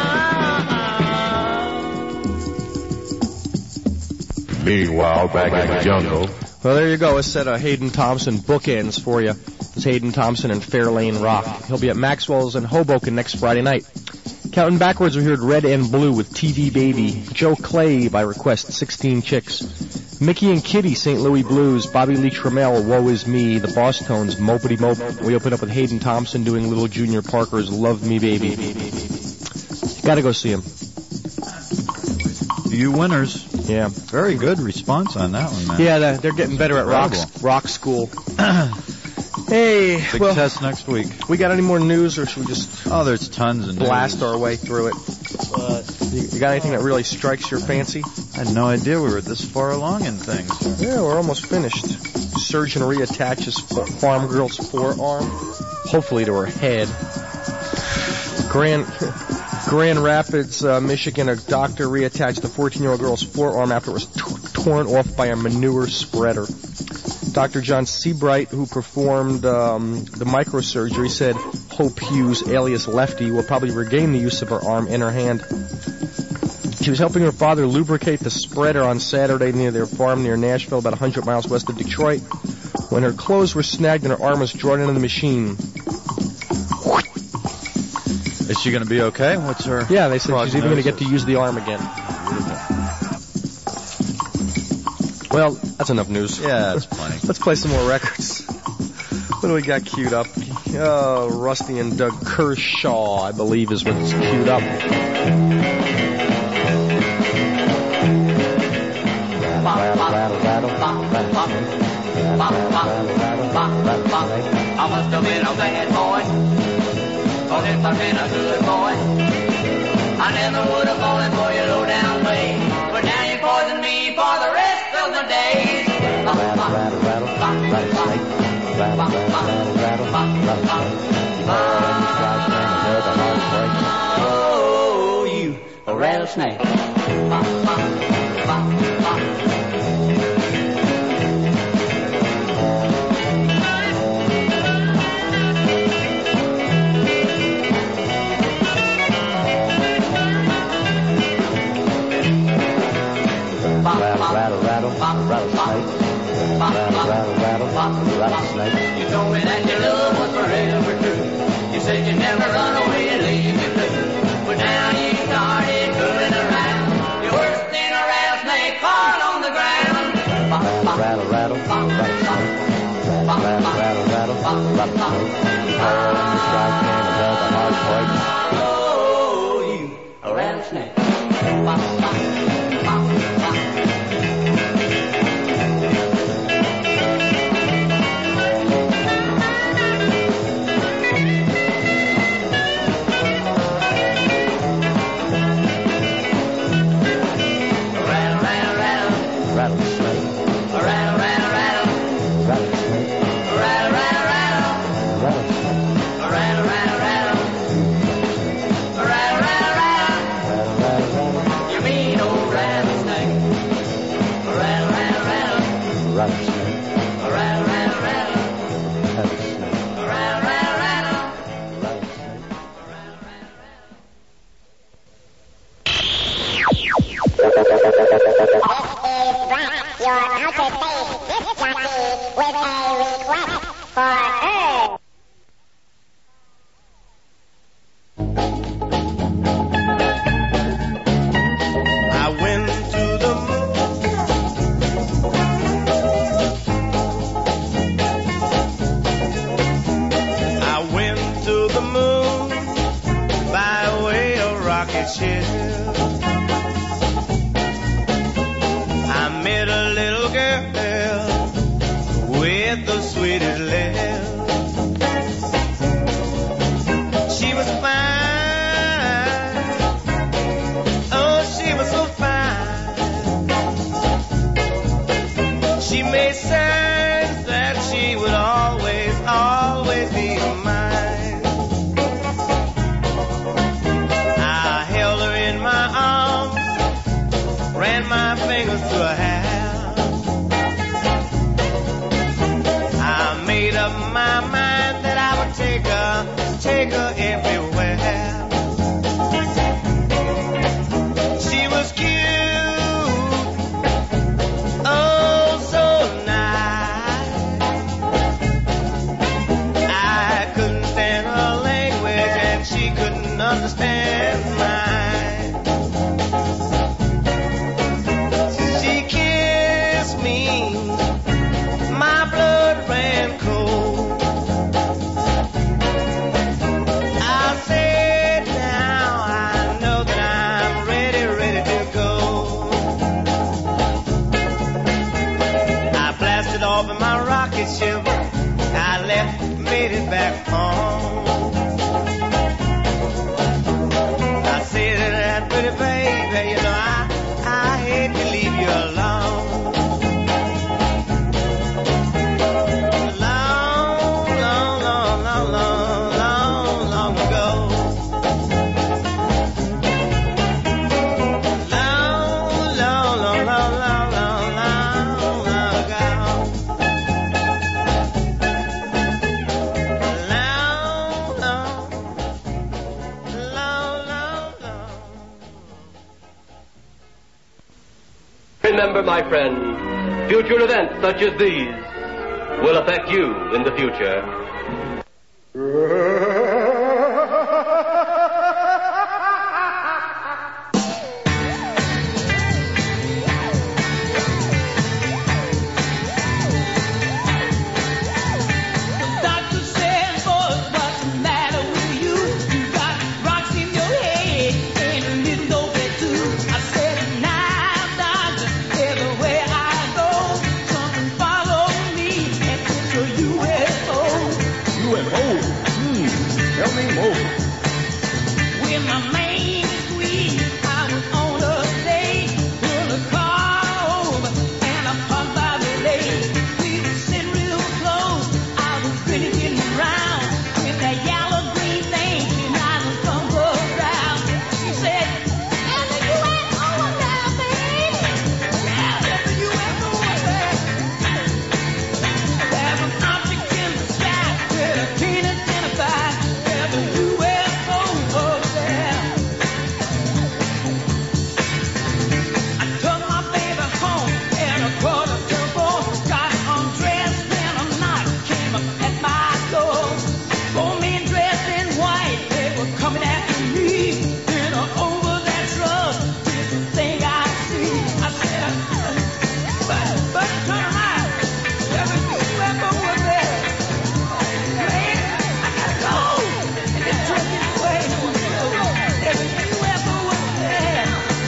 down. Meanwhile, back in the jungle. Well, there you go. A set of Hayden Thompson bookends for you. It's Hayden Thompson and Fairlane Rock. He'll be at Maxwell's in Hoboken next Friday night. Counting backwards, we heard Red and Blue with T V Baby. Joe Clay by request, sixteen Chicks. Mickey and Kitty, Saint Louis Blues. Bobby Lee Trammell, Woe Is Me. The Boss Tones, Mopity Mope. We open up with Hayden Thompson doing Little Junior Parker's Love Me Baby. You gotta go see him. You winners. Yeah. Very good response on that one, man. Yeah, they're getting better at rock, rock school. Hey, Big well, test next week. We got any more news, or should we just oh, there's tons of blast news. our way through it? But You, you got anything that really strikes your fancy? I had no idea we were this far along in things. Yeah, we're almost finished. Surgeon reattaches farm girl's forearm, hopefully to her head. Grand Grand Rapids, uh, Michigan, a doctor reattached the fourteen-year-old girl's forearm after it was t- torn off by a manure spreader. Doctor John Seabright, who performed um, the microsurgery, said Hope Hughes, alias Lefty, will probably regain the use of her arm in her hand. She was helping her father lubricate the spreader on Saturday near their farm near Nashville, about one hundred miles west of Detroit, when her clothes were snagged and her arm was drawn into the machine. Is she going to be okay? What's her Yeah, they said she's even going to prognosis? get to use the arm again. Well, that's enough news. Yeah, that's plenty. Let's play some more records. What do we got queued up? Oh, Rusty and Doug Kershaw, I believe, is what's queued up. I must have been a bad boy, cause if I'd been a good boy, I never would have fallen for your low down way. But now you poison me for the rest of the days. Oh, you a rattlesnake. Rattle, rattle, rattlesnake. Rattle, rattle, rattle, rattlesnake. You told me that your love was forever true. You said you'd never run away and leave me blue. But now you started fooling around. You're worse than a rattlesnake caught on the ground. Rattle, rattle, rattlesnake. Rattle, rattle, rattle, rattlesnake. Oh, you strike me and it does a heart break. Oh, you a rattlesnake. Pretty baby. remember, my friend, future events such as these will affect you in the future. Doctor says, boy, what's the matter with you? You got rocks in your head and a little over too. I said, now, doctor, everywhere I go, something follow me and it's a U F O. U F O? Hmm. Tell me more. When my main squeeze, I was on a stage, pulled a car over and I parked by the lake. We were sitting real close, I was really getting around with that yellow green thing and I was come around. She said, "There's a U F O up there, babe." Yeah, there's a U F O up there. There's an object in the sky that I can't identify. There's a U F O up there. I took my baby home at a quarter to four, got undressed and a knock came up at my door. Four men dressed in white, they were coming after me. Then over that truck, here's the thing I see. I said, but, but turn around, there's a U F O up there. Man, I gotta go. And this truck is way too slow. There's a U F O up there.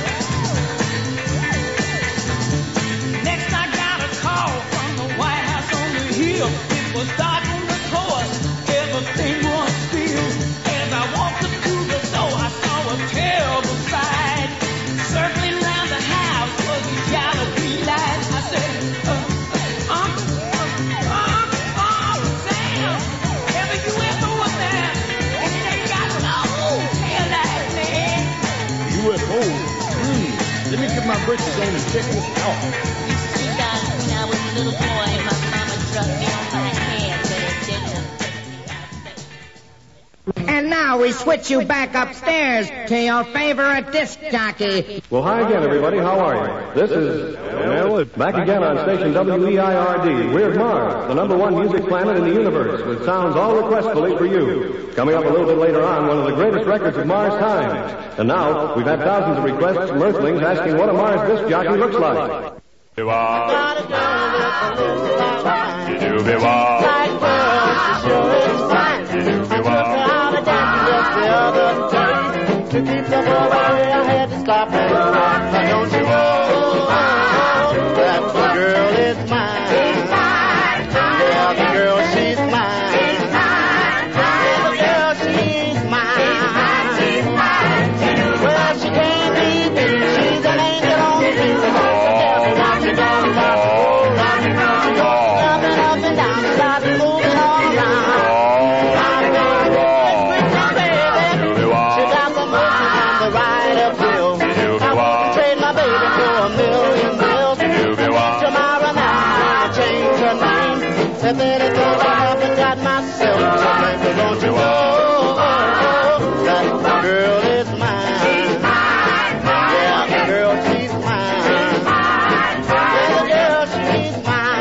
Next I got a call from the White House on the hill. It was dark on the course, everything was still. As I walked up to the door, I saw a terrible sight. Circling round the house was these yellow green lights. I said, uh, uh, um, um, um, Sam, there's a U F O up there, and it ain't got no tail lights, man. U F O? Hmm. Let me get my britches on and check this out. See, guys, when I was a little boy, my mama drugged me on my head, but it didn't. And now we switch you back upstairs to your favorite disc jockey. Well, hi again, everybody. How are you? This is, well, back again on station W E I R D, Weird Mars, the number one music planet in the universe, with sounds all requestfully for you. Coming up a little bit later on, one of the greatest records of Mars times. And now, we've had thousands of requests from Earthlings asking what a Mars disc jockey looks like. To keep the boy away, I had to stop and now don't you know that the girl is mine? She's mine. Yeah, the girl, she's mine. She's mine. Yeah, the girl, she's mine. She's mine. Well, she can't be beat. She's an angel on the wing. The devil rocking down the block. Oh, rocking down the block. Up and up and down the block, moving all around. Rocking down the block. She got the motion and the ride uphill. I want to trade my baby for a million bills. Tomorrow night I change her name. If anything I haven't got myself to blame, but don't you know that the girl is mine? Yeah, the girl, she's mine. Yeah, the girl, she's mine.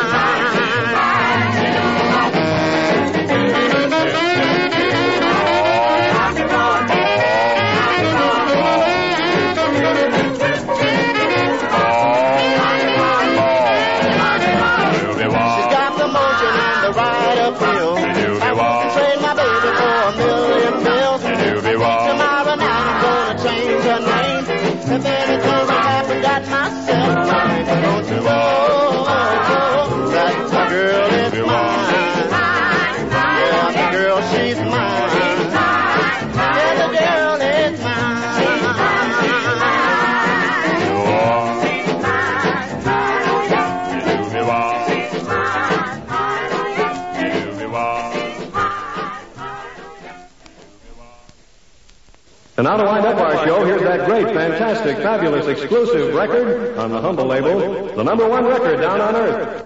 She's got the motion and the ride uphill. I want to trade my baby for a million bills. Tomorrow night I'm gonna change her name. If anything I haven't got myself to blame, but don't you know that the girl is mine? Yeah, the girl, she's mine. Yeah, the girl is mine. And now to wind up our show, here's that great, fantastic, fabulous, exclusive record on the Humble label, the number one record down on Earth.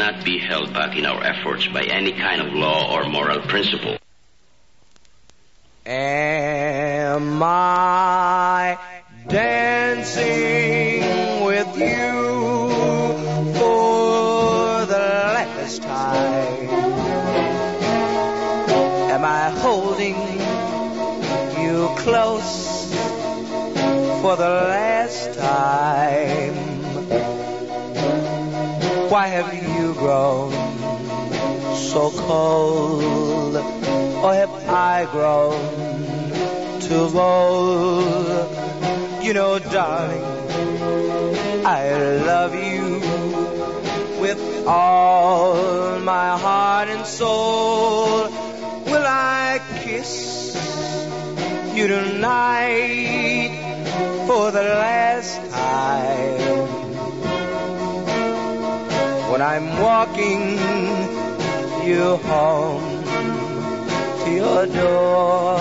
cannot be held back in our efforts by any kind of law or moral principle. Am I dancing with you for the last time? Am I holding you close for the last time? Why have you grown so cold? Or have I grown too bold? You know, darling, I love you with all my heart and soul. Will I kiss you tonight for the last time? When I'm walking you home to your door,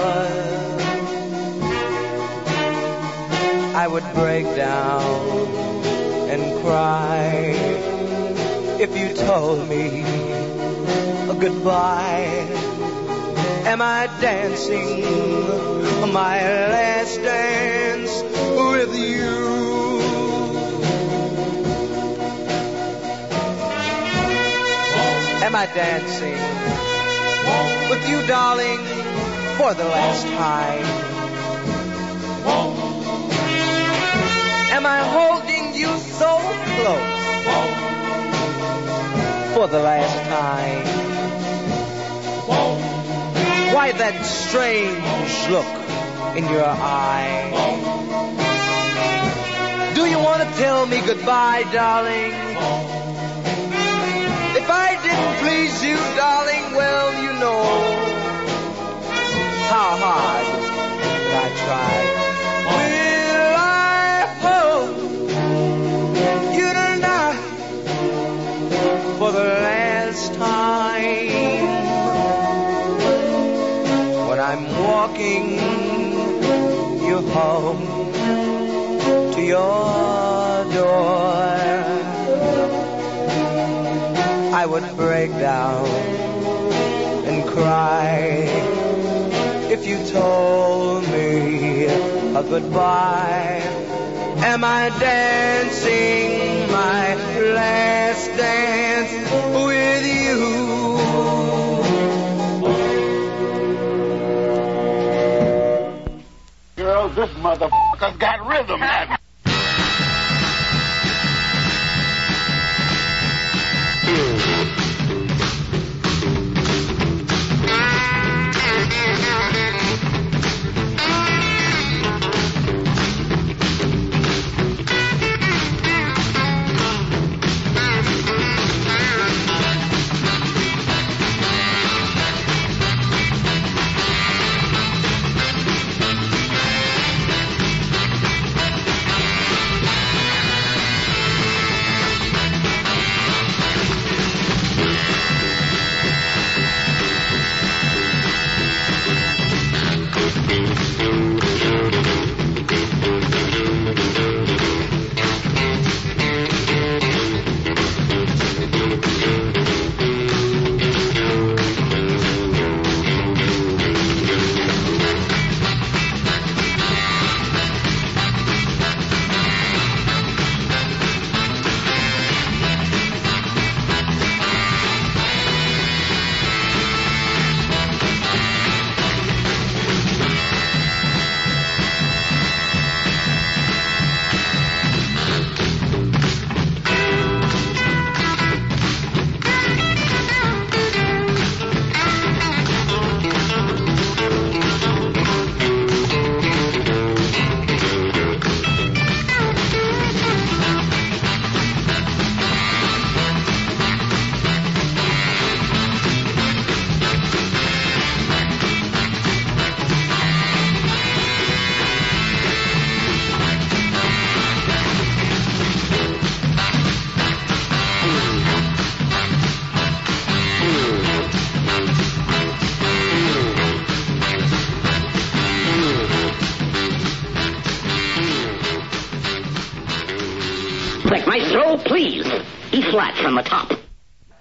I would break down and cry if you told me a goodbye. Am I dancing my last dance with you? Am I dancing with you, darling, for the last time? Am I holding you so close for the last time? Why that strange look in your eye? Do you want to tell me goodbye, darling? If I didn't please you, darling, well, you know how hard I tried. Will I hold you tonight for the last time? When I'm walking you home to your door, I would break down and cry if you told me a goodbye. Am I dancing my last dance with you? Girls, this motherfucker's got rhythm. Maestro, please. E flat from the top.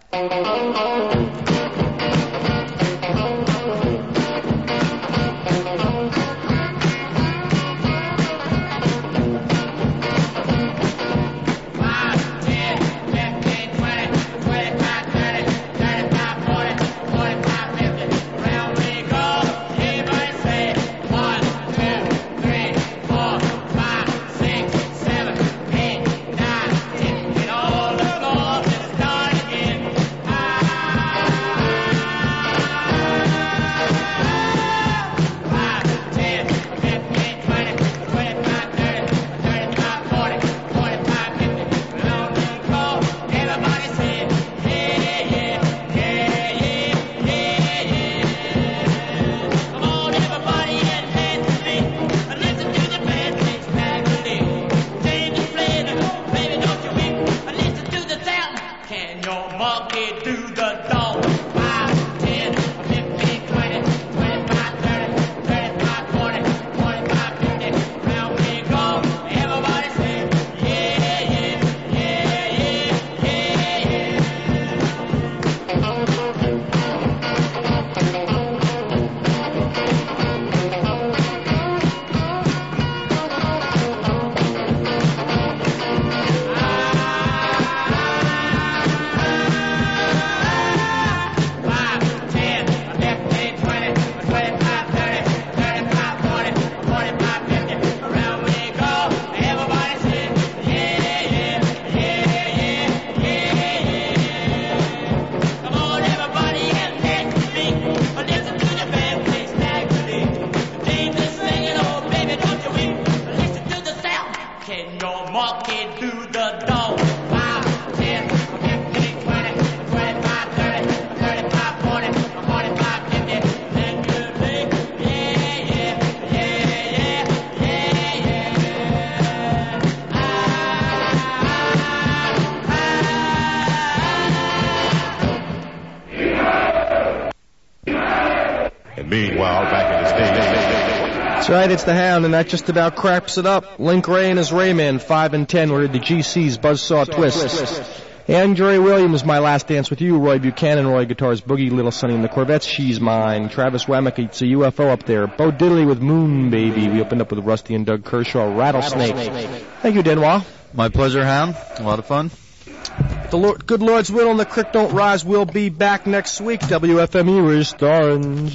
Meanwhile, back in the stage. That's right, it's the Hound, and that just about craps it up. Link Ray and his Rayman, five and ten, were the G C's Buzzsaw Twist. And Jerry Williams, My Last Dance with You. Roy Buchanan, Roy Guitars, Boogie, Little Sonny and the Corvettes, She's Mine. Travis Wamick, It's a U F O up there. Bo Diddley with Moon Baby. We opened up with Rusty and Doug Kershaw, Rattlesnake. Thank you, Denwa. My pleasure, Hound. A lot of fun. The Lord, good Lord's will and the creek don't rise. We'll be back next week. W F M U is starring.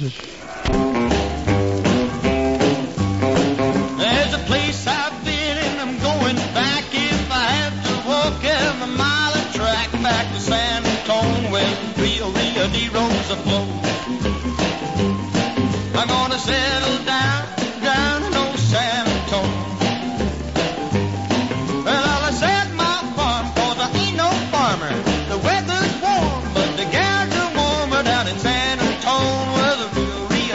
There's a place I've been and I'm going back if I have to walk every mile of track back to San Antonio where Rio Rio de Rosa flows. I'm gonna settle down, down in old San Antonio. Well, I'll set my farm 'cause I ain't no farmer. The weather's warm, but the gals are warmer down in San Antonio where the Rio Rio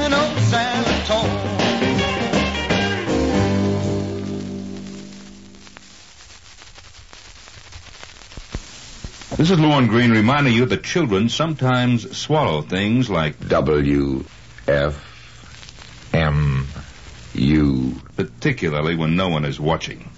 singing old Salvatore. This is Lorne Green reminding you that children sometimes swallow things like W F M U, particularly when no one is watching.